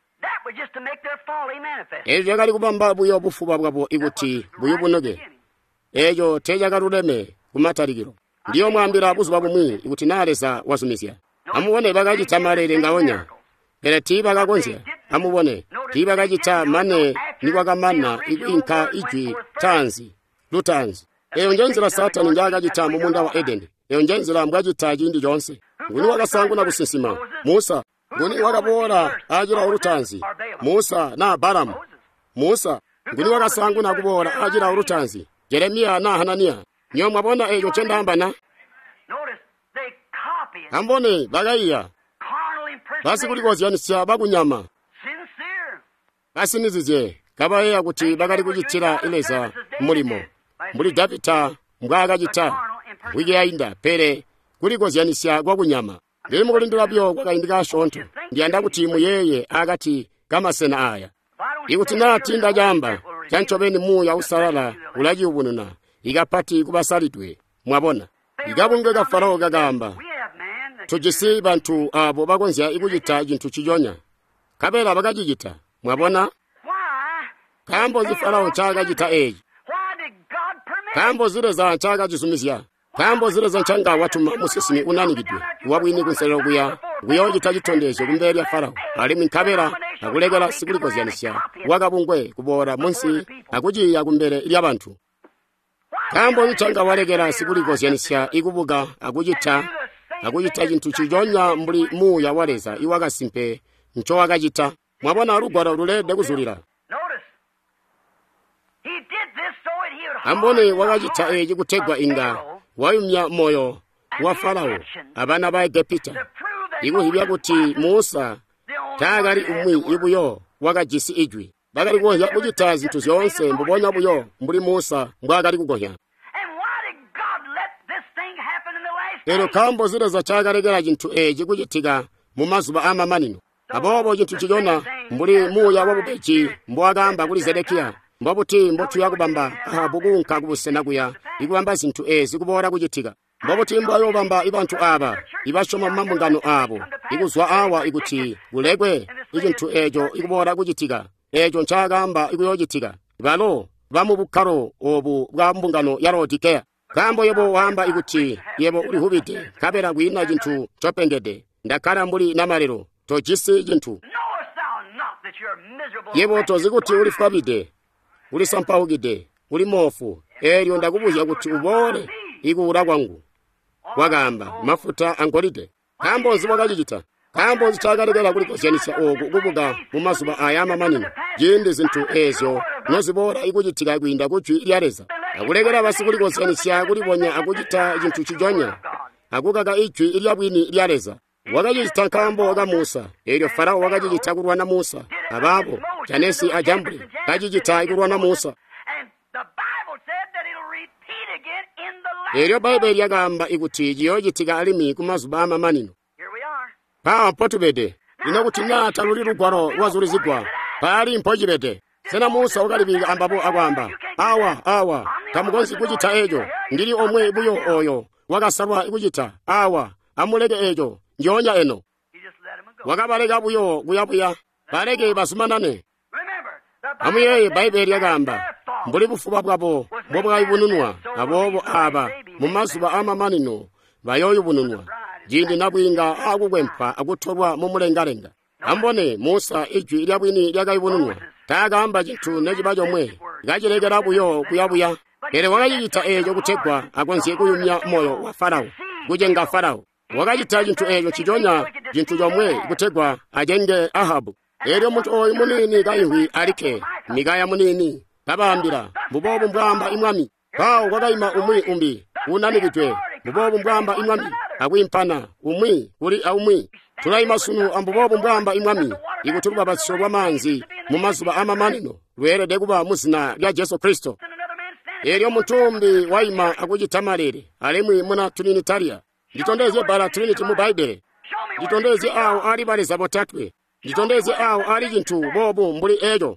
ejo jakali kubamba buyo bufuba bwabo ikuti buyo bunoge ejo tejakaluleme kumatarikiro ndiyo mwambira buzwa pomwi ikuti naleza wazumizya amuone bakachitamalire ngaonya pere tiba kakonzya amubone tiba kachita mane nikwakamana ikwinka ijwi tanzi lutanzi eyo njenzera Satani njagachita mu munda wa Edeni eyo njenzera mbwachita chindi chonse nguni wakasangu na kusinsima Musa nguni wakabora ajira urutanzi Musa na Balamu Musa nguni wakasangu na kubora ajira urutanzi Yeremia na Hanania nyo mwabona eyo chendambana ambone bagaiya basi kuliko ziyanisya bakunyama basi nizije kabaye akuti bakali kuchitira ileza mulimo muri Davita mbwakachita wige yainda pere kuliko ziyanisya kwa kunyama limo kulindira byo kwakaindika shonto ndiyanda kuti muyeye akati kamasena aya ikuti natinda jamba chanchopeni muya usalala ulaji ubununa ikapati kubasalidwe mwabona ikabungeka Farao kagamba tujisi bantu abo bakonzya ikuchita chinthu chijonya kapera bakachita mwabona kambo zi Farao chakachita eji kambo zile za chaka chisumizya kambo zile za nchanga watu musisimi unanikidwe wabwini kunselero kuya kuyoji tachitondezo kumberi ya Farao alimi nkabera akulegera sikuliko ziyanisya wakabungwe kubora munsi akujiya kumbere ili abantu kambo nchanga walegera sikuliko ziyanisya ikubuga akuchita akuchita chinthu chijonya mbuli muya waleza iwakasimpe ncho wakachita mwabona alugwara ululede kuzulira ambone wakachita eji kutegwa inga wayumya moyo wa Farao abana ba Egipta ikuhibya kuti Musa tagali umwi ibuyo wakajisi ijwi bakali kugonya kuchita zinthu zonse mbubonya buyo mbuli Musa mbwakali kugonya ero kambo zile za chakalegera chinthu eji kuchitika mu mazuba amamanino abobo chinthu chichona mbuli muya wabubechi mbwagamba kuli Zedekiya mbobuti mbotu yakubamba Ahabu kunka kubusena kuya ikubamba zinthu ezi kubora kuchitika mbobuti mboyo bamba ibantu aba ibashoma mamungano abo ikuzwa awa ikuti kulekwe ichinthu ejo ikubora kuchitika ejo nchagamba ikuyochitika balo bamubukhalo obu bwa mbungano ya Laodikeya kambo yebo wamba ikuti yebo uli hubide kapera kwina chinthu chopengede ndakhala mbuli namalero tochisi chinthu yebo tozikuti uli fabide uli sampaukide uli mofu elyo ndakubuza kuti ubore ikuura kwangu wakamba mafuta angolide kambo zibwakachichita kambo zichakalekera kuli kosiyanisa oku kubuga mumazuba ayama manino jindi zinthu ezo nozibora ikuchitika kuinda kuchwi ilyaleza akulekera basi kuli kosiyanisa kuliponya akuchita chinthu chijonya akukaka ichwi ilyabwini ilyaleza wakachichita kambo waka Musa elyo Farao wakachichita kurwa na Musa abapo chanesi ajambule kachichita ikurwa na Musa elyo Baibuli yakamba ikuti jiyochitika alimi kumazuba amamanino pa potubede inakuti nata luli lugwaro wazulizigwa pali mpojibede sena Musa ukalipika ambapo akwamba awa awa kamukonzi kuchita ejo ndili omwe ibuyo oyo wakasalwa ikuchita awa amuleke ejo njonya eno wakabaleka buyo kuyabuya baleke basumanane amuyeye Baibuli yakamba mbuli bufuba bwabo bwabwayibununwa abobo aba mumazuba amamanino bayoyibununwa jindi nabwinga akukwempha akutholwa mumulengalenga ambone Musa ijwi lyabwini lyakayibununwa takamba chinthu nechiba chomwe ikachilekera buyo kuyabuya ere wakachichita ejo kuthegwa akonziye kuyumya moyo wa Farao kujenga Farao wakachita chinthu echo chichonya chinthu chomwe kuthegwa ajenge Ahabu elyo munthu oyu munini kayihwi alike mikaya munini kabambira mubobo mbwamba imwami kawo kwakayima umwi umbi unanikitwe mubobo mbwamba imwami akwimpana umwi kuli aumwi tulayima sunu ambubobo mbwamba imwami ikutuluka patsiso bwa manzi mumazuba amamanino lwerede kuba muzina lya Yesu Kristo elyo mutumbi wayima akuchita malere alemwi muna Trinitaria nditondeze bala Trinity mu Baibuli nditondeze awo ali baleza botatwe nditondeze awo ali chinthu bobo mbuli ejo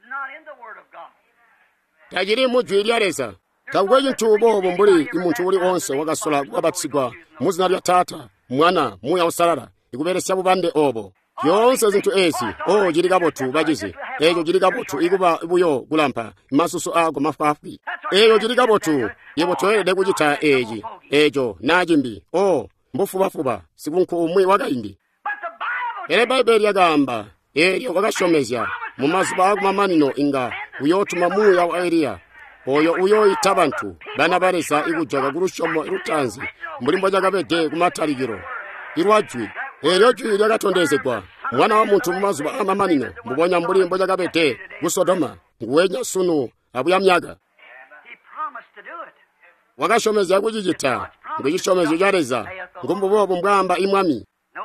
tajiri mujwi lyaleza kakwe chinthu bobo mbuli imunthu uli onse wakasola kukabatsigwa muzina lya Tata Mwana Muya Usalala ikuperesya bupande obo yonse zinthu ezi o chilikapotu bachizi ejo chilikapotu ikuba ibuyo kulampa masusu ako mafafi ejo chilikapotu yebo toyede kuchita eji ejo nachimbi o mbufubafuba sikunkhu umwe wakaindi ele Baibuli yakamba elyo wakashomezya mumazuba akumamanino inga uyotuma Muya wa Eliya oyo uyoyita bantu bana balesa ikujaga kulushomo irutanzi mulimbo jakapede kumatalikiro irwajwi elyo jwi lyakatondezedwa mwana wa munthu mumazuba amamanino mubonya mulimbo jakapede kusodoma nguwenya sunu abuya myaka wakashomezya kuchichita ngichishomezo chaleza ngumbubobo mbwamba imwami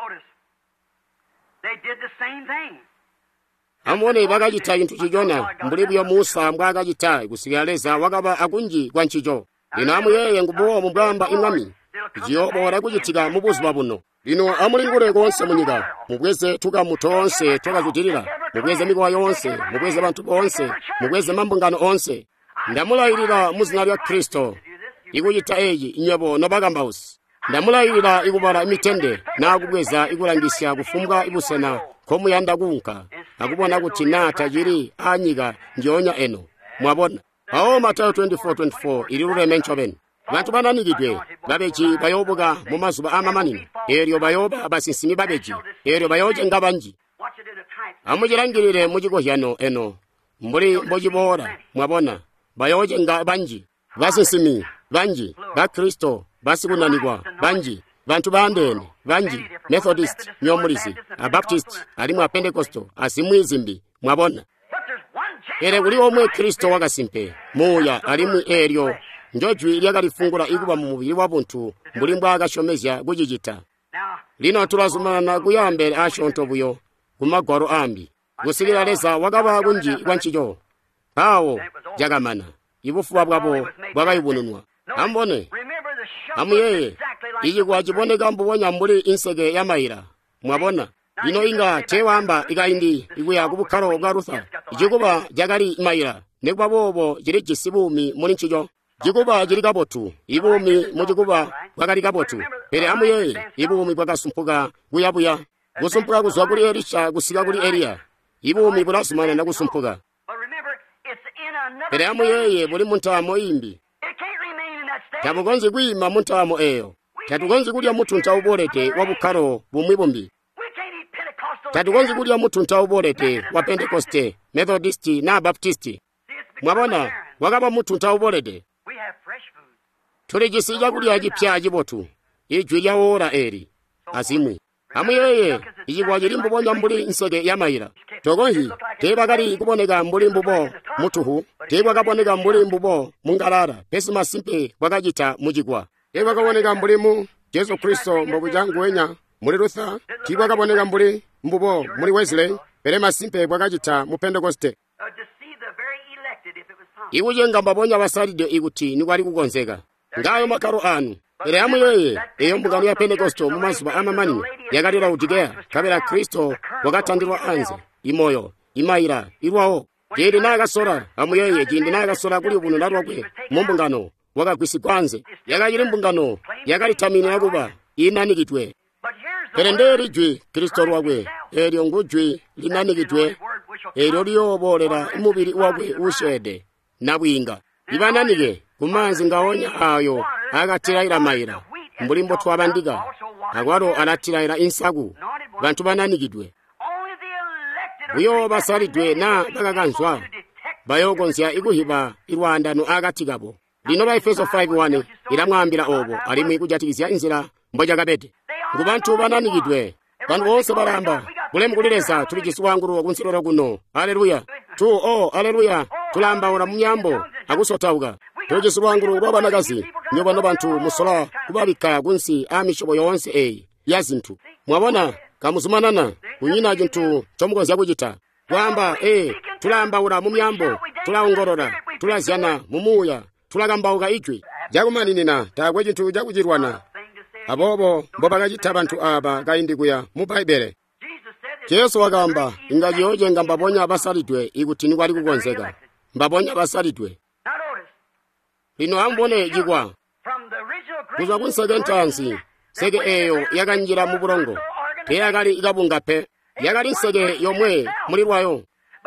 amone bakachita chinthu chichona mbulibu ya Musa mbwakachita kusikaleza wakaba akunji kwa nchicho lino amuyeye ngububobo mbwamba imwami jiyobora kuchitika mubuzuba buno lino amulingule konse munyika mubweze tukamuto onse tokachitirira mubweze mikowa yonse mubweze bantu bonse mubweze mambungano onse ndamulayirira muzina lya Kristo ikuchita eji inyebo nobakambausi ndamulayirira ikubala imitende nakubweza ikulangisya kufumbwa ibusena komuyanda kunka akubona kuti nata jiri anyika njonya eno mwabona awo Matayo twenty-four twenty-four ili luleme nchoveni bantu bananikidwe babeji bayobuka mumazuba amamanino elyo bayoba abasinsimi babeji elyo bayoje ngabanji amujirangirire mujikohyano eno mbuli mbojibora mwabona bayoje ngabanji basinsimi banji ba Kristo basikunanirwa banji bantu bandene banji Methodist nyomulisi abaptist alimu a Pentecosto asimwizimbi mwabona ere kuli omwe Kristo wakasimpe Muya alimu elyo njojwi lyakalifungula ikuba mu mubiri wa buntu mbulimbwa akashomezya kuchichita lino tulazumana kuyambere ashonto buyo kumagwaro ambi kusikira leza wakaba kunji kwa nchicho pawo jakamana ibufuwa bwabo bwakayibununwa ambone amuyeye iyi kwachiboneka mbubonya mbuli inseke ya mayira mwabona lino inga tewamba ikaindi ikuya kubukhalo bwa Rutha chikuba jakali mayira nekuba bobo chili chisibumi muli nchicho chikuba chili kapotu ibumi muchikuba bwakali kapotu pere amuye ibumi bwakasumphuka kuyabuya kusumphuka kuzwa kuli Elisha kusika kuli Eliya ibumi bwasumana na kusumphuka pere amuyeye buli muntamo imbi tabukonzi kwima muntamo eyo tatukonzi kulya mutu ntaubolete wa bukhalo bumwi bumbi tatukonzi kulya mutu ntaubolete wa Pentecoste Methodist na Baptist mwabona wakaba mutu ntaubolete tuli chisija kulya chipya chibotu ijwi lya ora eri azimwi amuyeye ichikwa chili mbubonja mbuli nseke ya mayira tokonzi tebakali kuboneka mbuli mbubo mutuhu tebwa kaboneka mbuli mbubo mungalala pesi masimpe wakachita muchikwa tebwa kaboneka mbulimu Yesu Kristo mbokujangu wenya muli Rutha tibwa kaboneka mbuli mbubo muli Wesley pere masimpe wakachita mu Pentecoste ikujenga mbabonya basalide ikuti nikwali kukonzeka ngayo makaro anu pere amuyeye eyo mbungano ya Pentecoste mu mazuba amamani yakalira utikeya kapera Kristo wakatandilwa anze imoyo imayira irwawo jindi nakasora amuyeye jindi nakasora kuli buno natwakwe mumbungano wakagwisikwanze yakachili mbungano yakalitamini yakuba inanikitwe pere nderi jwi Kristo lwakwe elyo ngujwi linanikitwe elyo liyobolera umubiri wakwe ushede nabwinga ibananike kumanzi ngaonya ayo akatiraira mayira mbulimbo twabandika akwalo anatiraira insaku bantu bananikidwe uyo basalidwe na bakakanzwa bayokonzya ikuhiba irwandano akatikabo lino ba Efeso five one ilamwambira obo alimwe kujatikizya inzira mboja kabete ngubantu bananikidwe bantu bose baramba bulemu kulireza tuli chiswanguru kunsilora kuno haleluya tu oh haleluya tulamba ora munyambo akusotauka tochiswanguru babanakazi nyo bano bantu musola kubabika kunsi amishobo yonse eyi yazinthu mwabona kamuzumanana kunyina chintu chomukonzya kuchita kwamba eh tulamba ora mumyambo tulaongorora tulazyana mumuya tulakambauka ichwi jakumaninina takwe chinthu chakuchirwana abobo mbopakachita bantu aba kaindi kuya mu Baibele Yesu wakamba ingajiyoje ngambabonya basalidwe ikuti nikwali kukonzeka mbabonya basalidwe lino ambone jikwa kuzwa kunseke ntansi seke eyo yakanjira mu bulongo teyakali ikabunga pe yakali nseke yomwe mulirwayo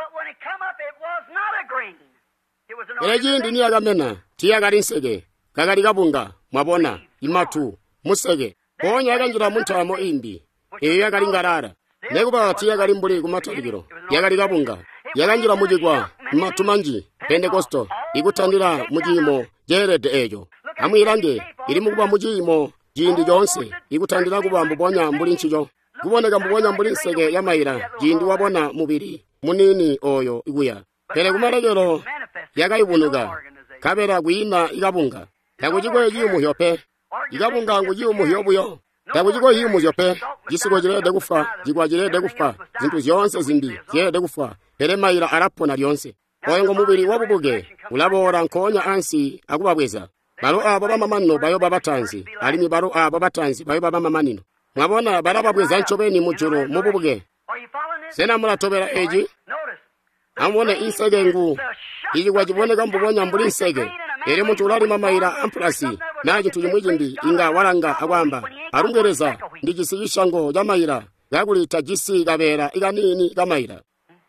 ere jindi ni yakamena tiyakali nseke kakali kabunga mwabona imatu museke ponya yakanjira muntamo imbi eyo yakali ngarara nekuba tiyakali mbuli kumatalikiro yakali kabunga yakanjira mujikwa imatu manji Pentecosto ikutandira mujimo jerede ejo amwirange iri mukuba mujimo jindi jonse ikutandira kuba mbubonya mbuli nchijo kuboneka mbubonya mbuli nseke ya mayira jindi wabona mubiri munini oyo ikuya pere kumaregero yakaibunuka kabera kuina ikabunga takuchiko yiyo muhyope ikabunga ngu yiyo muhyobuyo takuchiko yiyo muhyope jisiko jirede kufa jikwa jirede kufa zintu zonse zimbi jirede kufa pere mayira arapona lyonse oyengo mubiri wabubuge ulabora nkonya ansi akubabweza balo abo bamamanino bayo babatanzi alimi balo abo batanzi bayo babamamanino mwabona barababweza nchobeni mujuru mububuge sena mulatobera eji amone insege ngu ili wajiboneka mbubonya mbuli nsege ere muntu ulali mamayira ampulasi naji tujimwijimbi inga walanga akwamba arungereza ndijisiyisha ngo jamayira gagulita jisi gabera iganini gamayira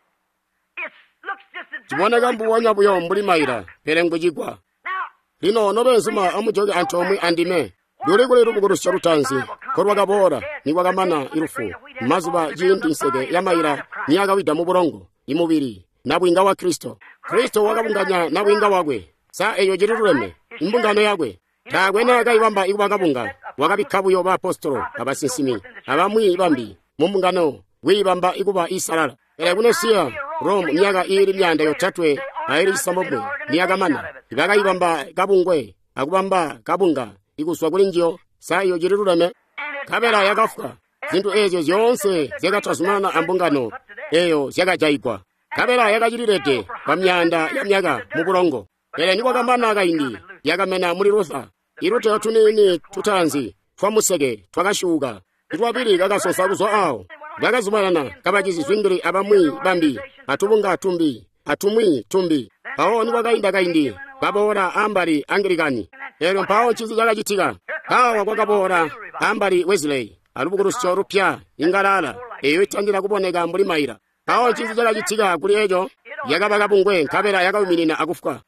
jiboneka mbubonya buyo mbuli mayira pere ngujigwa lino nobenzuma amujoge antomwe andime dole kule rubugurusha rutanzi korwa gabora ni wagamana irufu mazuba jindi nsege yamayira niyagawida mu bulongo imubiri nabwinga wa Kristo Kristo wakabunganya nabwinga wagwe sa eyo jirirureme imbungano yagwe tagwe nagayibamba ikubagabunga wakabikabuyo ba apostolo abasinsimi abamwi ibambi mumbungano wibamba ikuba isalala ere kunosia Rome nyaga iri myanda yotatwe airi samobwe niyagamana ibagayibamba kabungwe akubamba kabunga ikuswa kulinjio sa eyo jirirureme kabera yagafuka zintu ezo zonse zekatasumana ambungano eyo zakajaigwa kabera yakajilirete pamyanda ya myaga mu bulongo ere niko kambana akaindi yakamena muri Rutha irute yotunini tutanzi twamuseke twakashuka itwapili kakasonsa kuzo awo bakazumalana kabachizi zwingiri abamwi bambi atubunga tumbi atumwi tumbi pawo ni wakainda kaindi babora ambari anglikani ero mpawo chizi chakachitika kawa kwakabora ambari Wesley alubukuruso rupya ingalala eyo itandira kuboneka mbuli maira pawo chizi chakachitika kuli ejo yakabakabungwe nkabera yakauminina akufuka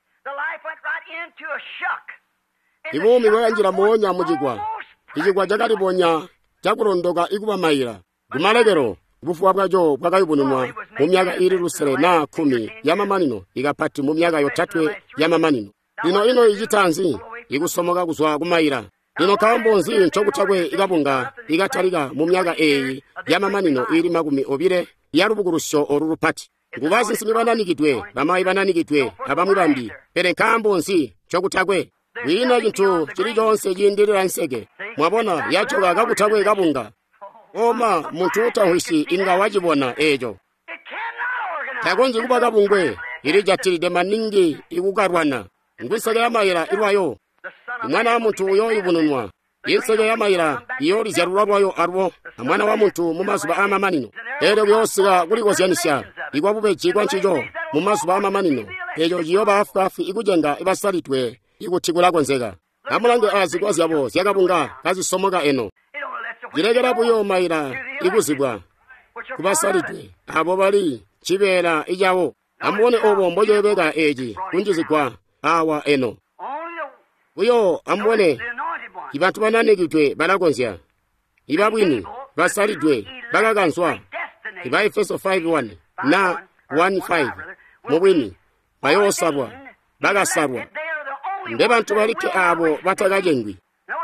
ibumi wayanjira muonya mujigwa ijigwa jakaliponya chakulondoka ikuba maira gumalekero bufuwa bwajo bwakayibununwa mu myaka iri lusere na kumi yamamanino ikapati mu myaka yotatwe yamamanino lino ino ichitanzi ikusomoka kuzwa kumaira lino kambonzi nchokutakwe ikabunga ikatalika mu myaka eyi yamamanino iri makumi obire yalubukurusho orulupati ngubazi nsimi bananikitwe bamayi bananikitwe abamwi bambi pere kambonzi chokutakwe wina chinthu chilichonse chiyindirira nseke mwabona yachoka kakutakwe ikabunga oma munthu utahwishi inga wachibona ejo takonzi kuba kabungwe ili jatilide maningi ikukarwana ngwiseke ya mayira ilwayo mwana wa munthu uyo ibununwa inseke ya mayira iyo lizyalulabwayo alwo amwana wa munthu mumazuba amamanino ero byosika kulikosyanisya ikwapupechi kwa nchicho mumazuba amamanino ejo jiyo bafukafu ikujenga ibasalitwe ikutikulakonseka amulange azi kwazyabo zyakabunga kazisomoka eno jirekerapo yo mayira ikuzibwa kubasalitwe abo bali chibera ijawo amuone obo mboyebeka eji kunjizikwa awa eno uyo amuone ibantu bananikitwe balakonsya ibabwini basalitwe bakakanswa iba Efeso five one na one five mubwini bayosabwa bakasabwa nde bantu balike abo batakajengwi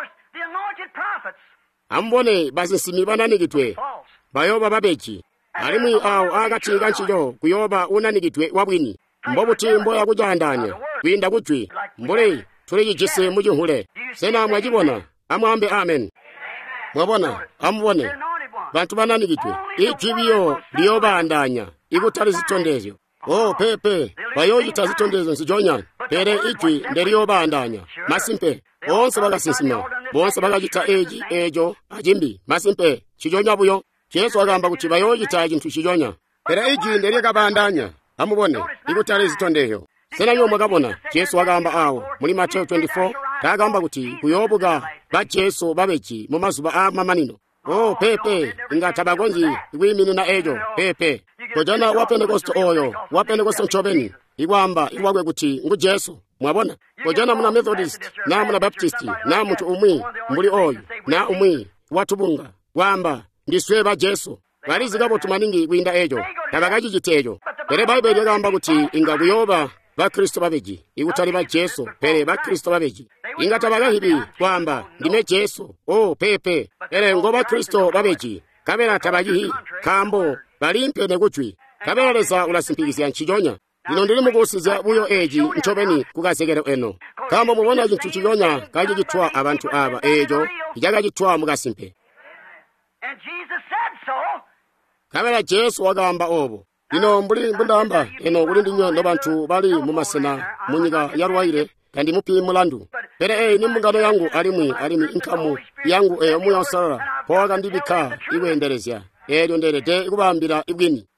ambone bazisimi bananikitwe bayoba babechi alimwi awo akatinga nchijo kuyoba unanikitwe wabwini mbobuti mboya kujandanya kwinda kutwi mbole tulejise mujihule sena mwajibona amwambe amen mwabona amubone bantu bananikitwe ichibiyo liyoba andanya ikutali zitondezo oh pepe bayoyita zitondezo nsijonya pere ichi ndeliyoba andanya masimpe onse bakasinsima bonse bakajita eji ejo ajimbi masimpe chijonya buyo Yesu agamba kuti bayoyita chintu chijonya pera iji ndeli kabandanya amubone ikutali zitondeyo sena nyo mwakabona Yesu agamba awo muli Matthew twenty-four kagamba kuti kuyobuga ba Yesu babechi mu mazuba amamanino oh pepe ingatabagonzi ikwimini na ejo pepe kojana wa Pentecost oyo wa Pentecost nchobeni ikwamba ikwakwe kuti ngu Yesu mwabona kojana muna Methodist na muna Baptist na mutu umwi mbuli oyo na umwi watubunga kwamba ndiswe ba Yesu balizikabo tumaningi kwinda ejo tabakaji chitejo pere Bible yagamba kuti inga kuyoba ba Kristo babeji ikutali ba Yesu pere ba Kristo babeji ingatabaka hibi kwamba ndime Yesu oh pepe pere ngoba Kristo babeji kabera tabaji kambo balimpe nekutwi kabera lesa ulasimpikisya nchijonya lino ndili mukusiza buyo eji nchobeni kukasekero eno kama mubona chintu chijonya kaji chitwa abantu aba ejo ijaga chitwa mukasimpe And Jesus said so. kabera Yesu wagamba obo lino mbuli mbundamba eno kuli ndinyo ndo bantu bali mumasena munyika yarwaire kandi mupi mulandu pere eh ni mungano yangu alimwi alimi inkamu yangu eh omuya osara poga ndibika iwenderezya ejo nderete ikubambira ibwini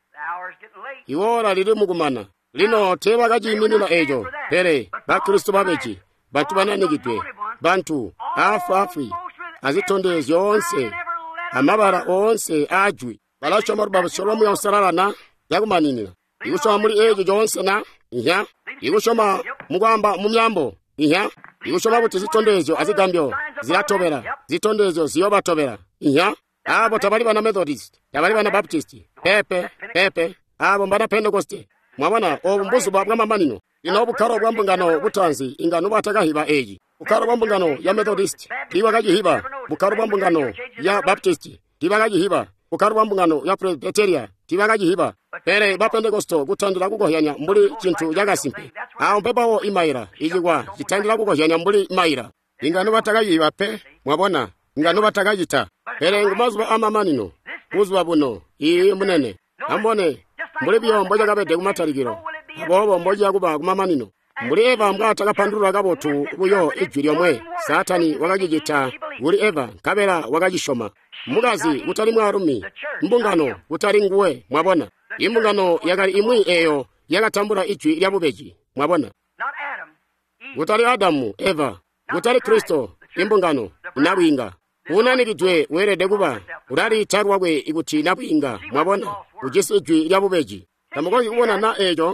iwora lili mugumana lino teba kajiminira ejo pere ba Kristo babeji bantu bananikitwe bantu afu afi azitonde zonse amabara onse ajwi balacho marubabu shoromu ya usararana yakumaninira ikushoma muri ejo jonse na iya ikushoma mugamba mumyambo iya ikushoma kuti zitondezo azigambyo ziratobera zitondezo ziyobatobera iya abo tabali bana Methodist tabali bana Baptist pepe pepe abo mbana Pentecost mwabona obumbuzu bwa mamanino ino bukaro bwa mbungano butanzi ingano batakahiba eji bukaro bwa mbungano ya Methodist kiba kajihiba bukaro bwa mbungano ya Baptist kiba kajihiba bukaro bwa mbungano ya Presbyteria kiba kajihiba pere ba Pentecost gutandira kugohyanya mbuli chintu jagasimpe aho pepawo imaira ijigwa gitandira kugohyanya mbuli maira ingano batakayiba pe mwabona ingano batakayita pere ngumazu amamanino uzwa buno iyi munene ambone mbuli byombo jagabede kumatarigiro abo bombo jakuba kumamanino mbuli eva mbwata kapandulula kabotu kuyo ijwi lyomwe satani wakajijita kuli eva kabela wakajishoma mukazi kutali mwarumi mbungano kutali nguwe mwabona imbungano yakali imwi eyo yakatambula ijwi lya bubeji mwabona kutali adamu eva kutali kristo imbungano inabwinga unanikidwe werede kuba ulali tarwabwe ikuti inabwinga mwabona ujisi ijwi lya bubeji tamukoki kubona na ejo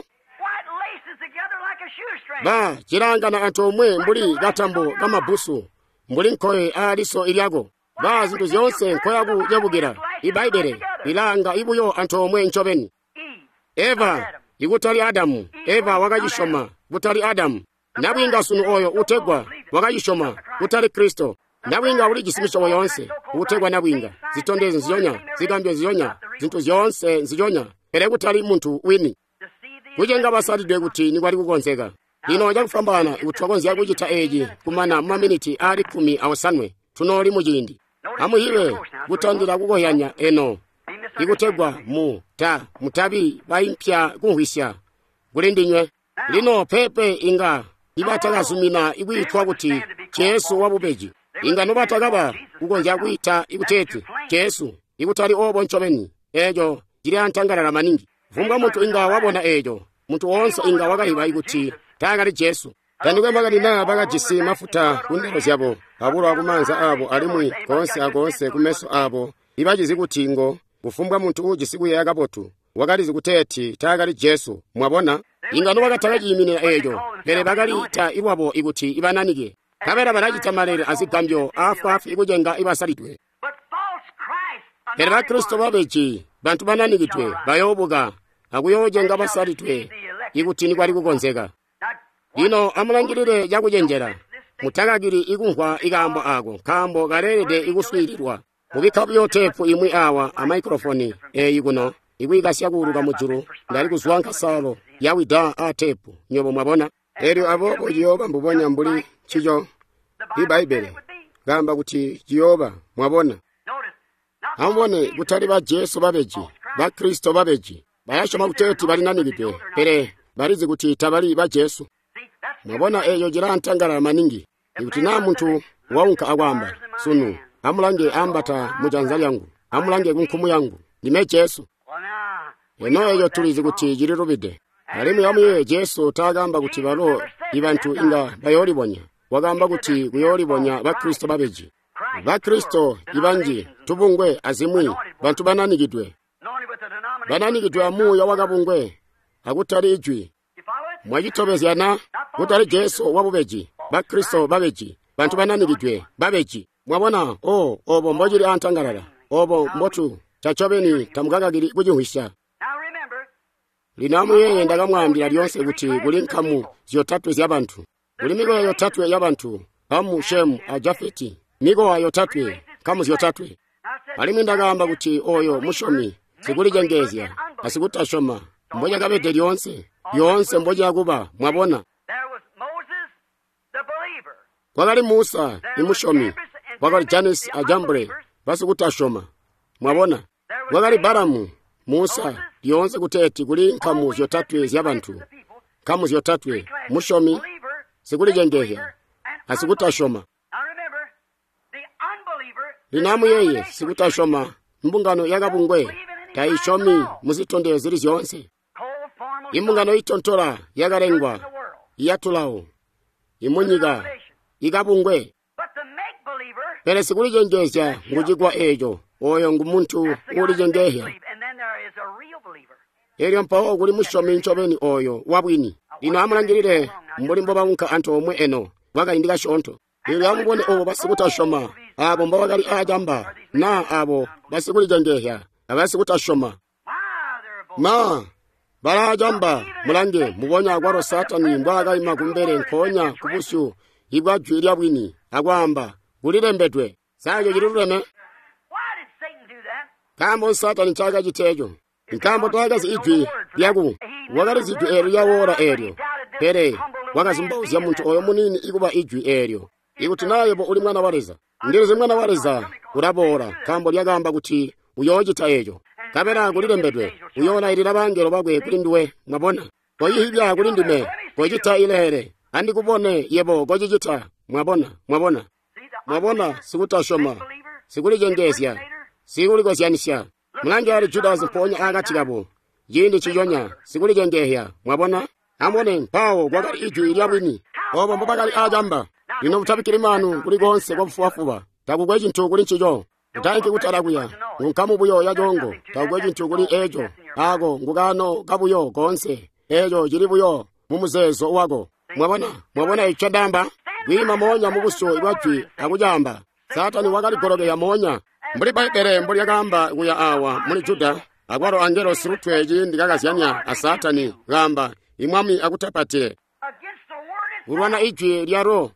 ba chilangana anthu omwe mbuli katambo kamabusu mbuli nkhoye aliso ilyago ba zinthu zonse nkhoyaku yakukira ibaibele ilanga ibuyo anthu omwe nchopeni eva ikutali adamu eva wakachishoma kutali adamu nabwinga sunu oyo utegwa wakachishoma kutali kristo nabwinga uli chisimishomo yonse utegwa nabwinga zitondezi nziyonya zikambyo nziyonya zinthu zonse nziyonya ere kutali munthu wini kujenga basalidwe kuti nikwali kukonzeka lino jakufambana ikuthokonzera kuchita eji kumana maminiti ali kumi awasanwe tunoli muchindi amuhiwe kutandira kukoyanya eno ikutegwa mu ta mutabi baimpya kunhwisya kulindinywe lino pepe inga ibatakazumina ikuitwa kuti Jesu wabubeji inga nobatakaba kukonzera kuita ikutete Jesu ikutali obo nchomeni ejo jiri antangalala maningi vumbwa munthu inga wabona ejo munthu wonse inga wakahiba ikuti takali Jesu tandikwe makati na bakajisi mafuta kundero zyabo abulo akumanza abo alimwi konse akonse kumeso abo ibachizi kutingo kufumbwa munthu uji siku ya kabotu wakati zikuteti takali Jesu mwabona inga no bakatakachiyiminira ejo pere bakalita ibwabo ikuti ibananike kabera barachita malere azigambyo afafu ikujenga ibasalidwe pere bakristo babeji bantu bananikitwe bayobuka akuyojenga basalidwe ikuti nikwali kukonzeka lino amulangirire jakujenjera mutakagiri ikunhwa ikambo ako kambo kalelede ikuswirilwa mubikhapu yotepu imwi awa amaikrofoni eyi kuno ikuyikasya kuuluka mujulu ndali kuzwa nkasalo yawida atepu nyobo mwabona eryo abo jiyoba mbubonya mbuli chicho ibaibele gamba kuti jiyoba mwabona ambone kutali ba Jesu babeji ba Kristo babeji bayashoma kuteti balinanikidwe pere balizi kuti tabali ba Jesu mwabona eyo jira ntangala maningi ikuti na muntu waunka agwamba sunu amulange ambata mujanzali yangu amulange kunkumu yangu nime Jesu eno eyo tulizi kuti jiri rubide alimu yamuye Jesu tagambba kuti balo ibantu inga bayolibonya wagamba kuti kuyolibonya ba Kristo babeji ba Kristo ibanji tubungwe azimwi bantu bananikidwe bananikidwe amuya wakabungwe akutali ijwi mwajitobezyana kutali Jesu wabubeji ba Kristo babeji bantu bananikidwe babeji mwabona o obo mbojiri antangalala obo mbotu chachobeni tamukakagiri kujihwisha linamu yeye ndakamwambira lyonse kuti kuli nkamu ziyotatu zyabantu kuli mikowa yotatu yabantu amu Shemu ajafeti mikowa yotatu kamu ziyotatu alimi ndakamba kuti oyo mushomi sikulijengezya asikutashoma mboja kabete lyonse yonse mboja kuba mwabona kwakali Musa imushomi kwakali Janis ajambre basikutashoma mwabona kwakali Balamu Musa yonse kuteti kuli nkamu ziyotatu zyabantu kamu ziyotatu mushomi sikulijengezya asikutashoma linamu yeye sikutashoma mbungano yakabungwe taishomi muzitondero zili zonse imbungano itontola yakalengwa iyatulawo imunyika ikabungwe pele sikulijengezya ngujigwa ejo oyo ngumuntu ulijengehya elyo mpawo kuli mushomi nchobeni oyo wabwini lino amulangirire mbulimbo baunka anthu omwe eno wakayindika shonto lero amubone obo basikutashoma abo mbo bakali ajamba na abo basikulijengehya abasikutashoma ma balajamba mulange mubonya agwaro Satani mbwaga imakumbere nkonya kubusu igwajwirya bwini agwamba ulirembedwe sayo jirureme kambo Satani chaga jitejo nkambo twagazi ijwi lyagu wagarizi ijwi eryo yawora eryo pere wagazimbozi ya muntu oyo munini ikuba ijwi eryo ikuti nayo bo uli mwana wareza ngirize mwana wareza urabora kambo lyagamba kuti uyojita ejo kabera kulirembedwe uyona ilira bangero bagwe kulindiwe mwabona oyihibya kulindime gochita ilere andikubone yebo gochichita mwabona mwabona mwabona sikutashoma sikulichengesya sikulikosyanisya mlangi ali Judas mponya akatikapo yindi chiyonya sikulichengeya mwabona amone mpawo gwakali ijwi lyabwini obo mbakali ajamba lino mutabikira manu kulikonse kwafuwafuwa takugwe chinthu kuli nchicho utaike kutalakuya nunkamu buyo ya jongo takugwe chinthu kuli echo ako ngukano kabuyo konse echo chili buyo mumuzezo wako mwabona mwabona icho damba gwima monya mubuso ibwachwi akujamba Satani wakaligoloke ya monya mbuli baibere mbuli yakamba kuya awa muli Juda akwaro angelo sirutwe chindi kakasyanya a Satani gamba imwami akutapatire urwana ijwi lyaro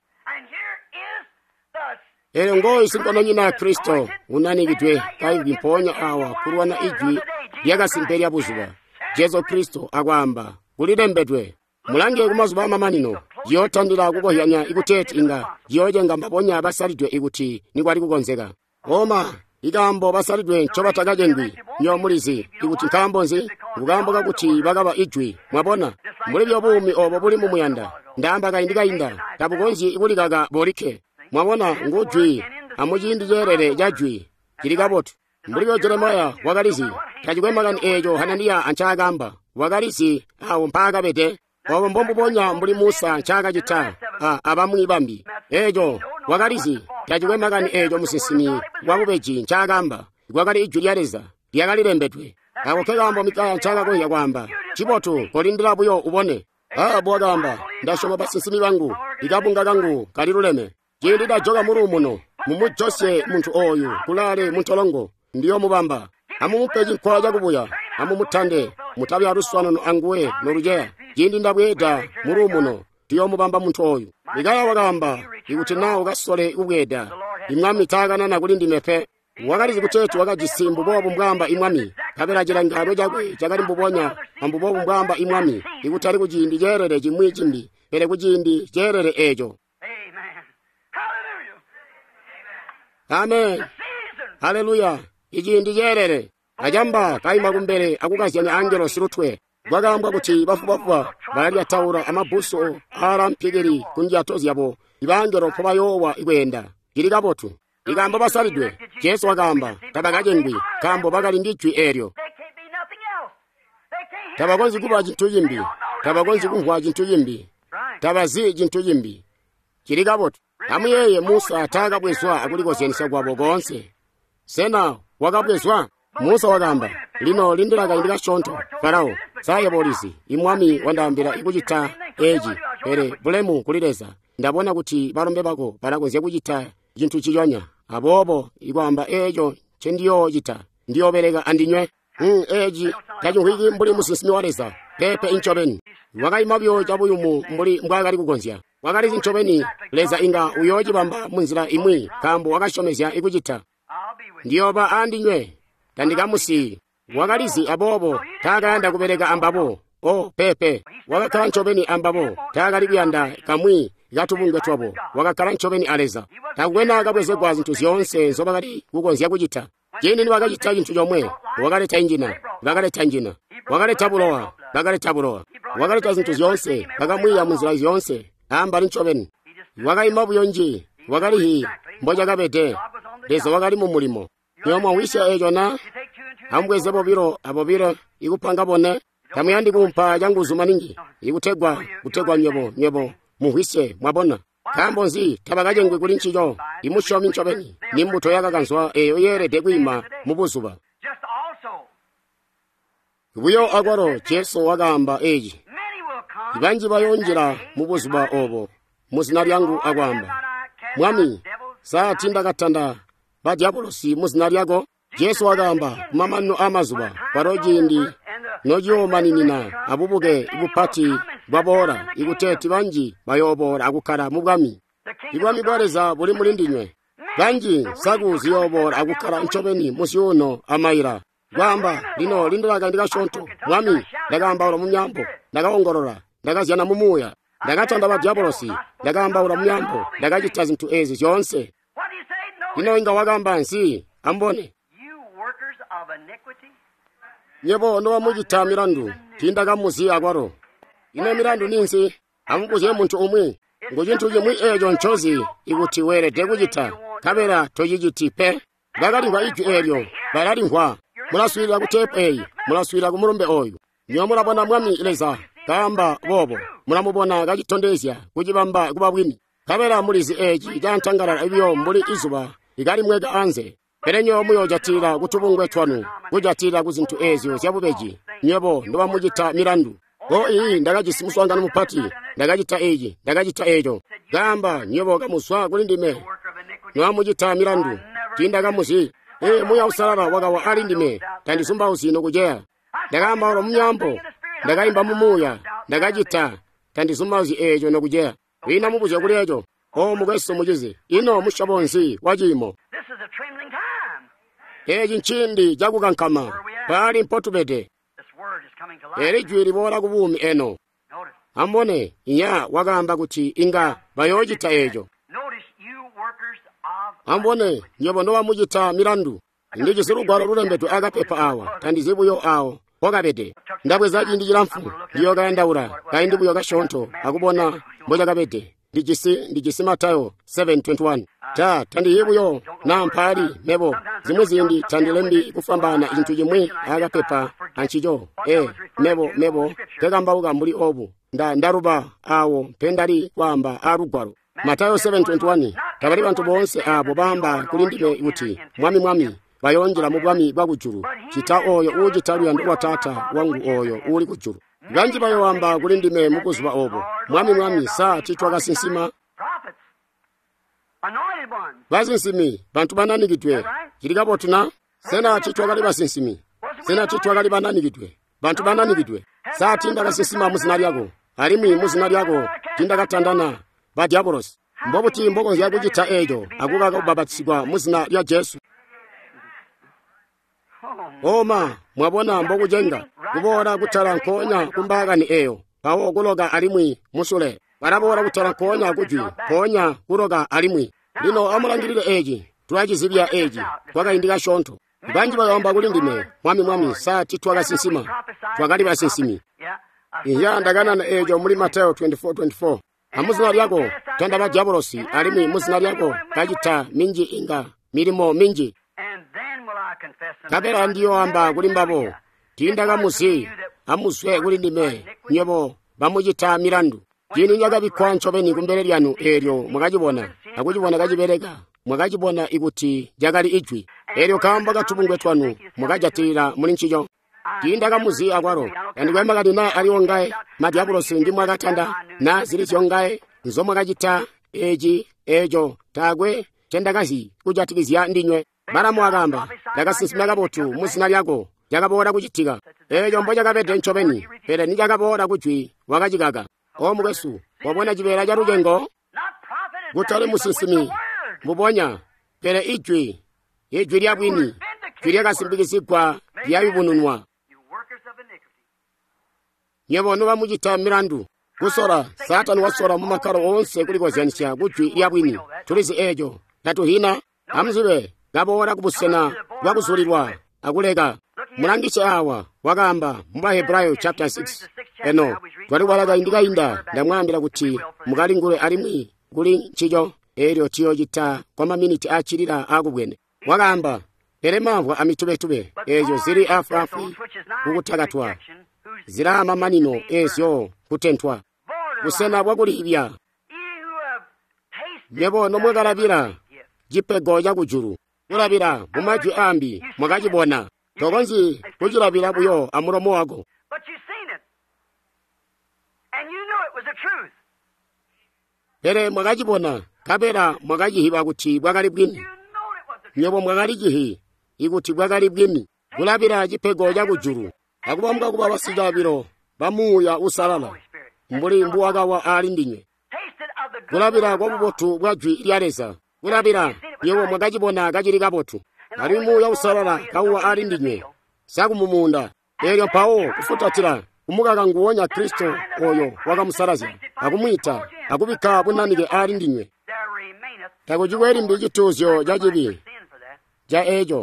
ere ngoyi sinkono nyina Kristo unanikitwe kaivimponya awa kurwana ijwi lyakasimperi abuzuba Jesu Kristo akwamba kulilembedwe mulange kumazuba amamanino yotandira kukohyanya ikuteti inga yojenga mbaponya basalidwe ikuti nikwali kukonzeka oma ikambo basalidwe nchobatakajengwi nyomulizi ikuti nkambonzi kukambo kakuti bakaba ijwi mwabona muli byobumi obo buli mumuyanda ndamba kayindikayinda tabukonzi ikulikaga bolike mwabona ngujwi amujindi jerere jajwi kilikabotu muli byo Jeremaya wakalizi tachikwemagani ejo Hananiya anchagamba wakalizi awo mpaka bete obo mbombo bonya mbuli Musa chaka chita a abamwi bambi ejo wakalizi tachikwemagani ejo musisini wabubeji nchagamba gwakali ijwi lyaleza lyakalilembetwe awo kegambo Mikaya nchaka koya kwamba chibotu kolindira buyo ubone a bwagamba ndashoma basisimi bangu ikabunga kangu kaliluleme jindi dajoga muri muno mumujose muntu oyu kulale muntolongo ndiyo mubamba amumupeji nkwaja kubuya amumutande mutabi aruswano no anguwe no rujeya jindi ndabweda muri muno ndiyo mubamba muntu oyu Mikaya wakamba ikuti nawo gasole ubweda imwami tagana na kulindi mepe wakalizi kuchetu wakajisimbu bobo mbwamba imwami kabera jira ngalo jakwe jakali mbubonya ambubobo mbwamba imwami ikutali kujindi jerere jimwi jimbi pere kujindi jerere ejo Amen. Haleluya. Ijindi jerere. Ajamba kaima kumbere akukasyanya angelo sirutwe. Gwagambwa kuti bafubafuba bali ataura amabuso arampigeri kunja tozi yabo. Ibangero kuba yowa igwenda. Girikabotu. Igamba basalidwe. Jesu wagamba tabagajengwi kambo bagali ndichwi eryo. Tabagonzi kuba jintu yimbi. Tabagonzi kuhwa jintu yimbi. Tabazi jintu yimbi. Girikabotu. Amuyeye Musa takabweswa akulikosyanisa kwabo konse. Sena wakabweswa Musa wagamba lino lindiraga indika shonto Farao saye polisi imwami wandambira ikuchita eji ere bulemu kulileza ndabona kuti balombe bako balakonze kuchita chinthu chiyonya abobo ikwamba ejo chendiyo chita ndiyo bereka andinywe mm eji kachunhiki mbuli musisimi waleza pepe inchobeni wakaimabyo chabuyumu mbuli mbwakali kukonzya wakali zinchobeni leza inga uyoji bamba munzira imwi kambo wakashomezya ikuchita ndiyo ba andinywe tandikamusi wakalizi abobo takayanda kubereka ambabo o pepe wakakala nchobeni ambabo takali kuyanda kamwi ikatubunge twabo wakakala nchobeni aleza takwena akabwezegwa zinthu zonse zopakati kukonzya kuchita jini ni wakachita chinthu chomwe wakaleta injina wakaleta injina wakaleta bulowa wakaleta bulowa wakaleta zinthu zonse wakamwiya munzira zonse amba nchobeni wakaimabuyo nji wakalihi mboja kapete leza wakali mumulimo nyomwa wisha ejo na ambweze bobiro abobiro ikupanga bone kamuyandi kumpa janguzu maningi ikutegwa kutegwa nyebo nyebo muhise mwabona kambonzi tabagajengwe kuli nchijo imushomi nchobeni nimbuto yakakanzwa eyo yerede kwima mubuzuba buyo agwaro Jesu wagamba eji ibanji bayonjira mubuzuba obo muzina lyangu agwamba mwami saa tinda katanda ba diabolosi muzina lyago Jesu wagamba mamano amazuba parojindi nojo maninina abubuge ibupati babora iguteti banji bayobora akukara mubwami ibwami boreza buli mulindinywe banji saguzi yobora akukara nchobeni musyono amaira gwamba lino lindiraga ndikashonto mwami ndagamba ura munyambo ndagaongorora ndagazyana mumuya ndagatanda ba diabolosi ndagamba ura munyambo ndagachita zinthu ezi zonse lino inga wagamba nsi ambone nyebo ndo wamujita mirandu tindaga muzi agwaro ine mirandu ninsi amubuze muntu umwe ngo chintu chimwe echo nchozi ikuti werete kuchita kapera tochichitipe ngakalingwa ichi eryo balalingwa mulaswirira kutepe eyi mulaswirira kumulumbe oyu niyo mulabona mwami ileza kamba bobo mulamubona kachitondezya kuchipamba kubabwini kapera mulizi echi chantangalala ibyo mbuli izuba ikalimweka anze perenyo muyo jatira kutubungwe twanu kujatira kuzinthu ezyo zyabubeji nyebo ndoba mujita mirandu o iyi ndakachisimuswanga mupati ndakachita eji ndakachita ejo gamba nyebo kamuswa kulindime nowa mujita mirandu tindakamusi e muya usalala wakawa alindime tandisumba usino kujeya ndakamba olo mnyambo ndakayimba mumuya ndakachita tandisumba usi ejo nokujeya wina mubuze kuli ejo o mukweso muchizi ino mushabonsi wachimo eji nchindi jakukankama pali mpotubete eri jwi libora kubumi eno ambone inya wakamba kuti inga bayojita ejo ambone nyobo nowa mujita mirandu ndiji sirugwaro lulembetu agapepa awa tandizibuyo awo wakapete ndabwezaji ndijilamfu ndiyo kayandaura kayindibuyo kashonto akubona mboja kapete ndijisi ndijisi Matayo seven twenty-one ta tandiyibuyo na mpali mebo zimwe zindi tandilembi kufambana inthu chimwe akapepa anchijo e mebo mebo tekambauka mbuli obu nda ndaruba awo pendali kwamba arugwaro Matayo seven twenty-one tabali bantu bonse abo bamba kulindime kuti mwami mwami bayonjera mu bwami bwa kujuru chita oyo ujitaluya ndo tata wangu oyo uli kujuru ganji bayo wamba kulindime mukuzuba obo mwami mwami saa titwa kasinsima basinsimi bantu bananikitwe chilikapo tuna sena titwa kali basinsimi sena titwa kali bananikitwe bantu bananikitwe saa tinda kasinsima muzina lyako alimwi muzina lyako tinda katandana ba diabolos mbobo ti mboko ya kuchita ejo akuka kubabatsidwa muzina lya Yesu oma mwabona mboku jenga kubora kutala nkonya kumbaga ni eyo pawo kuloga alimwi musule barabora kutala nkonya kujwi konya kuloga alimwi lino amulangirire eji twachizibya eji twakayindika shonto banji bayomba kulindime mwami mwami saa titwaga sinsima twakali basinsimi iya ndagana na ejo muri Matayo twenty-four twenty-four amuzina lyako tanda ba diabolosi alimwi muzina lyako kajita minji inga milimo minji kapera ndiyo amba kulimbabo tindaka musi amuswe kulindime nyebo bamujita mirandu jini nyaga bikwancho beni kumbere lyanu eryo mwakachibona akujibona kachibereka mwakachibona ikuti jagali ijwi eryo kamba katubungwe twanu mwakajatira muli nchijo tindaka musi akwaro yandikwemba kati na aliwongaye madiabulosi ndi mwakatanda na zili zyongaye nzomwakachita eji ejo tagwe tendakazi kujatikizya ndinywe bara mwagamba ndakasinsimaka botu muzina lyako jakabora kuchitika ejo mboja kapete nchobeni pere ni jakabora kujwi wakachikaga o mukwesu wabona chibera cha rujengo kutale musinsimi mubonya pere ijwi ijwi lyabwini jwi lyakasimbikizigwa lyayibununwa nyebono bamujita mirandu kusora satani wasora mumakaro onse kulikozyanisya kujwi lyabwini tulizi ejo tatuhina amzibe gabora kubusena bakuzulirwa akuleka mulangishe awa wakamba mba Hebrayo chapter six eno twali walaga indika inda ndamwambira kuti mukalingule alimwi kuli nchijo eryo tiyo jita kwa maminiti achirira akubwene wakamba peremavwa amitubetube ejo ziri afu afu kukutakatwa zirama manino ezyo kutentwa kusena bwakulibya nyebo nomwekalabira jipego jakujuru kulabira mumajwi ambi mwakachibona tokonzi kuchilabira buyo amulomo wako pere mwakachibona kapera mwakachihiba kuti bwakali bwini nyebo mwakalichihi ikuti bwakali bwini kulabira chipego chakujuru akuba mkakuba basijabiro bamuya usalala mbuli mbuwakawa ali ndinywe kulabira kwa bubotu bwajwi lyaleza kulabira yewo mwakachibona kachilika botu alimu ya usalala kauwa ali ndinywe sakumumunda eryo pawo kufutatira kumukaka nguwonya Kristo oyo wakamusalaza akumwita akubika bunanike ali ndinywe takujikweri mbi chituzyo jachibi ja ejo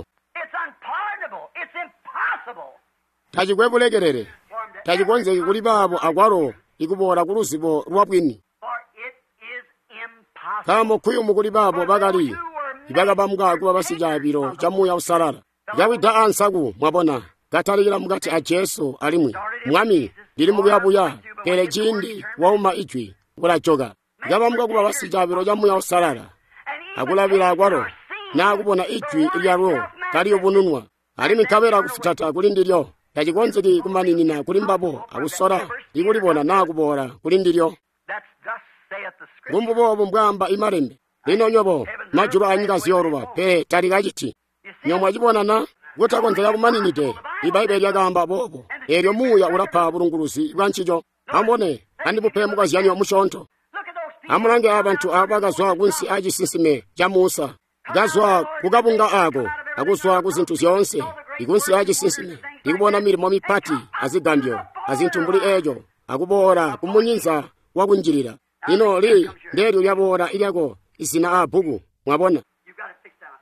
tachikwebulekerere tachikonzeki kuli babo akwaro ikubora ku luzipo lwabwini For it is impossible. kamo khuyumu kuli babo bakali ibakapamuka kuba basijabiro chamuya usalala yawida ansaku mwabona katalira mukati a Yesu alimwi mwami lili mukuyabuya pele chindi wauma ichwi kulachoka yapamuka kuba basijabiro chamuya usalala akulabira kwalo nakubona ichwi ilyalo kaliyo bununwa alimi kabera kufutata kulindiryo yachikonzeki kumaninina kulimbapo akusora ikulibona nakubora kulindiryo That's thus saith the Scripture. bumbubobo mbwamba imalembe lino nyobo majulo anyika ziyoluba pe talikachiti nyomwe achibonana kutakonzera kumaninite ibaibe lyakamba bobo eryo muya ulapha bulunguluzi bwanchicho ambone andipuphemu zyanyo mushonto Look at those people. amulange abantu abakazwa kunsi achisisime cha Musa gazwa kukapunga ako akuswa kuzinthu zonse ikunsi achisisime ikubona milimo mipati azigambyo azintumbuli ejo akubora kumunyinza wakunjirira ino li ndelyo lyabora ilyako isina abuku mwabona You've got it fixed out.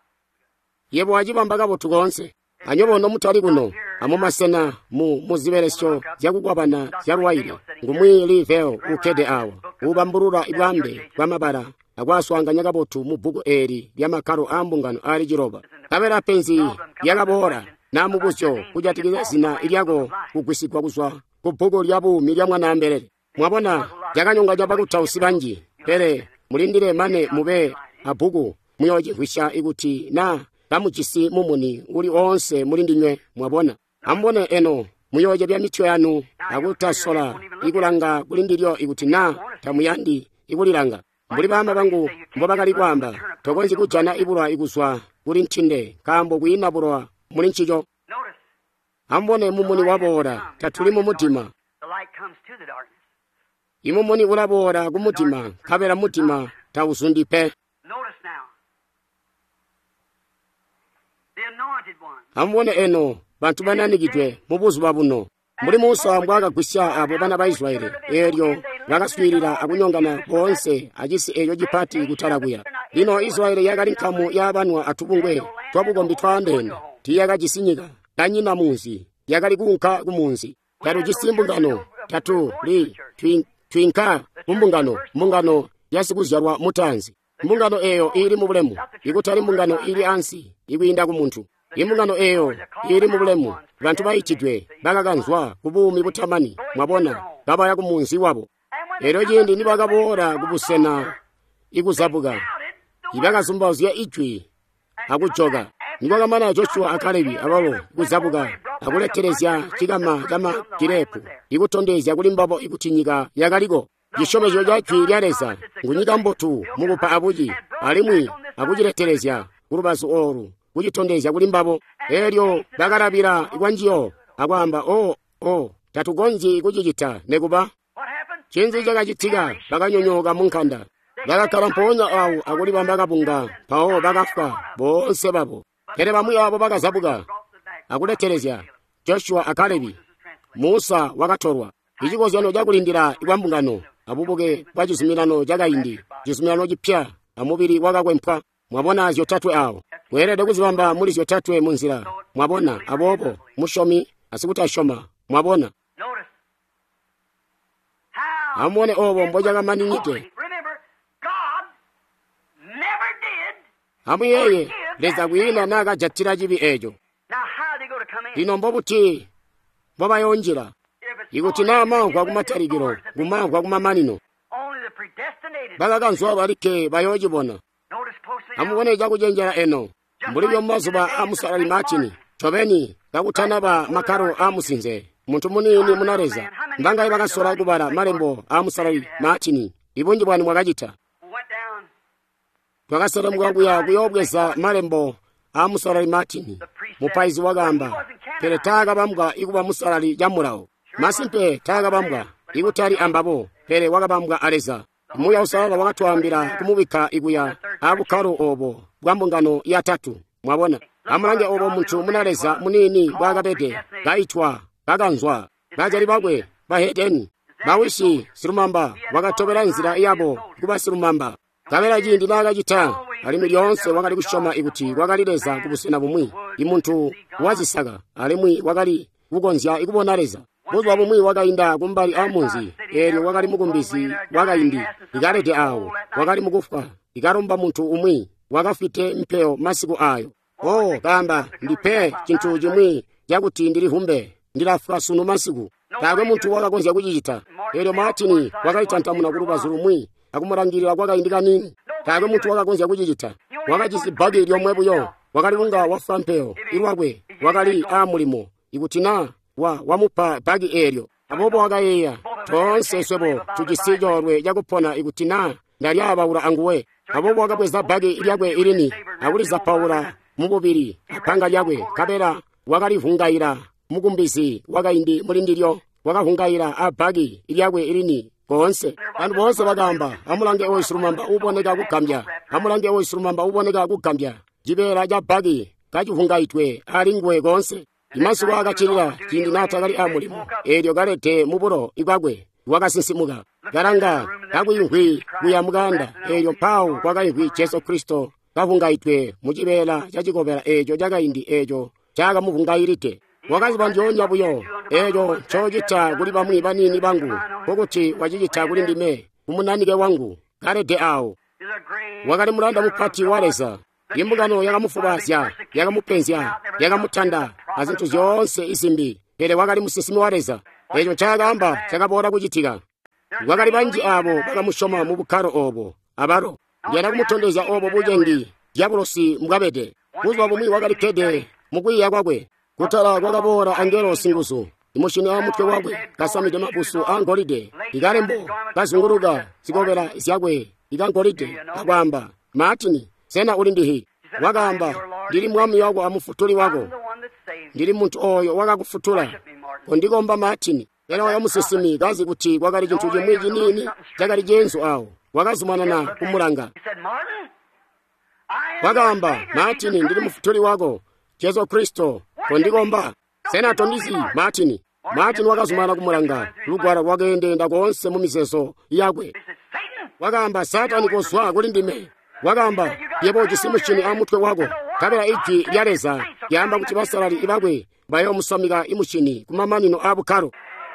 yebo achipambakapo tukonse anyobono mutali kuno amumasena mu muziberesho zyakukwapana zyaluwaire ngumwili veo ukede awo ubambulula ibwambe bwamabala akwaswanga nyakapotu mu buku eri lyamakalo ambungano ali chiloba kapera penzi yakabora namubusyo kujatikira zina ilyako kugwisigwa kuzwa ku buku lyabumi lya mwana ambelere mwabona jakanyonga japakutausi banji pere mulindire mane mube abuku muyochihwisha ikuti na kamuchisi mumuni uli onse mulindinywe mwabona ambone eno muyoje bya mityo yanu akutasola ikulanga kulindiryo ikuti na tamuyandi ikulilanga mbuli bama bangu mbobakali kwamba tokonzi kujana ibulwa ikuswa kuli nthinde kambo kuyina bulwa muli nchicho Notice, ambone mumuni wabora tatuli mu mutima the light comes to the darkness. imumuni ulabora ku mutima kapera mutima tausundipe Notice now. The anointed one. ambone eno bantu bananikidwe mubuzu babuno muli Musa mbwakagwisya abo bana ba Israeli eryo bakaswirira akunyongana bonse achisi eyo jipati kutalakuya lino Israeli yakali nkamu yabanwa atubungwe twabugombi twandene tiyakachisinyika tanyina munzi yakali kunka kumunzi taro chisimbungano tatu li twin, twinka kumbungano mbungano yasikuzalwa mutanzi mbungano eyo ili mu bulemu ikutali mbungano ili ansi ikuyinda ku munthu imbungano eyo ili mu bulemu bantu bayitidwe bakakanzwa kubumi butamani mwabona babaya kumunzi wabo ero jindi nibakabora kubusena ikuzabuka ibakazumbauzya ichwi akuchoka nibakamana Joshua akalebi abalo ikuzabuka akuleterezya chikama chama kirepu ikutondezya kulimbapo ikutinyika yakaliko gishomezo lyachwi lyaleza ngunyika mbotu mukupa abuji alimwi akuchileterezya kulubasu oru kuchitondezya kulimbapo eryo bakalabira ikwanjiyo akwamba o o tatugonji kuchichita nekuba What happened? chinzi chakachitika bakanyonyoka munkhanda bakakhala mponya awu akulibamba kapunga pawo bakafa bonse babo kere bamwe abo bakazabuka akuleterezya Joshua akalebi Musa wakatorwa ichikozano chakulindira ikwambungano abubuke kwa chisumirano chakayindi chisumirano chipya amubiri wakakwempha mwabona zyotatwe awo kwerede kuzibamba muli zyotatwe munzira mwabona abopo mushomi asikuti ashoma mwabona Notice how amone obo mbojakamaninite remember, God never did. amuyeye leza kwina nakajatira chibi ejo Now how are they going to come in? lino mbobuti mbobayonjera If it's ikuti only namangwa the kumatarikiro authors that they- kumangwa kumamanino only the predestinated. bakakanzwa balike bayojibona Notice closely now. amubone chakuchenjera eno mbuli byommazuba amusalali matini chobeni kakuthanaba makaro amusinze munthu munini munaleza mbangayi bakasola kubala malembo amusalali matini ibunji bwani mwakachita Went down. twakasala mukwakuya kuyobweza malembo amusalali matini mupaizi wakamba pele taka bambwa ikuba musalali jamulawo masimpe taka bambwa ikutali ambapo pele wakabambwa aleza muya usalala wakatwambira kumubika ikuya abukalo obo bwambungano ya tatu mwabona amulange obo munthu munaleza munini bwakapete gaitwa kakanzwa bajali bakwe bahedeni bawishi silumamba wakatopera nzira yabo kuba silumamba kabera jindi nakachita alimi lyonse wakali kushoma ikuti wakalileza kubusena bumwi imunthu wazisaka alimwi wakali kukonzya ikubonaleza buzwa bumwi wakayinda kumbali amunzi eryo wakali mukumbisi wakayindi ikalete awo wakali mukufwa ikalomba munthu umwi wakafite mpeo masiku ayo o kamba ndipe chinthu chimwi chakuti ndilihumbe ndilafika sunu masiku kakwe munthu wakakonza kuchichita eryo Martin wakalitantamuna kulupa zulumwi akumurangirira kwakayindika nini kakwe munthu wakakonza kuchichita wakachisi bagi lyomwebuyo wakalilunga wafa mpeo ilwakwe wakali amulimo ikutina wa wamupa bagi eryo apopo wakayeya tonse swebo tuchisijorwe yakupona ikutina ndalyabawula anguwe apopo wakapweza bagi ilyakwe ilini akuliza paula mububiri apanga lyakwe kapera wakalivungayira mukumbisi wakayindi mulindilyo wakahungayira abagi ilyakwe ilini konse anthu bonse bakamba amulange oisulumamba uboneka kugambya amulange oisulumamba uboneka kugambya jibera ja bagi kachihungayitwe alingwe konse imasiku akachilira chindi natha kali amulimo eryo kalete mubulo ikwakwe wakasinsimuka kalanga kakuyihwi kuyamukanda eryo mphawu kwakayihwi Yesu Kristo kahungayitwe muchibela chachikopera echo chakayindi echo chakamuhungayirite wakazi banjonya buyo echo chochita kuli pamwi panini bangu kokuti wachichita kuli ndime kumunanike wangu kalete awo wakali mulanda mupati waleza imbukano yakamufubasya yakamupenzya yakamutanda azinthu zonse isimbi pere wakali musisimi waleza echo chakamba chakapota kuchitika wakali banji abo bakamushoma mu bukhalo obo abaro ndiyana kumutondeza obo bujengi diabolosi mukapete kuzwa bumwi wakali kede mukwiya kwakwe kutala kwakapora angelo singusu imushini a mutwe wakwe kasamide mabusu angolide ikalembo kazunguruka zikopera zyakwe ikangolide akwamba Martin sena uli ndihi wakamba ndili mwami wako amufutuli wako ndili munthu oyo wakakufutula kondikomba Martin ena yamusisimi kazi kuti kwakali chinthu chimwe chinini chakali jenso awo wakazumana na kumulanga wakamba Martin ndili mufutuli wako Yesu Kristo kondikomba sena tondisi Martin Martin wakazumana kumulanga lugwara kwakendenda konse mu miseso yakwe wakamba Satani koswa kuli ndime wakamba yebo chisimu chini amutwe wako kapera iki lyaleza yamba kuti basalali ibakwe bayo musomika imuchini kumamanino abukhalo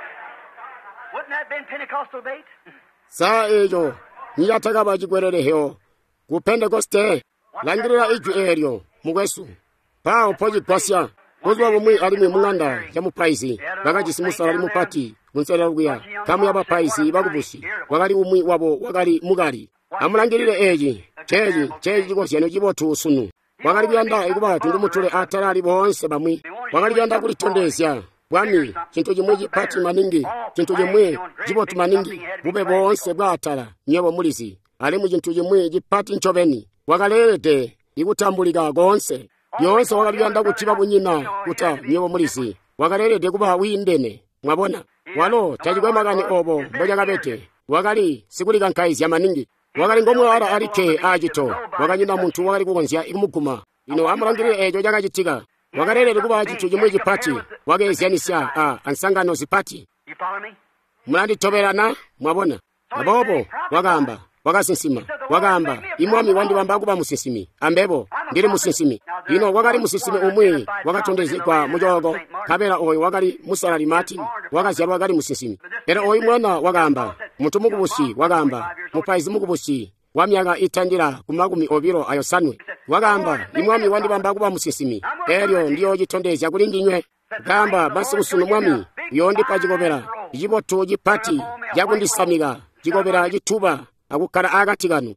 saa ejo niyataka bachikwerereheyo ku Pentekoste langirira iju eryo mukwesu pawo pochigwasya kuzwa bumwi alimwe mung'anda ya mupaisi bakachisimusala ali mupati munserera kuya kamu ya bapaisi bakubusi wakali umwi wabo wakali mukali amulangirire eji cheji cheji chikosyano chibothu sunu wakali kuyanda ikubatu ndi mutule atalali bonse bamwi wakali kuyanda kulitondesya bwami chinthu chimwe chipati maningi chinthu chimwe chibothu maningi bube bonse bwatala nyebo mulisi ali mu chinthu chimwe chipati nchoveni wakalete ikutambulika konse yonse wakali kuyanda kuchipa bunyina kuta nyebo mulisi wakalete kuba windene mwabona walo chachikwemakani obo mboja kapete wakali sikulika nkaizi ya maningi wakali ngomwe ara alike achito wakanyina munthu wakali kukonzya ikumuguma ino amulangirire echo chakachitika wakalelere kuba chinthu chimwe chipati wakeziyanisya a ansangano zipati mulandithoperana mwabona apopo wakamba wakasinsima wakamba imwami wandiwamba kuba musinsimi ambepo ndili musinsimi ino wakali musinsimi umwe wakatondezedwa muchoko kapera oyo wakali musalali Martin wakazyalwa wakali musinsimi era oyi mwana wakamba munthu mukubusi wakamba mupaizi mukubusi wa myaka itandira kumakumi obiro ayo sanwe wakamba imwami wandiwamba kuba musinsimi eryo ndiyo chitondezya kuli ndinywe kamba basi usunu mwami yondi pachikopera ichipotho chipati yakundisamika chikopera chithupa akukhala akatikanu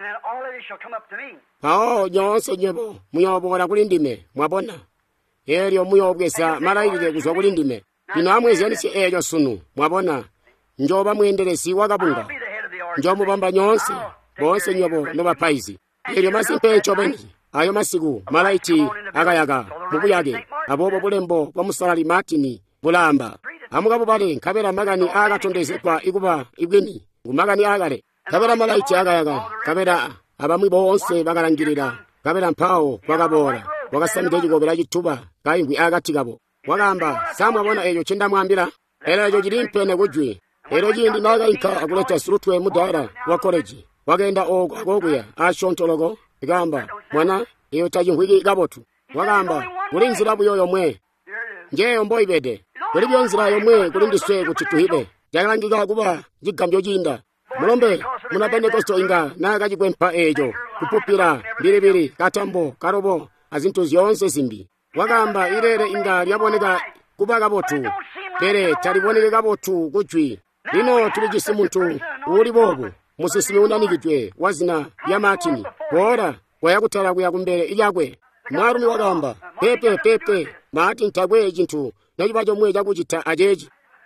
pawo nyonse nyebo muyobora kuli ndime mwabona eryo muyobwesa malayilire kuzwa kuli ndime ino amweziyanisi eryo sunu mwabona njoba muyenderesi wakapunga njomupamba nyonse bonse nyobo nobapaizi eryo masimpencho beni ayo masiku malaiti akayaka mubuyake apopo bulembo kwa musalali Martin bulamba amukapupale nkapera makani akatondezedwa ikupa ibweni ngumakani akale kapera malaiti akayaka kapera abamwi bonse bakalangirira kapera mphawo kwakabora wakasamita chikopera chithupa kaingwi akathikapo wakamba samwabona echo chendamwambira era echo chili mpene kujwi ero chindi nakaikha akuleta surutwe mudara wa college wakenda oko akokuya ashontoloko ikamba mwana iyo tachihwiki ikapothu wakamba kuli nzirabu yoyomwe njeyo mboyipete kulibe nzira yomwe kuli ndiswe kuti tuhibe yakalangika kuba chigambyo chinda mulombe muna Pentekosto inga nakachikwempha echo kupupira mbiribiri katambo karobo azinthu zonse zimbi wakamba ilere inga lyaboneka kuba kapotu pere taliboneke kapotu kuchwi lino tulijisi munthu uli bobo musisimi unanikitwe wazina ya Martini bora wayakutala kuya kumbere ilyakwe mwarumi wakamba pepe pepe Martin tagwe chinthu nachipa chomwe chakuchita achechi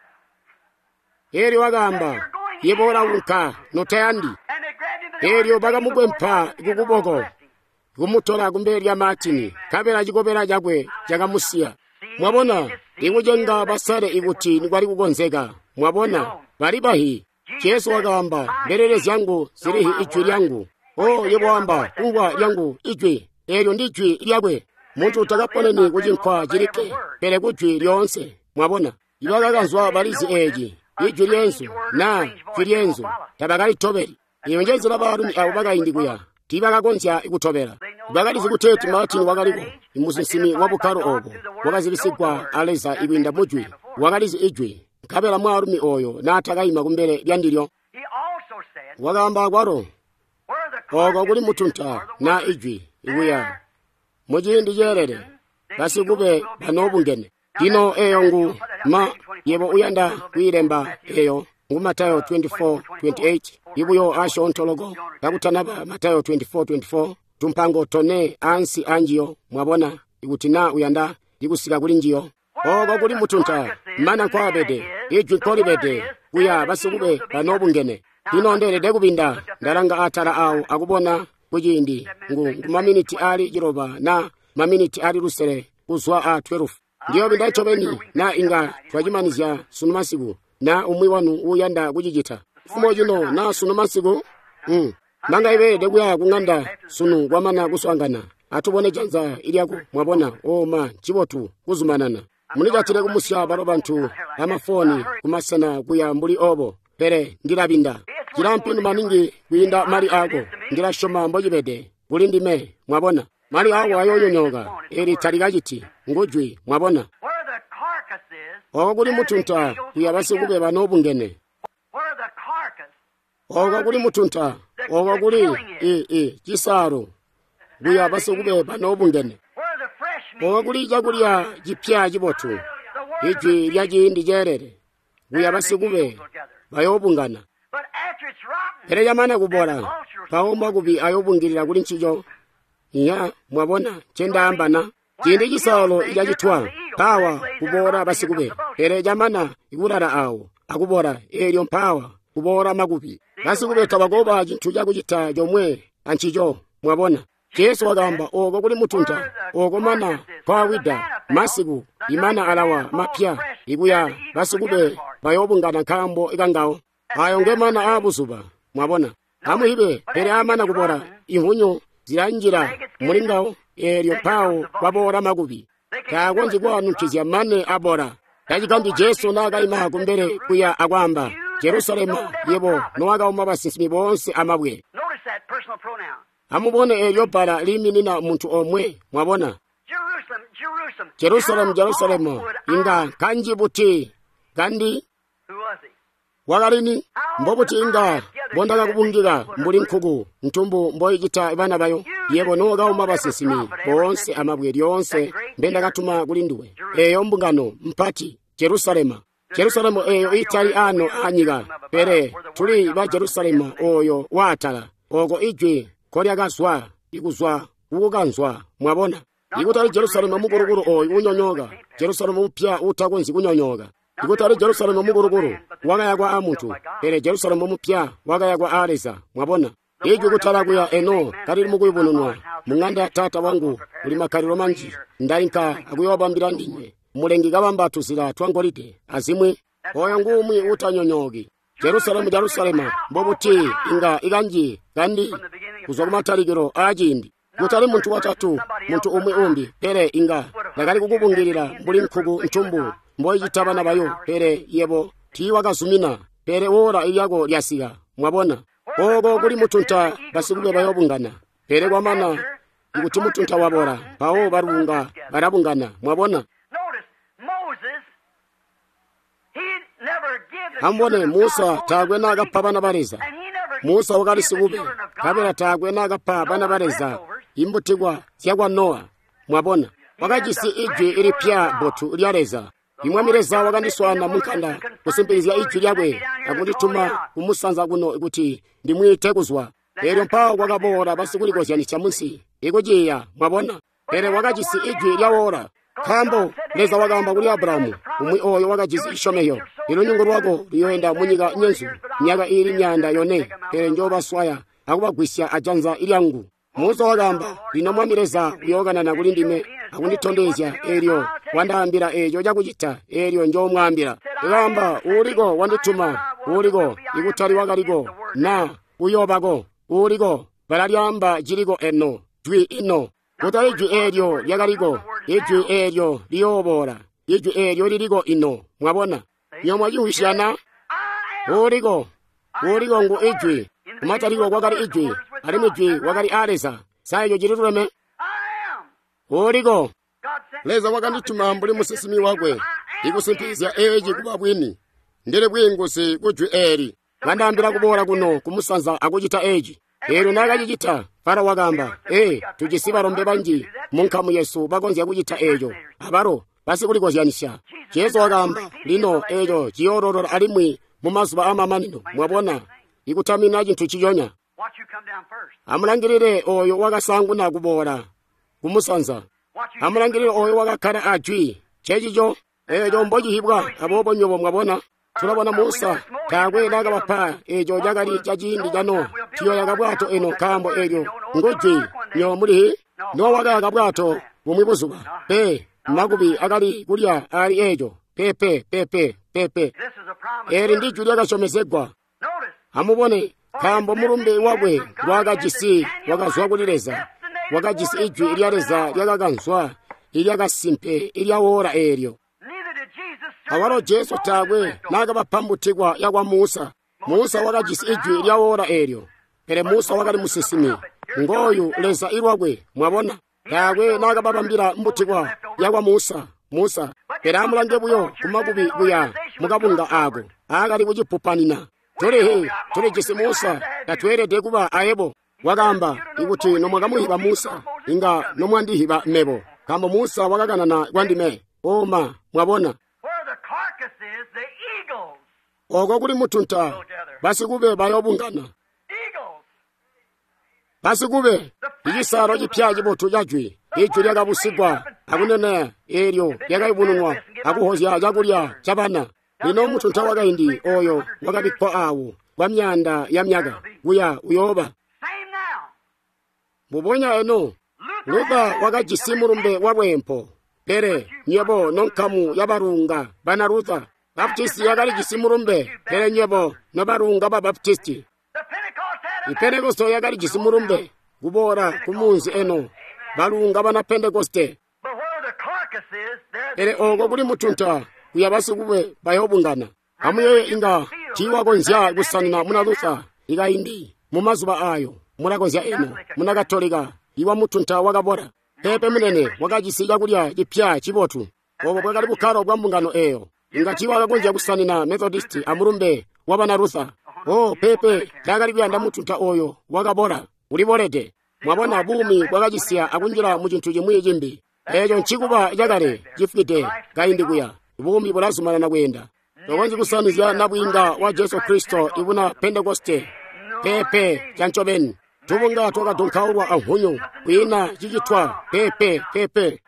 eri wakamba yebora unka notayandi eryo bakamugwempha ikukuboko kumutola kumberi ya Martini kapera chikopera chakwe chakamusiya mwabona ikujenga basale ikuti nikwali kukonzeka mwabona bali bahi Yesu wakamba mbererezi yangu zirihi ichwi lyangu o yebo wamba kuwa yangu ichwi eryo ndichwi lyakwe muntu utakaponeni kuchinkwa chilike pere kuchwi lyonse mwabona iwakakanzwa balizi eji ichwi lyenso na chwi lyenso tabakalitoberi iyo njenzi labarumi abo bakayindikuya tibakakonzya ikutobera bakalizi kuteti Martini wakaliko imusisimi wabukaro obo wakazibisigwa aleza ibinda mujwi wakalizi ijwi kapela mwarumi oyo natakayima kumbere lyandilyo wakamba kwaro oko kuli mutunta na ijwi ikuya mujindi yerere basi kube banobungene dino eyo ngu ma yebo uyanda kuilemba eyo ngu Matayo twenty-four twenty-eight ibuyo asho ontologo kakutanaba Matayo twenty-four twenty-four tumpango tone ansi anjiyo mwabona ikutina uyanda ikusika kuli njiyo oko kuli mutunta mana kwa bede ijwi koli bede kuya basi kube banobungene dino nderede kubinda ndaranga atara awo akubona kujindi ngu maminiti ali jiroba na maminiti ali rusere kuzwa a twelve ndiyo bindacho beni na inga twajimanizya sunumasiku na umwi wanu uyanda kujijita fumo jino na sunumasiku mm. nanga ibe dekuya kunganda sunu kwamana kuswangana atubone janza iliaku mwabona oma chibotu kuzumanana munikatire kumusya baro bantu amafoni kumasana kuya mbuli obo pere ndilabinda jira mpindu maningi kuinda mali ako ndila shoma mbojibede kulindime mwabona mali ako ayonyonyoga eri talikachiti ngujwi mwabona oko kuli mutunta kuya basi kube banobungene oko kuli mutunta oko kuli i i chisaro kuya basi kube banobungene oko kuli chakulya chipya chibotu ijwi lyachindi jerere kuya basi kube bayobungana pere yamana kubora paomba kubi ayobungirira kuli nchijo iya mwabona chenda ambana chindi chisalo ichachitwa pawa kubora basi kube pere yamana ikulala awo akubora eryo mpawa kubora makupi basi kube tabagoba chinthu chakuchita chomwe anchijo mwabona Yesu wakamba oko kuli mutunta oko mana pawida masiku imana alawa mapya ikuya basi kube bayobungana kambo ikangawo ayo ngemana abusuba mwabona amuhibe pere amana kubora ihunyo ziranjira mulingawo eryo pawo babora makubi kakonzi kwanu chiziyamane abora kachikambi Yesu nakayima kumbere kuya akwamba Jerusalema yebo nowakauma basisimi bonse amabwe amubone eryo para liminina muntu omwe mwabona Jerusalem Jerusalem inga kanji buti kandi wakalini mbobuti inga bondaka kubungira mbuli nkugu ntumbu mboyijita ibana bayo yebo nowakauma basisimi bonse amabwe lyonse mbenda katuma kulinduwe eyo mbungano mpati Jerusalema Jerusalemu eyo itali ano anyiga pere tuli ba Jerusalema oyo watala oko ijwi kolya gaswa ikuzwa ukukanzwa mwabona ikutali Jerusalemu muguruguru oyo unyonyoga Jerusalemu mpya utakonzi kunyonyoga ikutali Jerusalemu muguruguru wakaya kwa amuntu pere Jerusalemu mpya wakaya kwa areza mwabona ijwi kutala kuya eno kalili mukuyibununwa munganda tata wangu uli makaliro manji ndalinka akuyobambira ndinye mulengi kabambatu zila twangolite azimwe oyo ngumwi utanyonyogi Jerusalemu Jerusalema mbobuti inga ikanji kandi kuzwa kumatalikiro ajindi kutali muntu watatu muntu umwe umbi pere inga lakali kukubungirira mbuli nkugu ntumbu mboyitabana bayo pere yebo tiwakazumina pere ora iyako lyasiga mwabona oko kuli mutunta basi kube bayobungana pere kwamana ikuti mutunta wabora bawo barunga barabungana mwabona ambone Musa tagwe nagapha bana bareza Musa wakali sikube kabela tagwe nagapha bana bareza imbutigwa syagwa Noa mwabona wakajisi ijwi ili pya botu lyareza imwamireza wakandiswana mukanda kusimpiriza ijwi lyabwe akundituma kumusanza kuno ikuti ndimwite kuzwa ero mpawo kwakabora basi kulikozyanisha munsi ikujiya mwabona ere wakajisi ijwi lyawora kambo leza wakamba kuli Abrahamu umwi oyo wakajisi ishomeyo ilo nyungu lwako liyoenda munyiga nyenzu nyaka ili nyanda yone ere njoba swaya akubagwisya ajanza ilyangu Musa wakamba lino mwamireza uyogana na kulindime akunditondezya eryo wandambira ejo jakuchita eryo njo mwambira lamba uliko wandituma uliko ikutali wakaliko na uyobako uliko balalyamba jiliko eno jwi ino kutali jwi eryo lyakaliko ijwi eryo liyobora ijwi eryo liliko ino mwabona nyomwa jiwishana uliko uliko ngu ijwi kumataliko kwakali ijwi ali mwijwi wakali areza sayo jiriruleme uliko leza wakandituma mbuli musisimi wakwe ikusimpizya eji kuba bwini ndile bwingusi kujwi eri ngandambira kubora kuno kumusanza akuchita eji ero nakachita Fara wakamba eh tujisiba rombe banji munkamu Yesu bagonzi akuchita ejo abaro basi kulikozyanisha Yesu wakamba lino ejo chiyororo alimwi mumazuba amamanino mwabona ikutamina chintu chiyonya amulangirire oyo wakasangu na kubora kumusanza amulangirire oyo wakakara ajwi chechicho ejo mbojihibwa abobo nyobo mwabona turabona Musa tagwe nagabapa ejo jagali jajindi jano tiyo yakabwato eno kambo ejo ngojwi nyo muri no wakagabwato bumwibuzuba pe nagubi agali kulya ali ejo pepe pepe pepe eri ndi juli yakashomezegwa amubone kambo murumbe wagwe wakajisi wakazwa kulireza wakajisi ijwi ilyareza lyakaganzwa ilyakasimpe ilyawora eryo awaro Jesu tagwe nagabapambutigwa yakwa Musa Musa wakajisi ijwi ilyawora eryo ere Musa wakali musisimi ngoyu leza irwagwe mwabona tagwe nagababambira mbutigwa yakwa Musa Musa ere amulange buyo kumagubi buya mugabunga ago agali kujipupanina Tore tore jisi Musa yatwerede kuba ayebo wagamba ikuti nomwagamuhiba Musa inga nomwandihiba mebo kambo Musa wakagana na gwandime oma mwabona ogo kuli mutunta basi kube bayobungana basi kube igisaro gipyaje botu jajwi ijwi lyakabusigwa akunene eryo yakayibununwa akuhozya jakulya chabana lino mutunta wakayindi oyo wakabikwa awo kwa myanda ya myaga uya uyoba mubonya eno luba wakajisimurumbe wabwempo pere nyebo nonkamu yabarunga bana Rutha baptisti yakali jisimurumbe pere nyebo nabarunga ba baptisti ipentekosto yakali jisimurumbe kubora kumunzi eno balunga bana Pentekoste pere ogo kuli mutunta uyabasi kube bayobungana amuye inga tiwa konzya kusanina muna Rutha ikayindi mumazuba ayo muna konzya eno muna Katolika iwa mutunta wakabora pepe munene wakajisiga kulya jipya chibotu obo bwakali bukaro bwambungano eyo inga tiwa kakonzya kusanina Methodist amurumbe wabana Rutha oh pepe dakali byanda mutunta oyo wakabora uliborete mwabona bumi bwakajisiya akunjira mu chintu chimwe chimbi ejo nchikuba jakale jifite kayindi kuya bumi bulazumana na kwenda tokonzi kusanizya nabwinga wa Yesu Kristo ibuna Pentekoste pepe chanchobeni tubunga toka donkaurwa ahunyo wina jijitwa pepe pepe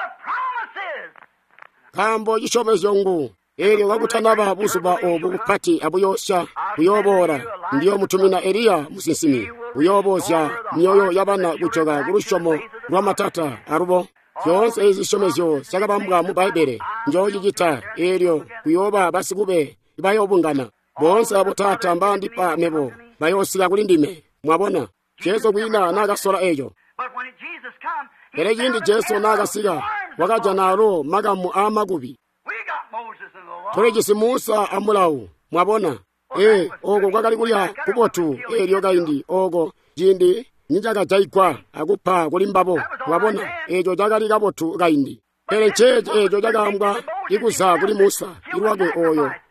kambo jishomezongu eri wakutanaba busuba obukupati abuyosha uyobora ndiyo mutumina Eliya musinsimi uyobosya myoyo yabana gucoga gurushomo rwa matata arubo kyonse izishomezyo sakabambwa mu Bible njoji jita eryo kuyoba basikube bayobungana bonse abotata mbandi pa mebo bayosiga kulindime mwabona Yesu kwina nagasola ejo ere yindi Yesu nagasiga wakaja naro magamu amagubi tore jisi Musa amulawu mwabona eh ogo kwakali kulya kubotu eryo kayindi ogo jindi ninjaga jaikwa akupa kulimbabo mwabona ejo jagali kabotu kayindi pere cheje ejo jagambwa ikuza kuli Musa irwagwe oyo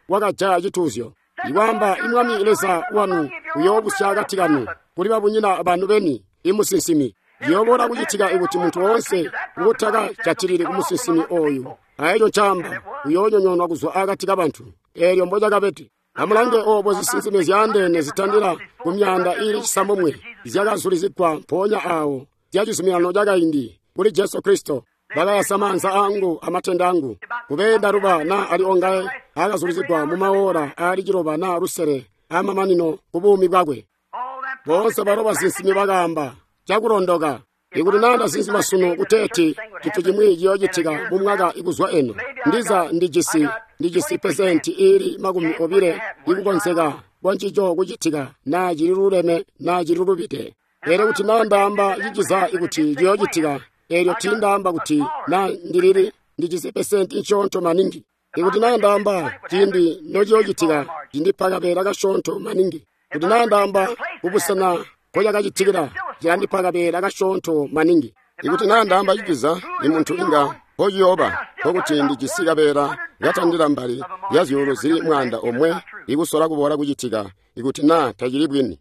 wakaja chituzyo iwamba imwami ilesa wanu uyo busyagati kanu kuli babunyina abantu beni imusinsimi yobora kuchitika ikuti muntu wonse ngutaka chachiriri kumusinsimi oyu ayo chamba uyo nyonwa kuzwa akati kabantu eryo mboja kapeti amulange obo zisinsimi zyandene zitandira kumyanda ili chisamomwe zyakazulizikwa mponya awo zyachisumilano jakayindi kuli Yesu Kristo bakayasamanza angu amatenda angu kubenda ruba na ali ongaye akazulizikwa mumaora ali chiroba na rusere amamanino kubumi bwakwe bonse baroba sinsimi bagamba chakurondoka ikuti nanda sinsi masuno kuteti chinthu chimwe chiyochitika mumwaka ikuzwa eno ndiza ndijisi ndijisi pesenti ili makumi obire ikukonseka kwanchicho kuchitika na chililuleme na chililupite ere kuti nandamba chichiza ikuti chiyochitika eryo tindamba kuti na ndilili ndijisi pesenti inchonto maningi ikuti nandamba chindi nochiyochitika chindipakapera kashonto maningi kuti nandamba kupusana koja kachitikira chiyandipakapera kashonto maningi ikuti nandamba chichiza ni munthu inga hoyoba hokuti ndichisikapera gatandira mbali yazyolo zili mwanda omwe ikusola kubora kuchitika ikuti na tachilibwini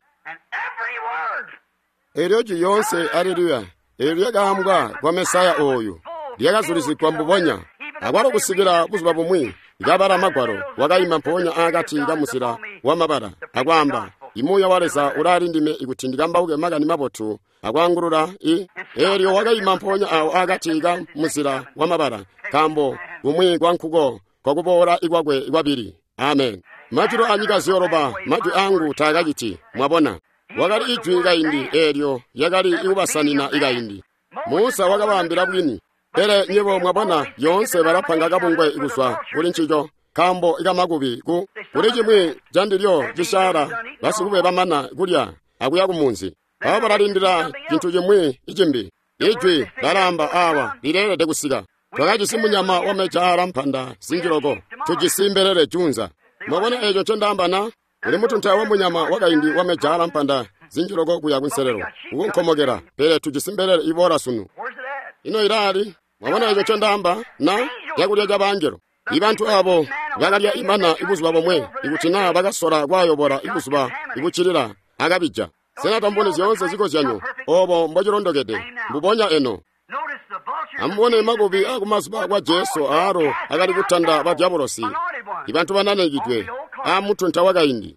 eryo chiyonse aleluya eryo yakambwa kwa Mesaya oyu lyakazulizikwa mbuponya akwalo kusikira buzuba pomwe ikabala magwaro wakayima mponya akati kamusira wa mabara akwamba imuya walesa ulali ndime ikuti ndikambauke makani mapotu akwangulula i eryo wakayima mponya awo akati kamusira wa mabara kambo umwe kwa nkhuko kwakupola ikwakwe ikwapiri amen machiro anyikazi yoroba machu angu takachiti mwabona wakali ijwi ikayindi eryo yakali ikubasanina ikayindi Musa wakabambira bwini ere nyebo mwabona yonse barapanga kabungwe ikuswa uli nchicho kambo ikamakubi ku uli chimwe jandilyo chishara basikube bamana kulya akuya kumunzi aba baralindira chinthu chimwe ichimbi ijwi baramba awa lilele tekusika twakachisimunyama wamechara mphanda sinjiloko tuchisimberere chunza mwabona echo chendambana uli mutu nthawi munyama wakayindi wamechara mphanda zinjiloko kuya kunserero ukunkhomokera pere tuchisimberere ibora sunu ino irali mwabona echo chendamba na yakulya chabanjero ibantu abo bakalya imana ikuzuba bomwe ikutina bakasola kwayobora ikuzuba ikuchirira akabija senata mbone zyonse ziko zyanyo obo mbachilondokete mbuponya eno ambone makubi akumazuba kwa Yesu aro akali kutanda ba diabolosi ibantu bananekitwe amutu ntawakayindi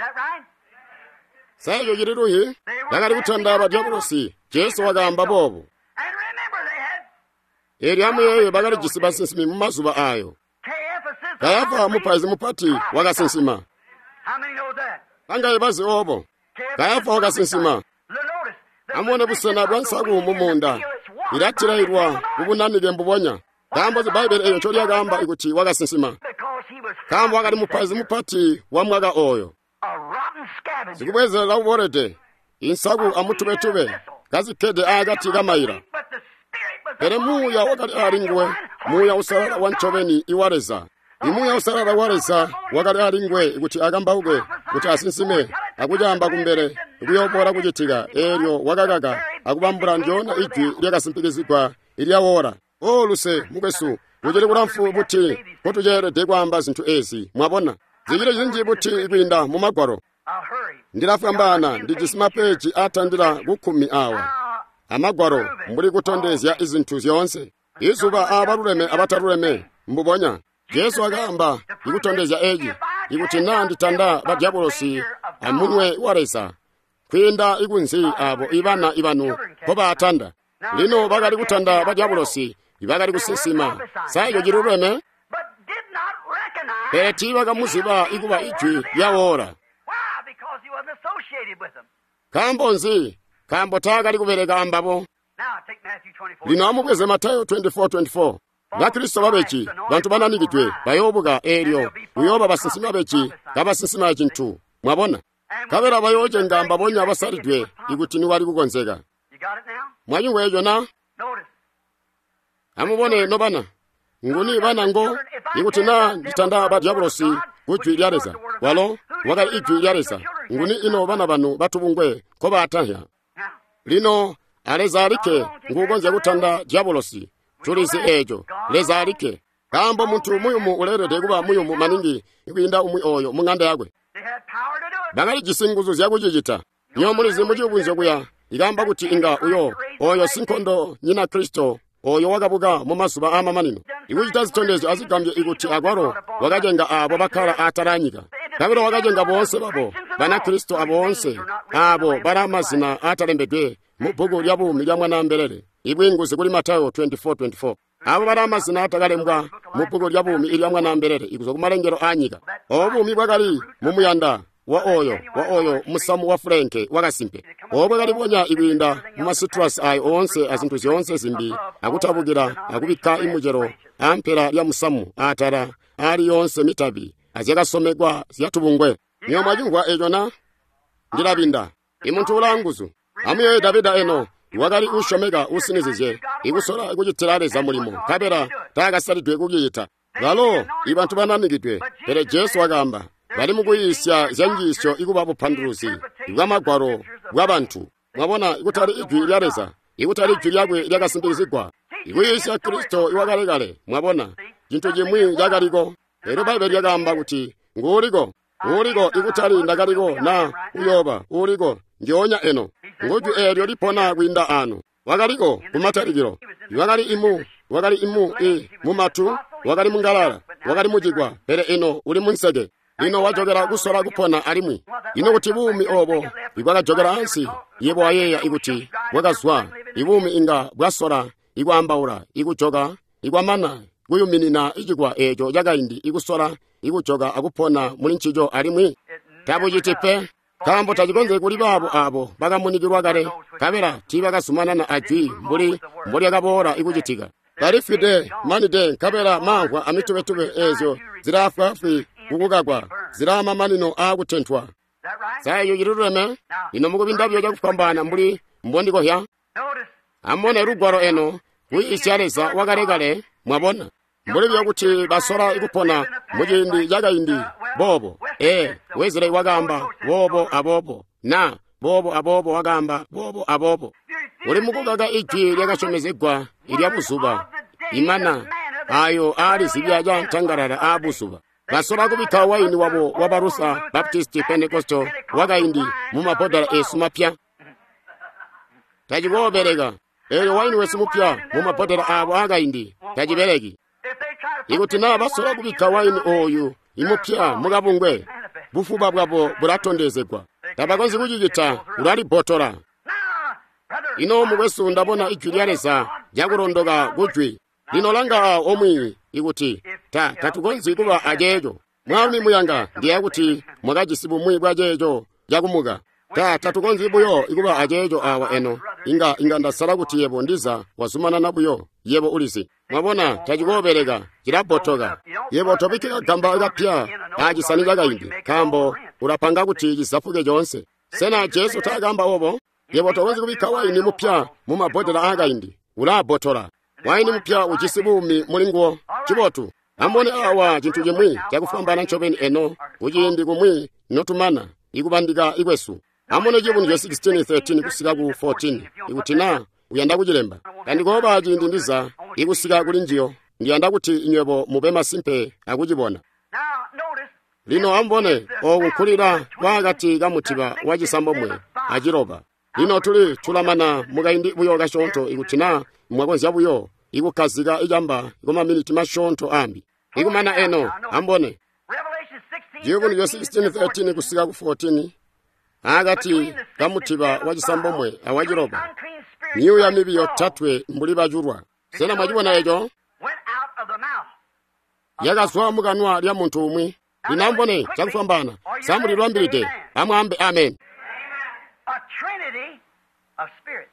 sayo chiriruhi akali kutanda ba diabolosi Yesu wakamba bobo eri amweyo bakali jisibansimi mumazuba ayo Kayafa mupaizi mupati wakasinsima angaye bazi obo Kayafa wakasinsima amone busena bwansaku mumunda iratira irwa ubunanike mbubonya kambo ziBhayibheli eyo choli yakamba ikuti wakasinsima kambo wakali mupaizi mupati wa mwaka oyo zikubwezera uborete insaku amutubetube kazikede akati kamayira ere muya wakali alingwe muya usarara wanchoveni iwareza imuya usarara wareza wakali alingwe ikuti akambauke kuti asinsime akujamba kumbere kuyobora kuchitika eryo wakakaka akubambura njona ijwi lyakasimpikizidwa ilyawora oluse mukwesu uchili kulamfu buti kutujere dekwamba zinthu ezi mwabona zichile zinji buti ikwinda mumagwaro ndilafambana ndijisimapeji atandira kukhumi awa amagwaro mbuli kutondezya izinthu zyonse izuba abaluleme abataluleme mbubonya Yesu akamba ikutondezya eji ikuti nanditanda ba diabolosi amunwe waresa kwinda ikunzi abo ibana ibanu koba atanda lino bakali kutanda ba diabolosi ibakali kusisima sayo jiruleme eti bakamuziba ikuba ijwi yawora kambonzi kambo takali kubereka ambabo lino amukweze Matayo twenty-four twenty-four Bakristo babechi bantu bananikitwe bayobuka eryo uyoba basinsima bechi kabasinsima chintu mwabona kabera bayoje ngamba bonya basalidwe ikuti ni wali kukonzeka mwanyungwe ejo na amubone no bana nguni bana ngo ikuti na nditanda ba diabolosi kujwi lyareza walo wakali ijwi lyareza nguni ino bana banu batubungwe ko batahya lino alezalike ngukonze kutanda diabolosi tulisi ejo lezalike kambo muntu muyumu ulerede kuba muyumu maningi ikuyinda umwi oyo munganda yakwe bangali chisinguzo zyakuchichita niyo mulizi muchibunzo kuya ikamba kuti inga uyo oyo sinkondo nyina Kristo oyo wakabuka mu masuba ama manino ikuchita zitondezo azigambye ikuti akwaro wakajenga abo bakhala ataranyika kabiro wakajenga bonse babo bana Kristo abo onse abo bara mazina atalembedwe mu buku lya bumi lya mwana mbelere ibwinguzi kuli Matayo twenty-four twenty-four abo bara mazina atakalembwa mu buku lya bumi lya mwana mbelere ikuzo kumalengero anyika obumi bwakali mu muyanda wa oyo wa oyo musamu wa Franke wakasimpe obwe kaliponya ibinda mu masitrus ayo onse azintu zonse zimbi akutabukira akubika imujero ampera lya musamu atara ali yonse mitabi azyakasomegwa zyatubungwe niyo majungwa ejona ndilabinda imuntu ulanguzu amuye Davida eno wakali ushomega usinizije ikusola ikuchitirale za mulimo kabera takasalidwe kukiyita galo ibantu bananigidwe pere Jesu wakamba bali mukuyisya zyanjisyo ikuba buphanduruzi bwamagwaro bw'abantu mwabona ikutali ijwi lyaleza ikutali ijwi lyakwe lyakasimbirizigwa ikuyisya Kristo iwakalekale mwabona chinthu chimwi chakaliko lero Baibulo lyakamba kuti nguliko nguliko ikutali ndakaliko na uyoba uliko ndionya eno ngoju elyo lipona kwinda anu wakaliko kumatalikiro wakali imu wakali imu i mumatu wakali mungalala wakali mujigwa pere ino uli munsege ino wajogera kusola kupona alimwi ino kuti bumi obo ibwakajogera ansi yebo ayeya ikuti wakazwa ibumi inga bwasola ikwambaula ikujoga ikwamana kuyuminina ichigwa ejo yakaindi ikusola ikujoga akupona muli nchijo alimwi tabu chitipe kambo tachikonze kuli babo abo bakamunikirwa kale kabera tibakasumana na ajwi mbuli mbuli akabora ikuchitika kalifide manide kabera mangwa amitubetume ezo zirafafi kukukagwa zirama manino akutenthwa sayo yirureme ino mukubindabyo jakupambana mbuli mbondiko hya amone rugwaro eno kuyisyaleza wakalekale mwabona mbuli byakuti basola ikupona mujindi jakaindi bobo e wezire wakamba bobo abobo na bobo abobo wakamba bobo abobo uli mukukaga ijwi lyakashomezegwa ilyabuzuba imana ayo ali zibyaja ntangarara abuzuba basola kubika waini wabo wabarusa Baptist Pentecostal wakaindi mumapodala esu mapya tajigobereka eyo waini wesu mupya mumapodala abo akaindi tajibereki ikuti na basola kubika waini oyu imupya mukabungwe bufuba bwabo bulatondezegwa tabakonzi kuchichita ulali botola ino mukwesu ndabona ijwi lyaleza lyakurondoka kujwi lino langa omwi ikuti ta tatukonzi kuba ajejo mwami muyanga ndiye kuti mwakajisibu mwi bwajejo yakumuka ta tatukonzi buyo ikuba ajejo awa eno inga inga ndasala kuti yebo ndiza wasumana nabuyo yebo ulisi mwabona tajikobereka chirabotoka yebo topikira gamba akapya ajisani jakaindi kambo ulapanga kuti chisafuke jonse sena Jesu takamba obo yebo tokonzi kubika waini mupya mumabodera akaindi ulabotola waini mupya uchisibumi mulinguo chibotu ambone awa chinthu chimwi chakufambana nchopeni eno uchindi kumwi notumana ikubandika ikwesu ambone chibunjo sixteen thirteen kusika ku fourteen ikutina uyanda kuchilemba kandikoba chindi ndiza ikusika kuli njiyo ndiyanda kuti inyebo mupema simpe akuchibona lino ambone okunkhulira wakati kamutiba wachisambo mwe achiroba lino tuli chulamana mukaindi buyo kashonto ikutina mwakonzi yabuyo ikukazika ichamba ikoma miniti mashonto ambi ikumana eno ambone Jibunjo sixteen thirteen kusika ku fourteen akati kamutiba wachisambo mwe awachiroba niyo ya mibiyo tatwe mbuli bajurwa sena mwachibona ejo yakazwa mukanwa lya muntu umwi linambone chakufambana samulirwa mbirite amwambe amen a trinity of spirits.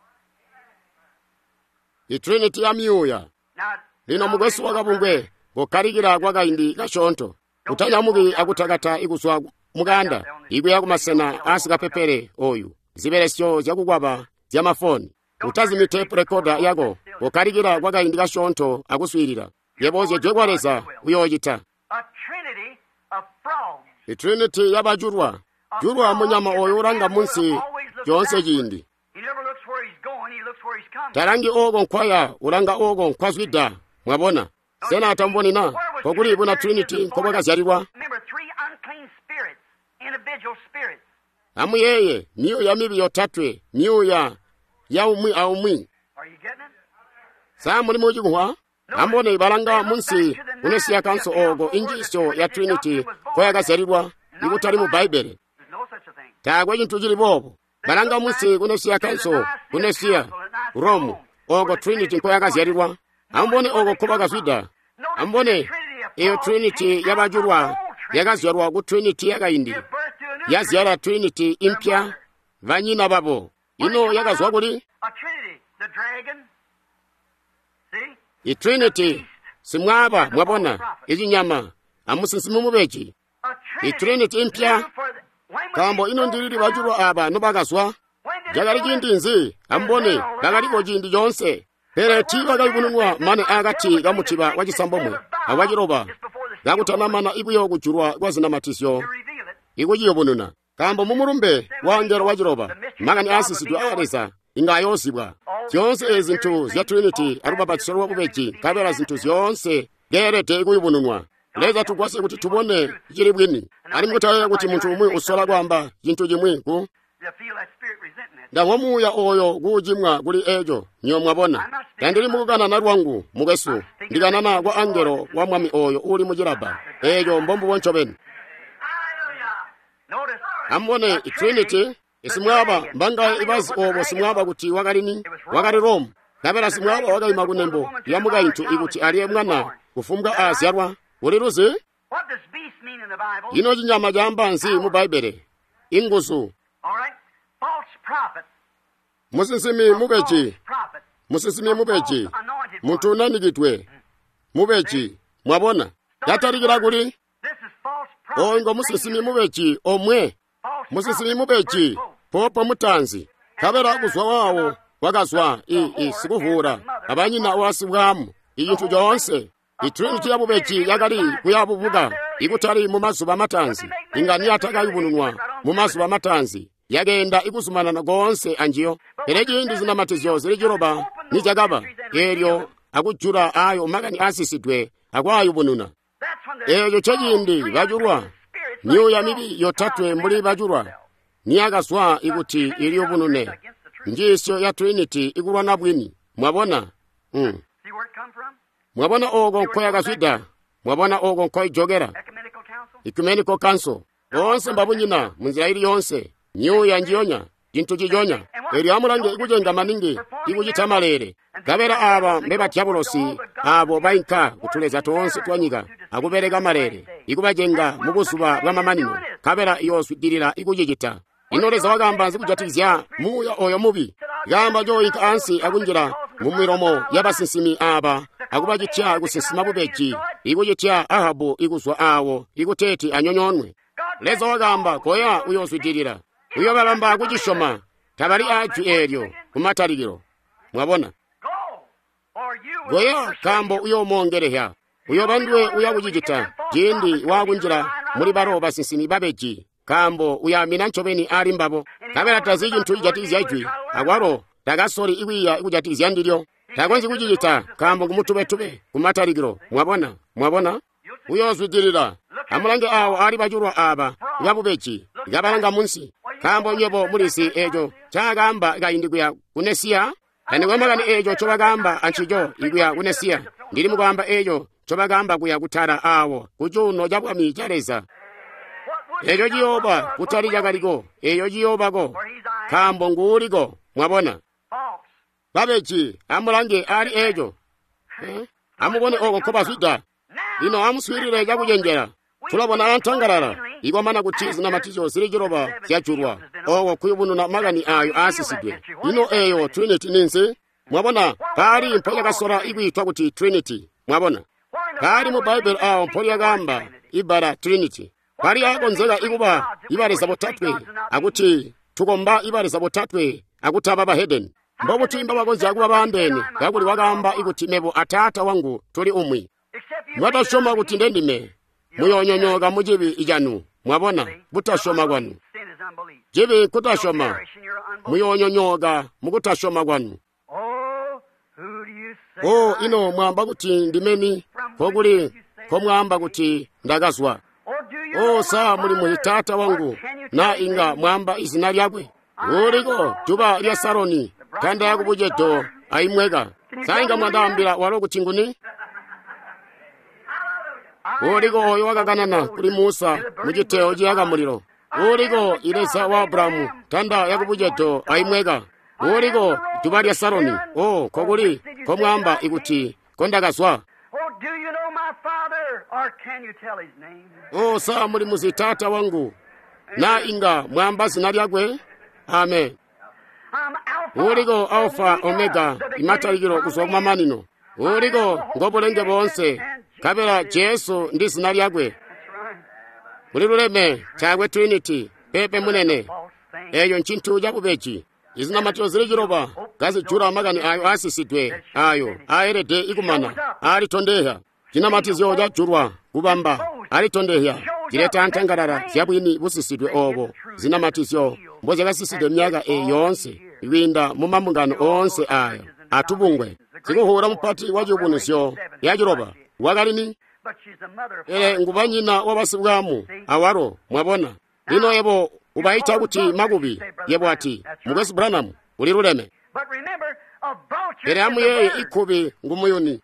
I trinity ya miyuya lino mukwesu wakabungwe kukarikira kwakaindi kashonto utanyamuki akutakata ikuswa mukanda ikuya kumasena asikapepere oyu ziberesyo zyakukwapa zyamafoni utazi tape recorder yako kukarikira kwakaindi kashonto akuswirira yeboze jekwareza uyochita A trinity of frogs. I trinity yabajurwa jurwa munyama oyo uranga munsi jonse jindi He never looks where he's going, he looks where he's coming. tarangi ogo nkwaya uranga ogo nkwazwida mwabona sena atambonina kokuli buna Trinity kobakazalibwa amu yeye niyo ya mibi yotatwe niyo ya ya umwi aumwi saa muli mujikuwa ambone ibalanga munsi unesiya kanso ogo injiso ya Trinity koyakazalibwa ikutali mu Bible tagwe chintu chili bobo balanga munsi unesiya kanso unesiya Rome ogo Trinity koyakazalibwa ambone ogo kobakazwida ambone iyo Trinity yabajurwa yakazalwa ku Trinity yakayindi yazyala Trinity impya vanyina babo ino yakazwa kuli i Trinity simwaba mwabona ijinyama amusinsimu mubeji i Trinity impya kambo ino ndiriri bajurwa aba nobakazwa jagali jindinzi ambone bagali jindi yonse pere tiba gabununwa mane agati gamutiba wajisambomwe awajiroba gakutanamana ibuyo kujurwa kwazina matisyo ikujiyo bununa kambo mumurumbe wangero wajiroba magani asisi areza ingayosibwa kyonse ezintu zya Trinity aruba batsoro kubeji kabera zintu zonse gerete ikuyibununwa leza tugwase kuti tubone chiri bwini ali mutaya kuti muntu umwe usola kwamba chintu chimwe ku ndawamuya oyo gujimwa kuli ejo nyo mwabona ndandiri mukana na rwangu mugesu ndikanana kwa angelo wa mwami oyo uli mujiraba ejo mbombo wonchobeni ambone Trinity isimwaba mbanga ibazi obo simwaba kuti wakalini wakali Rome kabera simwaba wakayima kunembo yamuka intu ikuti aliye mwana kufumbwa azyarwa uliruzi ino chinyama jamba nzi mu Bible inguzu musinsimi mubeji musinsimi mubeji muntu unanikitwe mubeji mwabona yatarikira kuli ongo musinsimi mubeji omwe musinsimi mubeji popo mutanzi kabera kuzwa wawo wakazwa i i sikuvura abanyina wasibwamu iyintu jonse i Trinity ya mubeji yakali kuyabubuga ikutali mu mazuba matanzi ingani atakayibununwa mu mazuba matanzi yagenda ikuzumana na gonse anjiyo ereji indi zina matizyo zirijiroba nijagaba eryo akujura ayo magani asisidwe akwayo bununa eyo chejindi bajurwa niyo ya mibi yotatwe mbuli bajurwa niyagaswa ikuti iliyo bunune njisyo ya Trinity ikulwa na bwini mwabona mm. mwabona ogo nkoya gaswida mwabona ogo nkoya jogera ecumenical council onse mbabunyina munzira ili yonse niyo yanjiyonya jintu jijonya eri amulange ikujenga maningi ikujitamalere kabera aba mbeba tiabulosi abo bainka kutuleza tonse twanyiga akubereka malere ikubajenga mubusuba bwa mamanino kabera iyo swidirira ikujijita inoleza wagamba nzikujatizya muya oyo mubi gamba jo ikansi akunjira mumiromo yabasinsimi aba akubajitya kusinsima bubeji ikujitya Ahabu ikuswa awo ikuteti anyonyonwe leza wagamba koya uyo swidirira uyo balamba kujishoma tabari aju eryo kumatarigiro mwabona goya kambo uyo mongereha uyo bandwe uya kujijita jindi wakunjira muri baro basinsimi babeji kambo uya minanchobeni ali mbabo kabera taziji ntu ijatizi ajwi agwaro tagasori iwiya ikujatizi andilyo takwenzi kujijita kambo kumutube tube kumatarigiro mwabona mwabona uyo swidirira amulange awo ali bajurwa aba yabubeji gabalanga munsi kambo nyebo mulisi ejo chagamba gaindi kuya kunesia kandi kwamagani ejo chobagamba anchijo ikuya kunesia ndiri mugamba ejo chobagamba kuya kutara awo kujuno jabwami chareza ejo jiyoba kutari jagaliko ejo jiyobago kambo nguliko mwabona babeji amulange ali ejo eh? amubone ogo koba swida ino amuswirire jakujenjera tulabona antangarara igomana kutizi na matizo zirijiroba kyachurwa owo kuyibununa magani ayo asisidwe ino eyo Trinity ninse mwabona kali mpoya kasora igwitwa kuti Trinity mwabona kali mu Bible awo mpoya gamba ibara Trinity kali akonzeka ikuba ibare sabotatwe akuti tukomba ibare sabotatwe akutaba ba Eden mbobo timba bakonza kuba bandeni yakuli wagamba ikuti mebo atata wangu tuli umwi mwatashoma kuti ndendime muyonyonyoga mujibi ijanu mwabona butashoma gwanu jibi kutashoma muyonyonyoga mukutashoma gwanu oh ino mwamba kuti ndimeni kokuli komwamba kuti ndakazwa. O saa muli mu tata wangu na inga mwamba izina lyakwe uliko tuba lya Saroni kanda yakubujeto aimweka sainga mwandambira walo kuchinguni uliko oyo wakakanana kuli Musa mujiteo jiyaka muliro uliko ilesa wa Abrahamu kanda yakubujeto aimweka uliko tuba lya Saroni o kokuli komwamba ikuti kondakazwa. Do you know my father, or can you tell his name? O saa muli muzitata wangu na inga mwamba zina lyakwe. Amen. Uliko Alpha Omega imatalikiro kusoma manino uliko ngobulenge bonse kabela Jesu ndi zina lyakwe. Uli luleme chakwe Trinity pepe munene eyo nchintu jakubechi izina matiro zili chiropa gazi chura magani ayo asisidwe ayo aerede ikumana ali tondeha china matizyo ja churwa kubamba ali tondeha chileta antangarara zyabwini busisidwe obo zina matizyo mboje gasisidwe myaka e yonse iwinda mumamungano onse ayo atubungwe zikuhura mupati wajubunisyo ya chiropa wakalini ele ngubanyina wabasibwamu awaro mwabona lino yebo ubaita kuti makubi yebo ati mugesi Branham uli luleme ele amuyeye ikubi ngumuyuni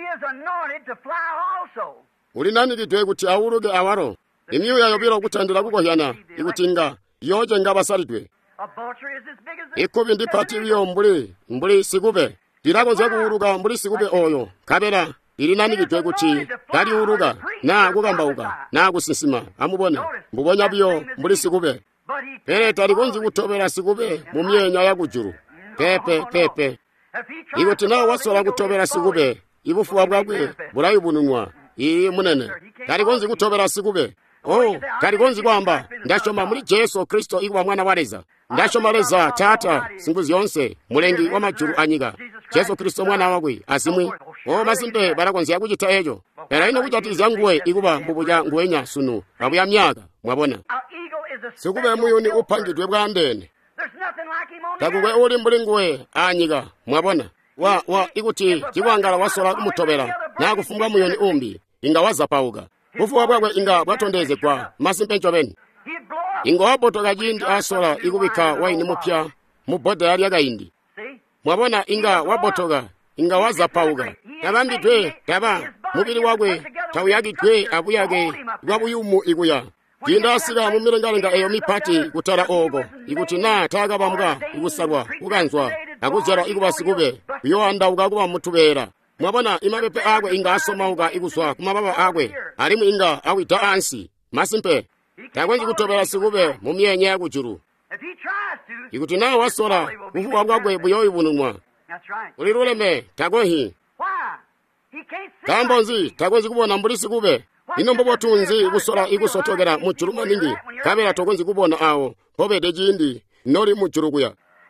uli nani lidwe kuti awuluge awaro imiyu yayobira kutandira kukohyana ikutinga yoje ngabasalidwe ikubi ndi pati iyo mbuli mbuli sikube lirakonze kuwuluga mbuli sikube oyo kabela ili nani lidwe kuti kali uwuluga na kukambauka na kusisima amubona mbubonya biyo mbuli sikube pere talikonzi kutobera sikube mumyenya ya kujuru pepe pepe ikuti nawo wasola kutobera sikube ibufuwa bwabwe bulayi bununwa iyi munene talikonzi kutobera sikube oh talikonzi kwamba ndashoma muri Yesu Kristo ikuwa mwana wa Leza ndashoma Leza tata singuzi yonse mulengi wa majuru anyika Yesu Kristo mwana wakwe asimwi oh masimbe barakonzi yakuchita ejo era ino kuchatiza nguwe ikuba mbubuja nguwenya sunu abuya myaka mwabona sikube muyuni upangidwe bwandene takuwe uli mbulinguwe anyika mwabona wa wa ikuti chikwangala wasola kumutobera na kufumbwa muyuni umbi inga wazapauka kufuwa bwabwe inga bwatondeze kwa masimpe nchoveni inga wabotoka jindi asola ikubika waini mupya muboda yali yakayindi mwabona inga wabotoka inga wazapauka tabambidwe taba mubili wakwe tauyakidwe abuyake wabuyumu ikuya jinda asika mumirengarenga eyo mipati kutara ogo ikuti na taga bamuka ikusalwa kukanzwa akuzera ikubasikube yoanda ukakuba mutubera mwabona imapepe akwe inga asomauka ikuswa kumababa akwe alimu inga awita ansi masimpe takwenzi kutobera sikube mumyenye yakujuru ikuti nawo wasola kufuwa bwabwe buyoyi bunumwa uliluleme takwehi tambonzi takwenzi kubona mbuli sikube ino mbobo tunzi ikusola ikusotogera muchuruma ningi kabela tokonzi kubona awo pobede jindi nori muchurukuya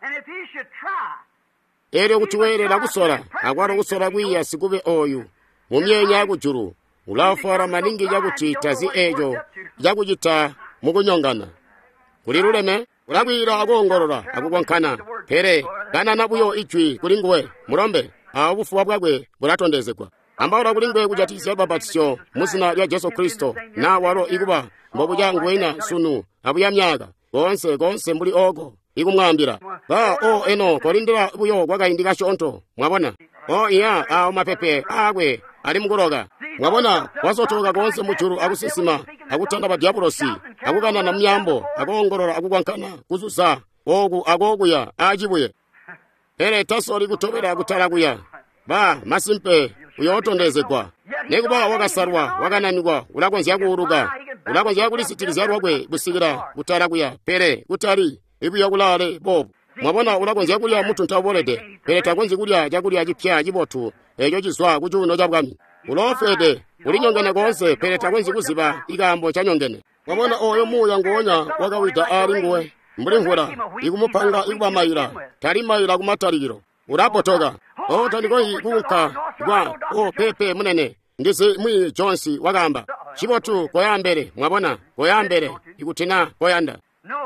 ere kuchiwerera kusola akwaro kusola kwiya sikube oyu mumyenya yakujuru ulafara maningi yakuti tazi ejo yakuchita mukunyongana kuliluleme ulakwira akongorora akukwankana pere kana nabuyo ichwi kulinguwe mulombe awo bufuwa bwabwe bulatondezekwa ambao kulingwe kujatisa babatisyo musina lya Yesu Kristo na waro ikuba mbobu jangu ina sunu abuya myaka gonse gonse mbuli ogo ikumwambira ba o eno kolindira buyo kwakayindika shonto mwabona o iya awo mapepe akwe ali mukologa mwabona wasotoka gonse muchuru akusisima akutanda ba diabolosi akukana na myambo akongorora akukwankana kuzusa ogu agoguya ajibuye ere tasori kutobera kutala kuya ba masimpe uyotondezekwa nekuba wakasarwa wakananirwa ulakonzi yakuuruka ulakonzi yakulisitiriza rwakwe busikira kutala kuya pere kutali ibuya kulale bobu mwabona ulakonzi yakulya mutu ntabolede pere takonzi kulya chakulya chipya chibotu echo chiswa kuchuno chabwami ulofede ulinyongene konse pere takonzi kuziba ikambo chanyongene mwabona oyo muya ngonya wakawita ali nguwe mbulingula ikumupanga ikubamayira tali mayira kumatalikiro ulapotoka o tandikoyi kunka gwa o pepe munene ndisi mwi Jonsi wakamba chibotu koyambere mwabona koyambere ikutina koyanda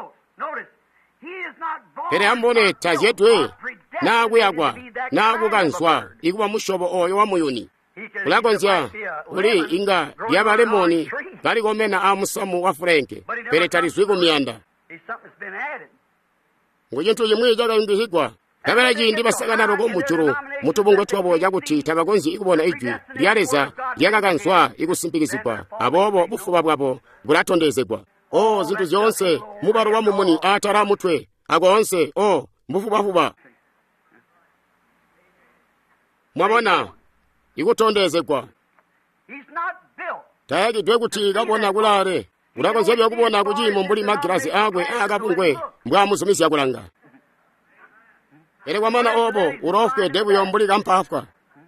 pere ambone tazetwe na kuyagwa na kukanswa ikuba mushobo oyo wa muyuni kulakonzya uli inga lyaba lemoni kalikomena a musamu wa Franke peretali zwi kumyanda ngochintu chimwe chakayindikidwa kapena chindi pasakana pako muchuru mutubungo twabo chakuti tabakonzi ikubona ijwi lyaleza lyakakanzwa ikusimpikizidwa apopo bufupa bwapo bulatondezedwa o zinthu zonse mubaro wa mumuni atara mutwe ako onse o mbufupafupa mwabona ikutondezedwa tayakidwe kuti ikabona kulare ulakonzedwa kubona kuchimo mbuli magirasi akwe akapungwe mbwamuzumizi yakulanga ere kwa mana obo urofwe debu yombuli kampafwa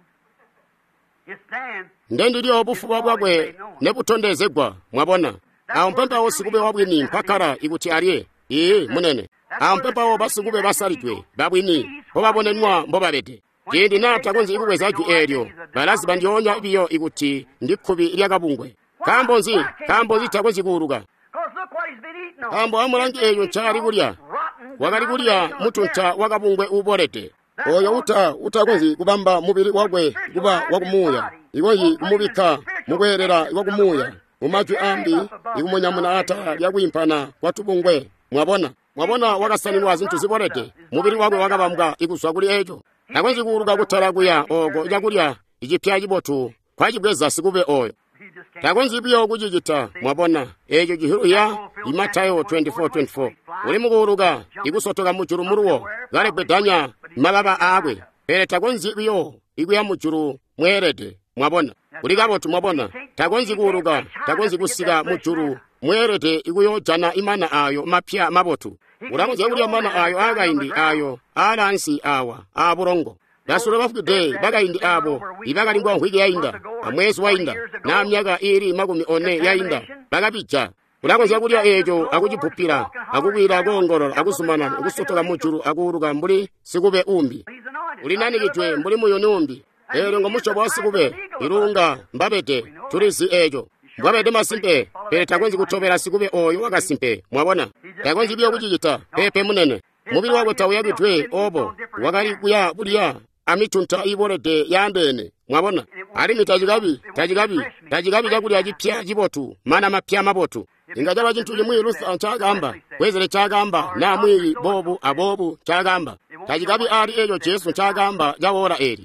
ndendi liyo bufupa bwakwe nekutondezedwa mwabona awo mpempa sikube wabwini mpakara ikuti aliye ii munene awo mpempa basikube basalitwe babwini pobabonenwa mbobabete chindi nata kunzi ikukweza aju elyo balazi bandionya ibiyo ikuti ndikhubi lyakabungwe kambonzi kambonzi takunzi kuuluka kambo amulangi eyo nchali kulya wakali kulya mutunta wakabungwe ubolete oyo uta utakunzi kubamba mubiri wakwe kuba wakumuya ikonyi kumubika mukwerera wakumuya umaju ambi ikumunyamuna ata lyakuimpana kwatubungwe mwabona mwabona wakasanirwa zinthu zibolete mubiri wakwe wakabambwa ikuswa kuli ejo nakwenzi kuuluka kutala kuya ogo yakulya ichipya chibotu kwachibweza sikube oyo takwenzi ibiyo kuchichita mwabona ejo chihiruya imatayo twenty-four twenty-four uli mukuuluka ikusotoka muchuru muruwo galekbedanya mababa akwe pere takwenzi ibiyo ikuya muchuru mwerete mwabona uli kabotu mwabona takwenzi kuuluka takwenzi kusika muchuru mwerete ikuyojana imana ayo mapya mabotu ulamuze uli amana ayo agayindi ayo alansi awa aburongo dasuro bafude bagayindi abo ibagalingwa nhwige yainda amwezi wainda na myaka iri makumi one yainda bagabicha ulakonza kulya ejo akujipupira akukwira gongoro akusumana akusotoka muchuru akuuluka mbuli sikube umbi ulinani kitwe mbuli muyo numbi ero ngo mucho bosi kube irunga mbabete turisi ejo mbabete masimpe pere takwenzi kutobera sikube oyo wakasimpe mwabona takwenzi biyo kuchichita pepe munene mubiri wako tawu yakitwe obo wakali kuya buliya amitunta ibolete yandene mwabona ali mitajikabi tajikabi tajikabi chakulya chipya chibotu mana mapya mabotu ingajaba chinthu chimwe Luther chagamba wezere chagamba na mwili bobu abobu chagamba tajikabi ali ejo Yesu chagamba jawora eri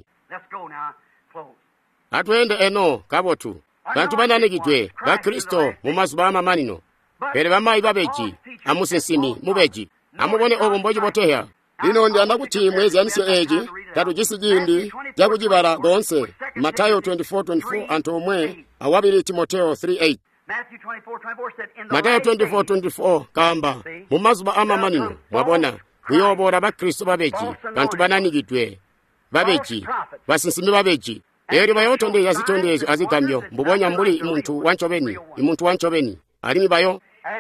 atwende eno kabotu bantu bananekitwe ba Kristo mumazuba amamanino pere bamayi babeji amusensimi mubeji amubone obomboji boteya lino ndi anakuti mwezi anise eji tatu chisigindi jakujibala gonse Matayo twenty-four twenty-four anto omwe awabiri Timoteo three eight Matayo twenty-four twenty-four kamba mumazuba amamanino mwabona kuyobora ba Kristo babeji bantu bananikitwe babeji basinsimi babeji eri bayotonde yazitondezo azigambyo mbubonya mbuli imuntu wanchobeni imuntu wanchobeni alimi bayo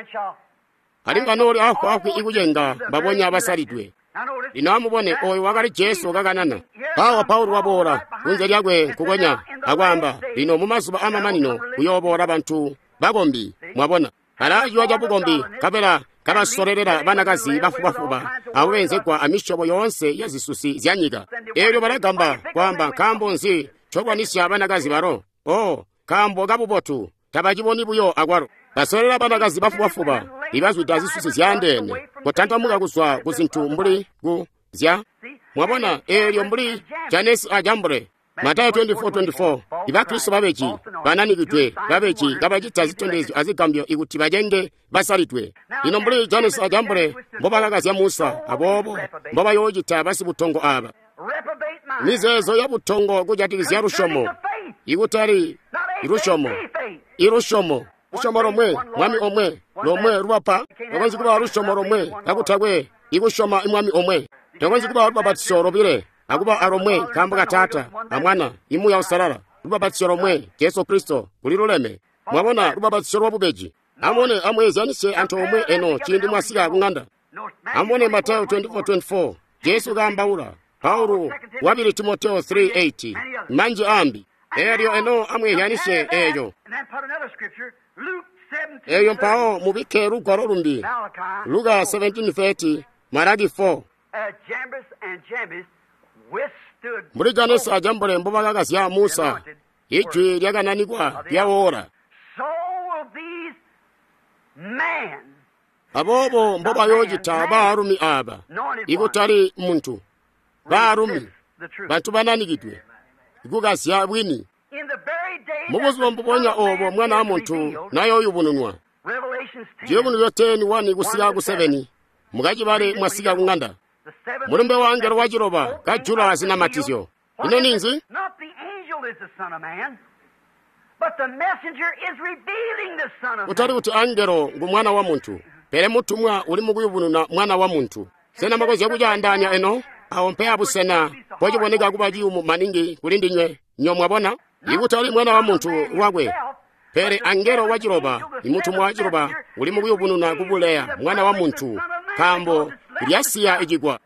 alimba nori afu afu ikujenga babonya abasalidwe inamubone oyo wakali Yesu kakanana pawa Paulo wabora unze lyagwe kukonya agwamba lino mumazuba amamanino kuyobora bantu bagombi mwabona alaji waja bugombi kapela kabasorerera banakazi bafubafuba awenze kwa amishobo yonse yazisusi zyanyiga eryo baragamba kwamba kambo nzi chokwanisya abanakazi baro oh kambo gabubotu tabajiboni buyo agwaro basorera banakazi bafubafuba ibazwi dazisusi zyandene kotantamuka kuswa kuzintu mbuli ku zya mwabona eryo mbuli Janesi ajambure Matayo twenty-four twenty-four iba Kristo babeji bananikitwe babeji gabajita zitondezo azigambyo ikuti bajenge basalitwe ino mbuli Janesi ajambure mboba kakazi ya Musa abobo mboba yojita basi butongo aba mizezo ya butongo kujatikizya rushomo ikutari irushomo irushomo rushomo romwe mwami omwe romwe rubapa tokonzi kuba rushomo romwe akutagwe ikushoma imwami omwe tokonzi kuba rubabatiso robire akuba aromwe kamba katata amwana imu ya usarara rubabatiso romwe Yesu Kristo kuliruleme mwabona rubabatiso robubeji amone amwezi anise anto omwe eno chindi mwasika kunganda amone Matayo twenty-four twenty-four Yesu gambaula Paulo wabiri Timoteo three eight manji ambi eryo eno amwe yanise eyo eyo mpao mubike rugoro rumbi Luka seventeen thirty Maragi four muri Janesi ajambure mboba kakasi ya Musa ijwi lyakananirwa lyawora. So will these men, abobo mbo bayojita baarumi aba ikutali muntu baarumi bantu bananikidwe ikukasya bwini in the very day mubuzima mbubonya obo mwana wa muntu nayo yubununwa jebunu yote ni wani kusiya ku seven mugaji bare mwasika kunganda mulumbe wangero wajiroba gajula asina matisyo ino ninzi not the angel is the son of man, but the messenger is revealing the son of utari man. uti angero ngu mwana wa muntu pere mutumwa uli mukuyubununa mwana wa muntu sena makozi yakujandanya eno awo mpeya busena pojiboneka kubaji umu maningi kulindinywe nyomwabona ikutali mwana wa muntu wakwe pere angero wajiroba imutumwa wajiroba uli mukuyubununa kubuleya mwana wa muntu kambo lyasiya ijigwa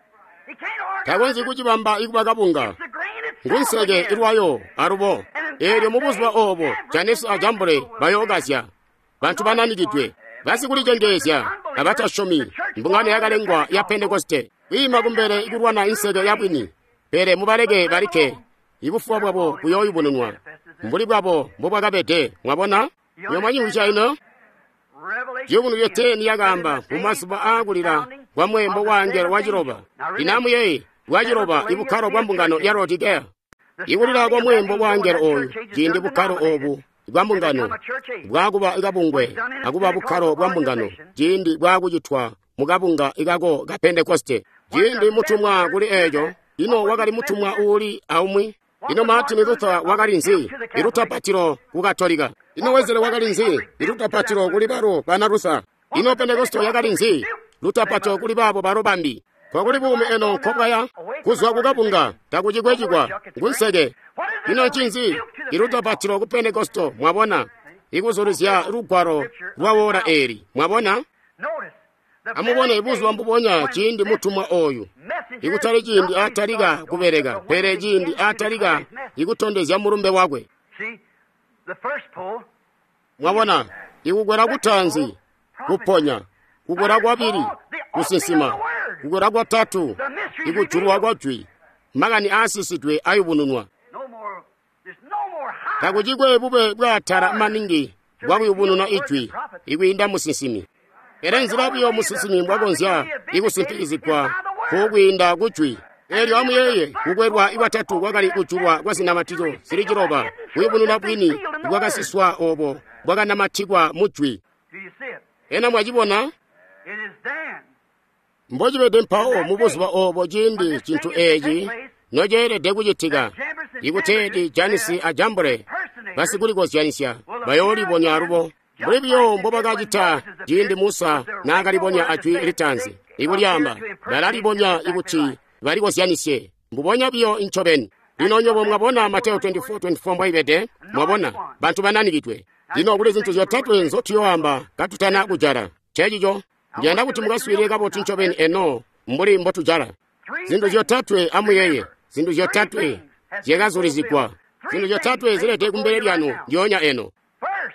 He can't organize tagonzi kujibamba ikubakabunga the grain itself ngunsege again. irwayo arubo eryo mubuzwa obo janesi ajambule bayogasya bantu bananikidwe basi kulijengesya abatashomi mbungane yakalengwa ya pentekoste ima kumbere ikurwana insege yabwini pere mubaleke balike ikufuwa bwabo kuyoyibununwa mbuli bwabo mbobwakapete mwabona yomanyiwisha ino Revelation jibunu yoteni yagamba kumasuba akulira kwa mwembo wa angelo wajiroba inamu yeye wajiroba ibukaro bwa mbungano ya Laodikeya ikulira kwa mwembo wa angelo oyu jindi bukaro obu bwa mbungano bwakuba ikabungwe akuba bukaro bwa mbungano jindi bwakujitwa mukabunga ikako ka Pentekoste jindi mutumwa kuli ejo ino wakali mutumwa uli aumwi ino Martin Luther wakali nzi iruta patiro kukatolika ino Wesley wakali nzi iruta patiro kuli baro bana Luther ino Pentekoste yakali nzi Luther patiro kuli babo baro bambi kwa kuli bume eno kopaya kuzwa kukabunga takujikwejikwa ngunsege ino chinzi iruta patiro ku Pentekoste mwabona ikuzuruzya rugwaro rwawora eri mwabona notice the amubona ibuzwa mbubonya chindi mutumwa oyu ikutali chindi atalika kubereka pere chindi atalika ikutondezya mulumbe wakwe See, the first pull, mwabona ikugwera kutanzi kuponya kugwera kwabiri kusinsima kugwera kwa tatu ikujulwa kwajwi magani asisitwe ayubununwa no more, there's no more high. takujikwe bube bwatara maningi bwakuyubununa ijwi ikuyinda musinsimi era nzira byo musinsimi bwagonzya ikusimpikizikwa kugwinda kujwi eryo amuyeye kugwerwa iwatatu wakali kujulwa kwasinamatizo sirijiroba kuyubununa bwini bwakasiswa obo bwakanamatikwa mujwi Do you see it? ena mwajibona It is then mbojibede mpawo mubuzwa obo jindi chintu eji nojerede kujitika ikutedi janisi ajambule basi kulikosyanisya bayolibonya arubo bulibyo mbobakajita jindi Musa nakalibonya ajwi litanzi ikulyamba balalibonya ikuti balikosyanisye mbubonya byo inchobeni linonyobo mwabona Mateo twenty-four twenty-four mbwaibede mwabona bantu bananikitwe lino kuli zinthu zotatu enzo tiyohamba katutana kujara chechicho ndiyenda kuti mukaswire kapoti inchobeni eno mbuli mbotujara zinthu zotatu amuyeye zinthu zotatu zikazulizikwa zinthu zotatu zilete kumbere lyanu ndiyonya eno first,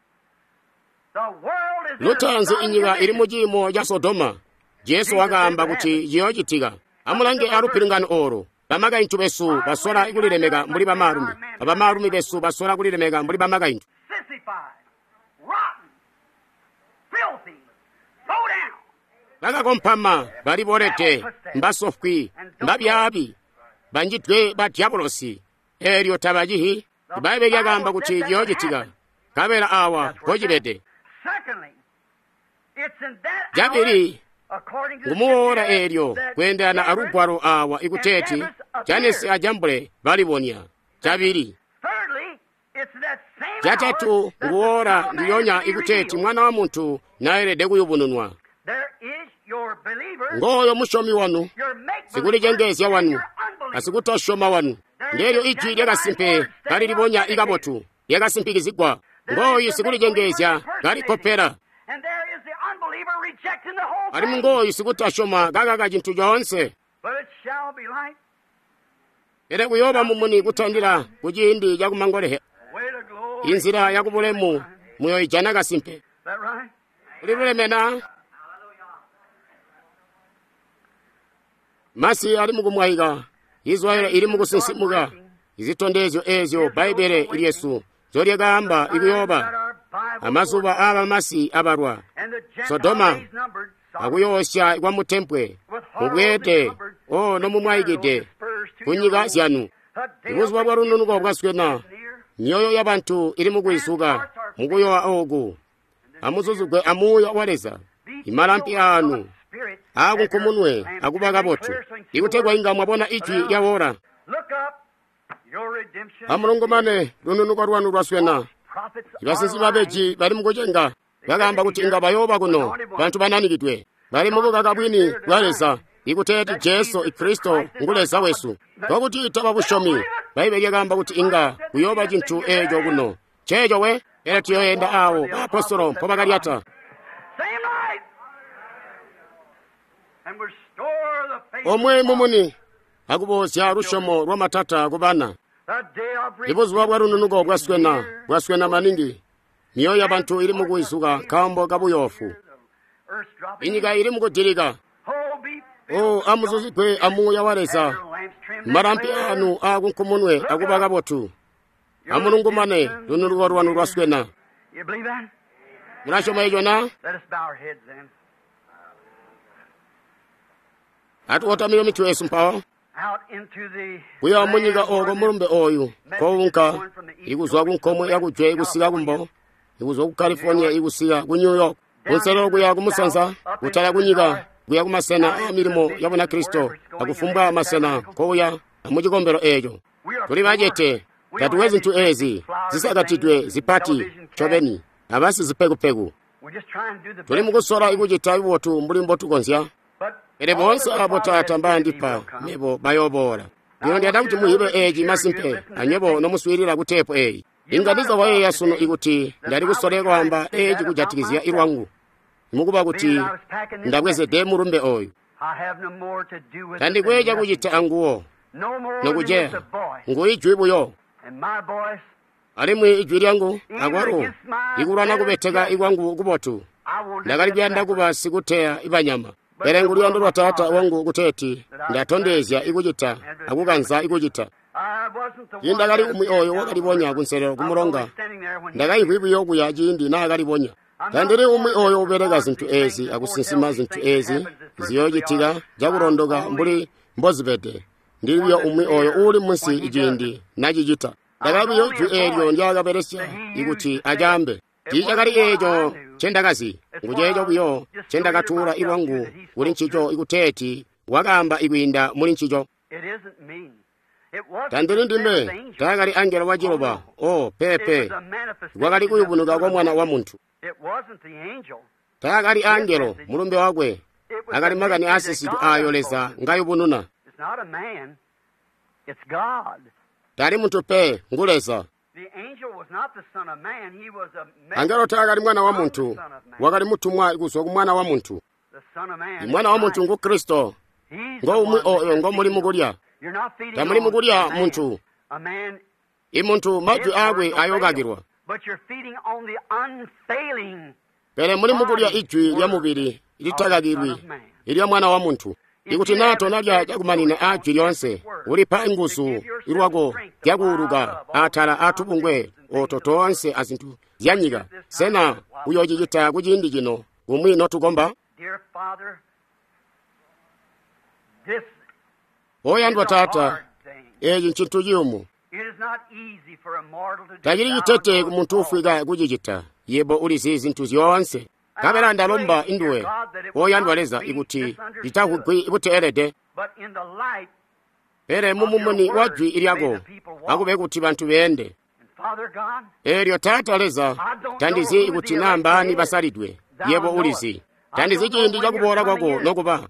the world is in lutanzi a inyika ili mujimo ya Sodoma Yesu wakamba kuti yochitika amulange alupiringano oro bamaga intu besu basola ikulilemeka mbuli bamarumi abamarumi besu basola kulilemeka mbuli bamaga intu sissified, rotten, filthy, throw down. bakakompama balibolete mbasofwi mbabyabi banjitwe ba diabolosi eryo tabajihi ibayibe lyagamba kuti yochitika kabera awa kojibede Secondly, it's in that jabiri hour, according to the ngumuwora scripture, eryo that kwendana arugwaro awa ikuteti janesi ajambule balibonya jabiri thirdly, it's that same jatatu hour that nguwora the Son of Man ndiyonya is being ikuteti revealed. mwana wa muntu naerede kuyubununwa There is your believer, ngoyo mushomi wanu your make sikulijengesya wanu your unbelief. asikutashoma wanu ndelyo ijwi lyakasimpe kali libonya ikabotu lyakasimpikizikwa ngoyi sikulijengesya kalikopera And there is the unbeliever rejecting the whole ali thing. mungoyi sikutashoma kakaka chinthu chonse But it shall be light. ere kuyoba mumuni kutandira kujindi jakumangolehe Way to glory. inzira yakubulemu muyo ijana kasimpe Is that right? ulibulemena masi ali mukumwahika Israeli ili mukusinsimuka izitondezo ezyo Baibele Yesu zoryagamba ikuyoba amazuba aba masi abarwa Sodoma akuyosya kwa mutempwe mubwete o no mumwayigide kunyiga syanu ibuzuba bwa rununuko bwaswena nyoyo y'abantu iri mugwisuka mukuyowa ogu amuzuzugwe amuya waleza imalampi anu akunkumunwe akubaga botu ikutegwa inga mwabona ichi lyawora amulongomane rununuko rwanu rwaswena ibasinzi babeji bali mukujenga bagamba kuti inga bayoba kuno bantu bananikidwe bali mukukaga bwini lwaleza ikuteti Jesu ikristo nguleza wesu twakuti itaba bushomi Baibeli yagamba kuti inga kuyoba chintu ejo kuno chejo we era tiyoyenda awo apostolo mpobagaliata omwe mumuni akubosya rushomo rwa matata kubana ibuzuba bwa rununuko bwaswena bwaswena maningi niyo y'abantu iri mukuyisuka kambo kabuyofu inyika iri mukudirika o amuzuzigwe amuya waleza marampi anu akunkumunwe akubaga botu amulungumane rununuko rwanu rwaswena munashoma ijo na atuotamiro mitu yesu mpawo kuya munyika ogo mulumbe oyu kowunka ikuzwa kunkomwe yakujwe ikusika kumbo ikuzwa ku California ikusika ku New York kunselo kuya kumusanza kutala kunyika kuya kumasena amilimo yabona Kristo akufumbwa amasena kouya amujikombero ejo tuli bajete tatuwezi ntu ezi zisakatidwe zipati chobeni abasi zipekupegu tuli mukusora ikujita iwotu mbulimbo tukonzya ere bonse abo tata mbandipa nebo bayobora ndiyo ndiyada kuti muhibe eji masimpe anyebo nomuswirira kutepo eyi ingadiza waye yasuno ikuti ndari kusoleko amba eji kujatikizia irwangu mukuba kuti ndakweze de murumbe oyu kandi kweja kujita anguwo nokujeya nguijwibu yo alimwe ijwi lyangu akwaro ikurana kubeteka ikwangu kubotu ndakalipya ndakuba sikuteya ibanyama erengu lyondo lwa tata wangu kuteti ndatondezya ikujita akukanza ikujita indakali umwi oyo wakalibonya kunselero kumulonga ndakayihwibu yokuya jindi nakalibonya kandiri umwi oyo ubereka zinthu ezi akusinsima zinthu ezi ziyojitika jakurondoka mbuli mbozibete ndilibyo umwi oyo uli munsi ijindi najijita ndakalibiyo ju elyo ndiyakaperesya ikuti ajambe tijakali ejo chendakazi ngujejo buyo chendakatura irwangu uli nchicho ikuteti wakamba ikwinda muli nchicho tandiri ndime takali angelo wa Jehova o pepe wakali kuyubunuka kwa mwana wa muntu takali angelo mulumbe wakwe akali makani asisitu ayoleza ngayubununa tali muntu pe nguleza angelo takali mwana wa muntu wakali mutumwa ikuzwa kumwana wa muntu mwana wa muntu ngu Kristo ngo umwi oyo ngo muli mukulya tamuli mukulya muntu imuntu maju agwe ayogagirwa pere muli mukulya ijwi lya mubiri litagagirwi ilya mwana wa muntu ikuti nato nalya jakumanine ajwi lyonse uli pa ingusu ilwako jakuuluka atala atupungwe ototo onse azintu zyanyika sena uyojijita kujindi jino umwi notukomba oyandwa tata eji nchintu jiumu tajiri jitete kumuntu ufwika kujijita yebo uli zizi ntu zyonse kabela ndalomba induwe oyandwa leza ikuti jitakugwi ikuti erede pere mumumuni wajwi ilyako akube kuti bantu bende eryo tata leza tandizi ikuti nambani basalidwe yebo ulizi tandizi chindi chakubora kwako nokuba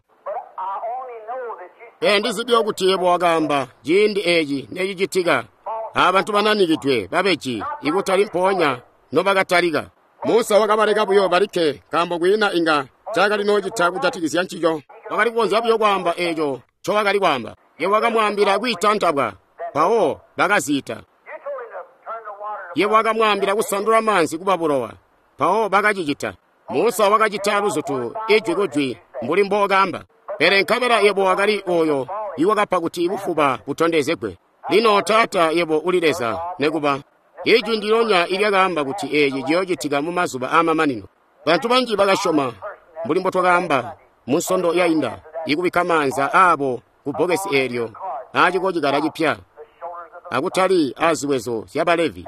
endizibyo kuti yebo wagamba jindi eji nejijitika abantu bananikidwe babeji ikutali mponya nobagatalika Musa wakabaleka buyo barike kambo gwina inga chakali nojita kujatikizya nchijo wakali kuonza buyo kwamba ejo cho wakali kwamba ye wakamwambira kwitantabwa pawo bakazita ye wakamwambira kusandura manzi kubaburowa pawo bakajijita Musa wakajitalu zutu ejo gojwi mbuli mboga amba pere nkabera yebo wakali oyo iwakapa kuti ibufuba butondezekwe lino tata yebo ulileza nekuba ijwi ndilonya ilyagamba kuti eyi jiyojitika mu mazuba amamanino bantu banji bakashoma mulimbo twagamba mu nsondo yayinda ikubika manza abo ku bokesi eryo achikochikala chipya akutali aziwezo syabalevi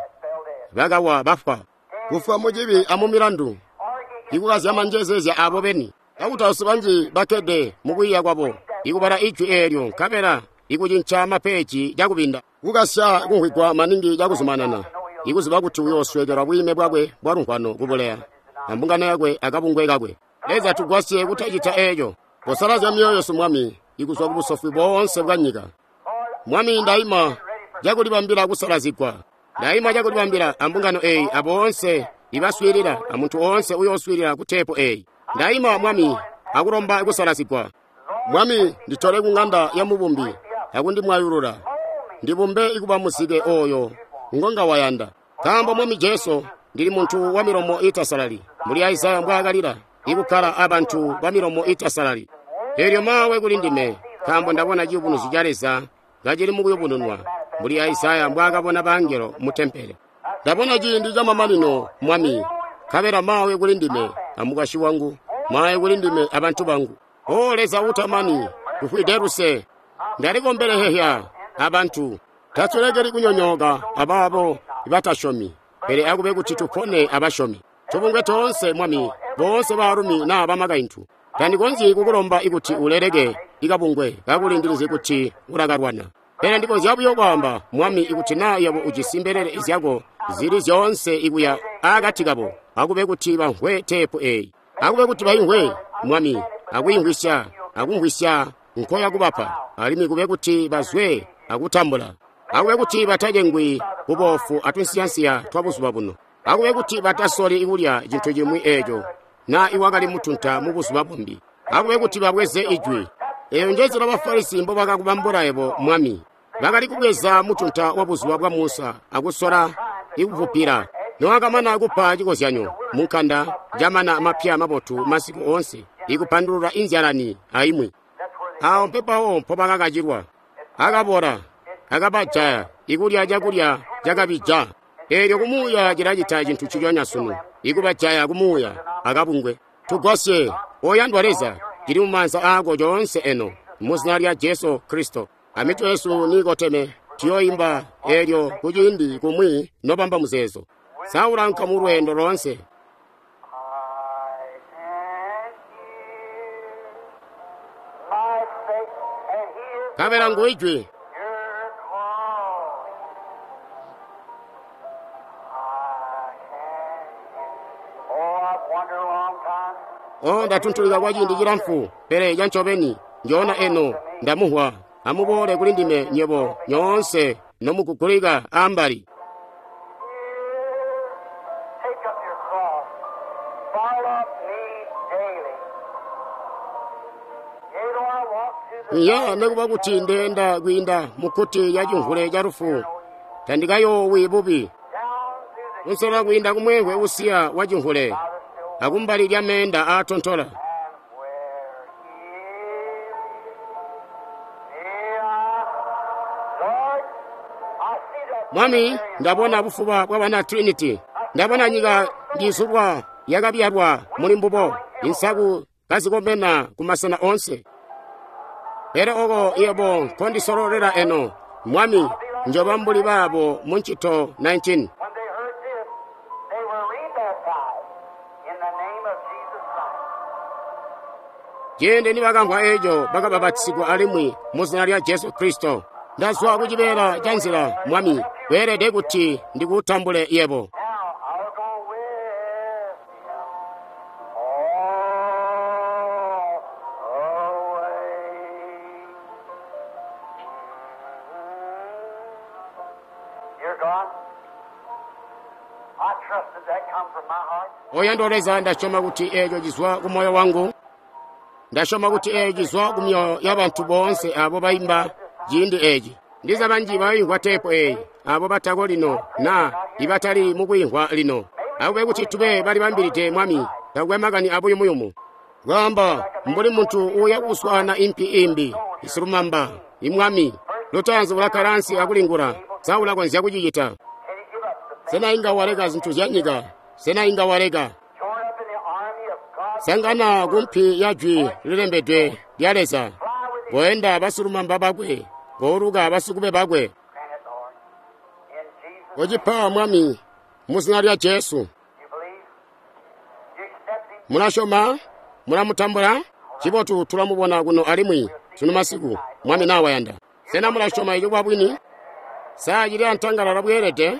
bagawa bafa kufa mujibi amumilandu ikukazya manjezezya abo beni akutausi banji bakede mukwiya kwabo ikubala ijwi eryo nkapera ikuchincha mapechi jakupinda kukasya kunkhwigwa maningi jakuzumanana ikuziba kuti uyoswekera bwime bwakwe bwarunkhwano kupoleya ambungano yakwe akapungwekakwe leza tugwasye kutachita ejo posalaza myoyo sumwami ikuzwa kubusofu bonse bwanyika mwami ndaima jakulibambira kusalazikwa ndaima jakulibambira ambungano eyi abo onse ibaswirira amuntu onse uyoswirira kutepo eyi ndaima mwami akulomba ikusalazikwa mwami nditole kung'anda ya mubumbi akundimwayulula ndibumbe ikuba musike oyo ngonga wayanda kamba mwami Jesu ndili muntu wa milomo itasalali muli Isaya mbwagalira ikukhala abantu ba milomo itasalali eryo mawe kulindime kambo ndabona jibunu zijaleza ngajili mukuyobununwa muli Isaya mbwakabona bangelo mutempere ndabona jindi jamamalino mwami kabera mawe kulindime amukashi wangu mawe kulindime abantu bangu oleza utamani kufwideruse ndalikombelehehya abantu tatsolegeri kunyonyoga ababo ibatashomi pere akube kuti tupone abashomi tubungwe tonse mwami bonse barumi na abamagaintu tandikonzi kukulomba ikuti ulerege ikabungwe kakulindirize kuti uragarwana pere ndiko zyabuyo kwamba mwami ikuti na yabo ujisimberere izyago ziri zonse ikuya agatikabo akube kuti bahwe tepo e akube kuti bahwe mwami akuyingwisha akungwisha nkoya kubapa alimi kube kuti bazwe akutambula akube kuti bataje ngwi kubofu atunsiyansiya twabuzuba buno akube kuti batasoli ikulya jinto jimwi ejo na iwagali mutunta mubuzuba bombi akube kuti babweze ijwi eyo njezi labafarisi mbo bakakubambura ebo mwami bakali kubweza mutunta wabuzuba bwa Musa akusora ikuvupira nowakamana akupa chikozyanyo munkanda jamana mapya mabotu masiku onse ikupandulula inzyalani aimwe awo mpepawo mpo bakakachirwa akabora akabajaya ikulya jakulya jakabija eryo kumuya jirajita chintu chilyonyasuno ikubajaya kumuya akabungwe tugosye oyandwaleza jiri mumanza ako jonse eno muzina lya Yesu Kristo amitu Yesu nikoteme tiyoimba eryo kujindi kumwi nopamba muzezo saulanka mu lwendo lonse kabera nguijwi o ndatuntulika kwa jindi jiramfu pere janchobeni njona eno ndamuhwa amubole kulindime nyebo nyonse nomukukulika ambali ya nekuba kuti ndenda kwinda mukuti yajunkhule jarufu tandikayo wibubi unsola kwinda kumwewe usiya wajunkhule akumbali lya menda atontola mwami ndabona bufuba bwa bana Trinity ndabona nyika ndisubwa yakabyalwa muli mbubo insaku kazikomena kumasana onse ere oko iyebo kondisololera eno mwami njoba mbuli babo munchito nineteen jende ni bakangwa ejo bakababatsigwa alimwi muzina lya Yesu Kristo ndazwa kujibera janzira mwami werede kuti ndikutambule yebo oyandoleza ndashoma kuti ejo jizwa kumoyo wangu ndashoma kuti ejo jizwa kumyoyo y'abantu bonse abo bayimba jindi eji ndiza banji bayingwa tepo eyi abo batako lino na ibatali mukuyingwa lino akube kuti tube bali bambirite mwami takwemagani abo yumuyumu gamba mbuli muntu uya kuswana impi imbi isurumamba imwami lutanzi ulakaransi akulingula saula kwenzi yakuchichita sena inga wareka zinthu zanyika sena inga wareka sangana kumphi yajwi lilembedwe lyaleza goyenda basulumamba bakwe goruka basukube bakwe gochipawa mwami muzina lya Yesu munashoma munamutambula chipotu tulamubona kuno alimwi tuno masiku mwami nawa yanda sena munashoma iyo bwabwini sajili antangala labwerete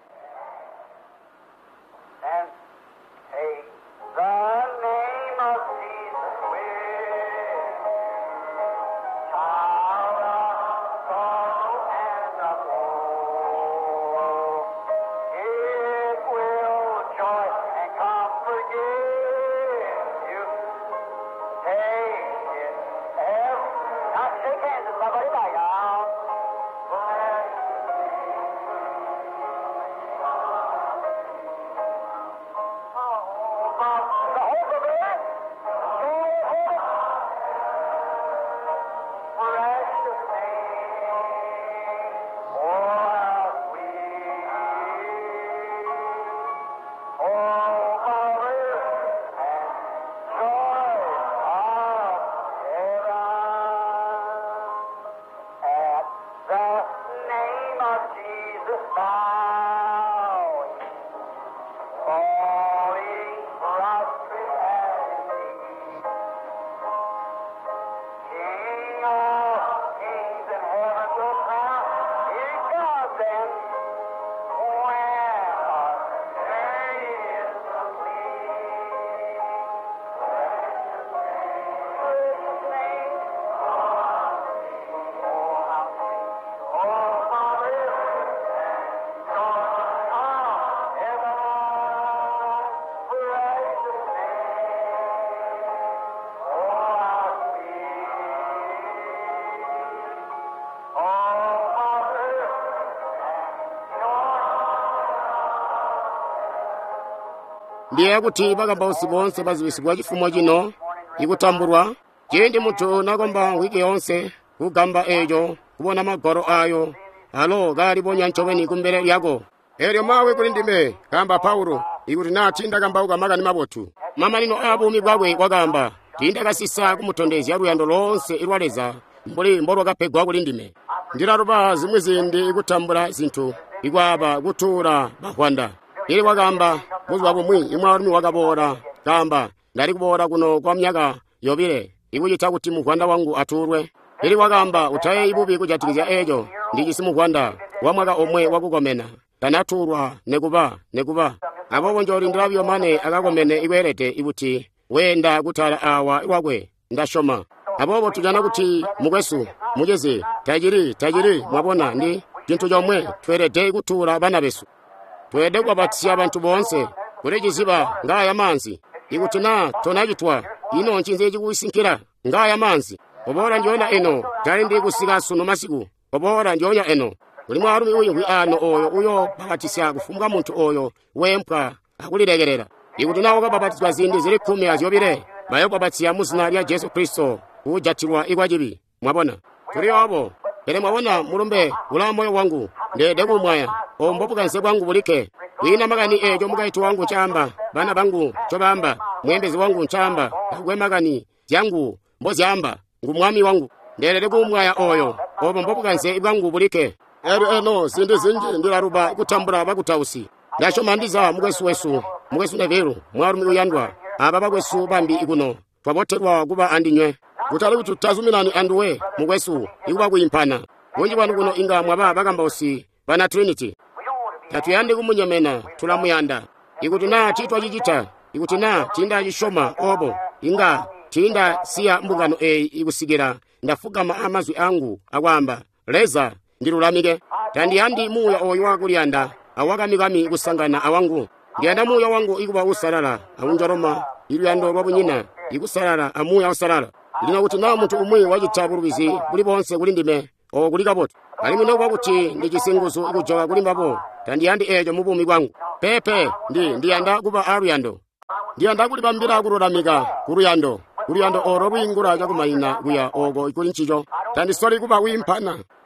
ndiye kuti bakamba usi bonse baziwisibwa chifumo chino ikutambulwa chindi munthu nakomba wiki yonse kugamba ejo kubona magoro ayo alo gali bonya nchoweni kumbere lyako eryo mawe kuli ndime kamba Paulo ikuti nati ndakambauka makani mabotu mama lino abumi bwabwe kwagamba tindakasisa kumutondezi ya luyando lonse ilwaleza mbuli mbolo kapegwa kuli ndime ndiraruba zimwe zindi ikutambula zinthu ikwaba kutura bahwanda ili wakamba muzi wabo mwi imwe alumi wakabora kamba ndali kubora kuno kwa myaka yobile ikuchita kuti muhwanda wangu aturwe ili wakamba utaye ibubi kuchatikizya ejo ndikisi muhwanda wa mwaka omwe wakukomena tanaturwa nekuba nekuba abo bonjoli ndravyo mane akakomene ikwerete ikuti wenda kutala awa iwakwe ndashoma abo tujana kuti mukwesu mujezi tajiri tajiri mwabona ndi chinthu chomwe twerete ikutura bana besu twede kwabatsiya abantu bonse kule chiziba ngaya manzi ikuti na tonachitwa ino nchinze chikuisinkira ngaya manzi obora ndiona eno tali ndi kusika suno masiku obora ndionya eno kuli mwarumi uyu wi ano oyo uyo babatisya kufunga munthu oyo wempwa akulilegerera ikuti nawo kababatizwa zindi zili khumi aziyobire bayo kwabatsiya muzina lya Yesu Kristo kujatirwa ikwachibi mwabona tuli abo kele mwabona mulumbe ula moyo wangu ndede kumwaya ombopukanse bwangu bulike wina makani ejo mukaitu wangu chamba bana bangu chobamba mwembezi wangu nchamba gwe makani yangu mbozi amba ngumwami wangu ndede kumwaya oyo obo mbopukanse bwangu bulike ero eno sindi zinji ndilaruba kutambura bakutausi ndasho mandiza mukwesu wesu mukwesu neveru mwarumi uyandwa aba bakwesu bambi ikuno twaboterwa kuba andinywe kutali kuti tazumilani anduwe mukwesu ikuba kuyimpana bonji banu kuno inga mwaba bakamba usi bana Trinity tatuyande kumunyamena tulamuyanda ikuti na chitwa chichita ikuti na tinda chishoma obo inga tinda siya mbungano e ikusigira ndafugama amazwi angu akwamba leza ndilulamike tandiyandi muya oyo wakulyanda awakamikami kusangana awangu ndiyanda muya wangu ikuba usalala aunjaroma iluyando lwabunyina ikusalala amuya usalala ilina kuti na munthu umwe wachithabulubizi kuli bonse kuli ndime owo kuli kapoto ali mwina kwakuti ndi chisinguzo ikujoka kulimbapo tandiyandi ejo mubumi kwangu pepe ndi ndiyanda kuba aluyando ndiyanda kuli pambira akulolamika kuluyando kuluyando oro bwingula chakumayina kuya oko ikuli nchicho tandisoli kuba wimphana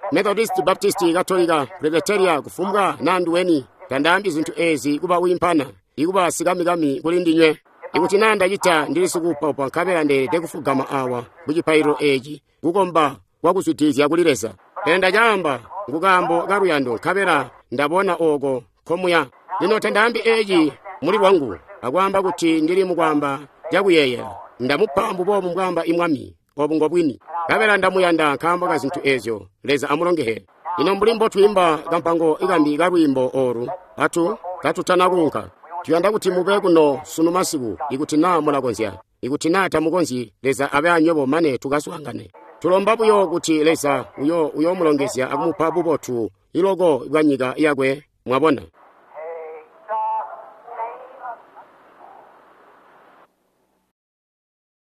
Methodist, Baptist, Katolika, Presbyteria, kufumka nandu weni tandambi zinthu ezi kuba uyimpana ikuba sikamikami kulindinywe ikuti nanda chita ndilisukupa pa nkhabera ndere tekufugama awa kuchipairo echi kukomba kwakuzwitizya kulileza enda chamba ngukambo karuyando nkhabera ndabona oko khomuya lino tandambi echi muli wangu akwamba kuti ndili mukwamba jakuyeya ndamuphambu pomu mkwamba imwami obungobwini nkhabera ndamuyanda nkhamba ka zinthu ezo leza amulongehere ino mbulimbo twimba kampango ikambi karwimbo oru atu katutanakunka tuyanda kuti mupe kuno sunu masiku ikuti na mulakonzya ikuti nata mukonzi leza abe anyobo mane tukaswangane tulomba buyo kuti leza uyo uyo mulongezya akumupha bubothu iloko bwanyika yakwe mwabona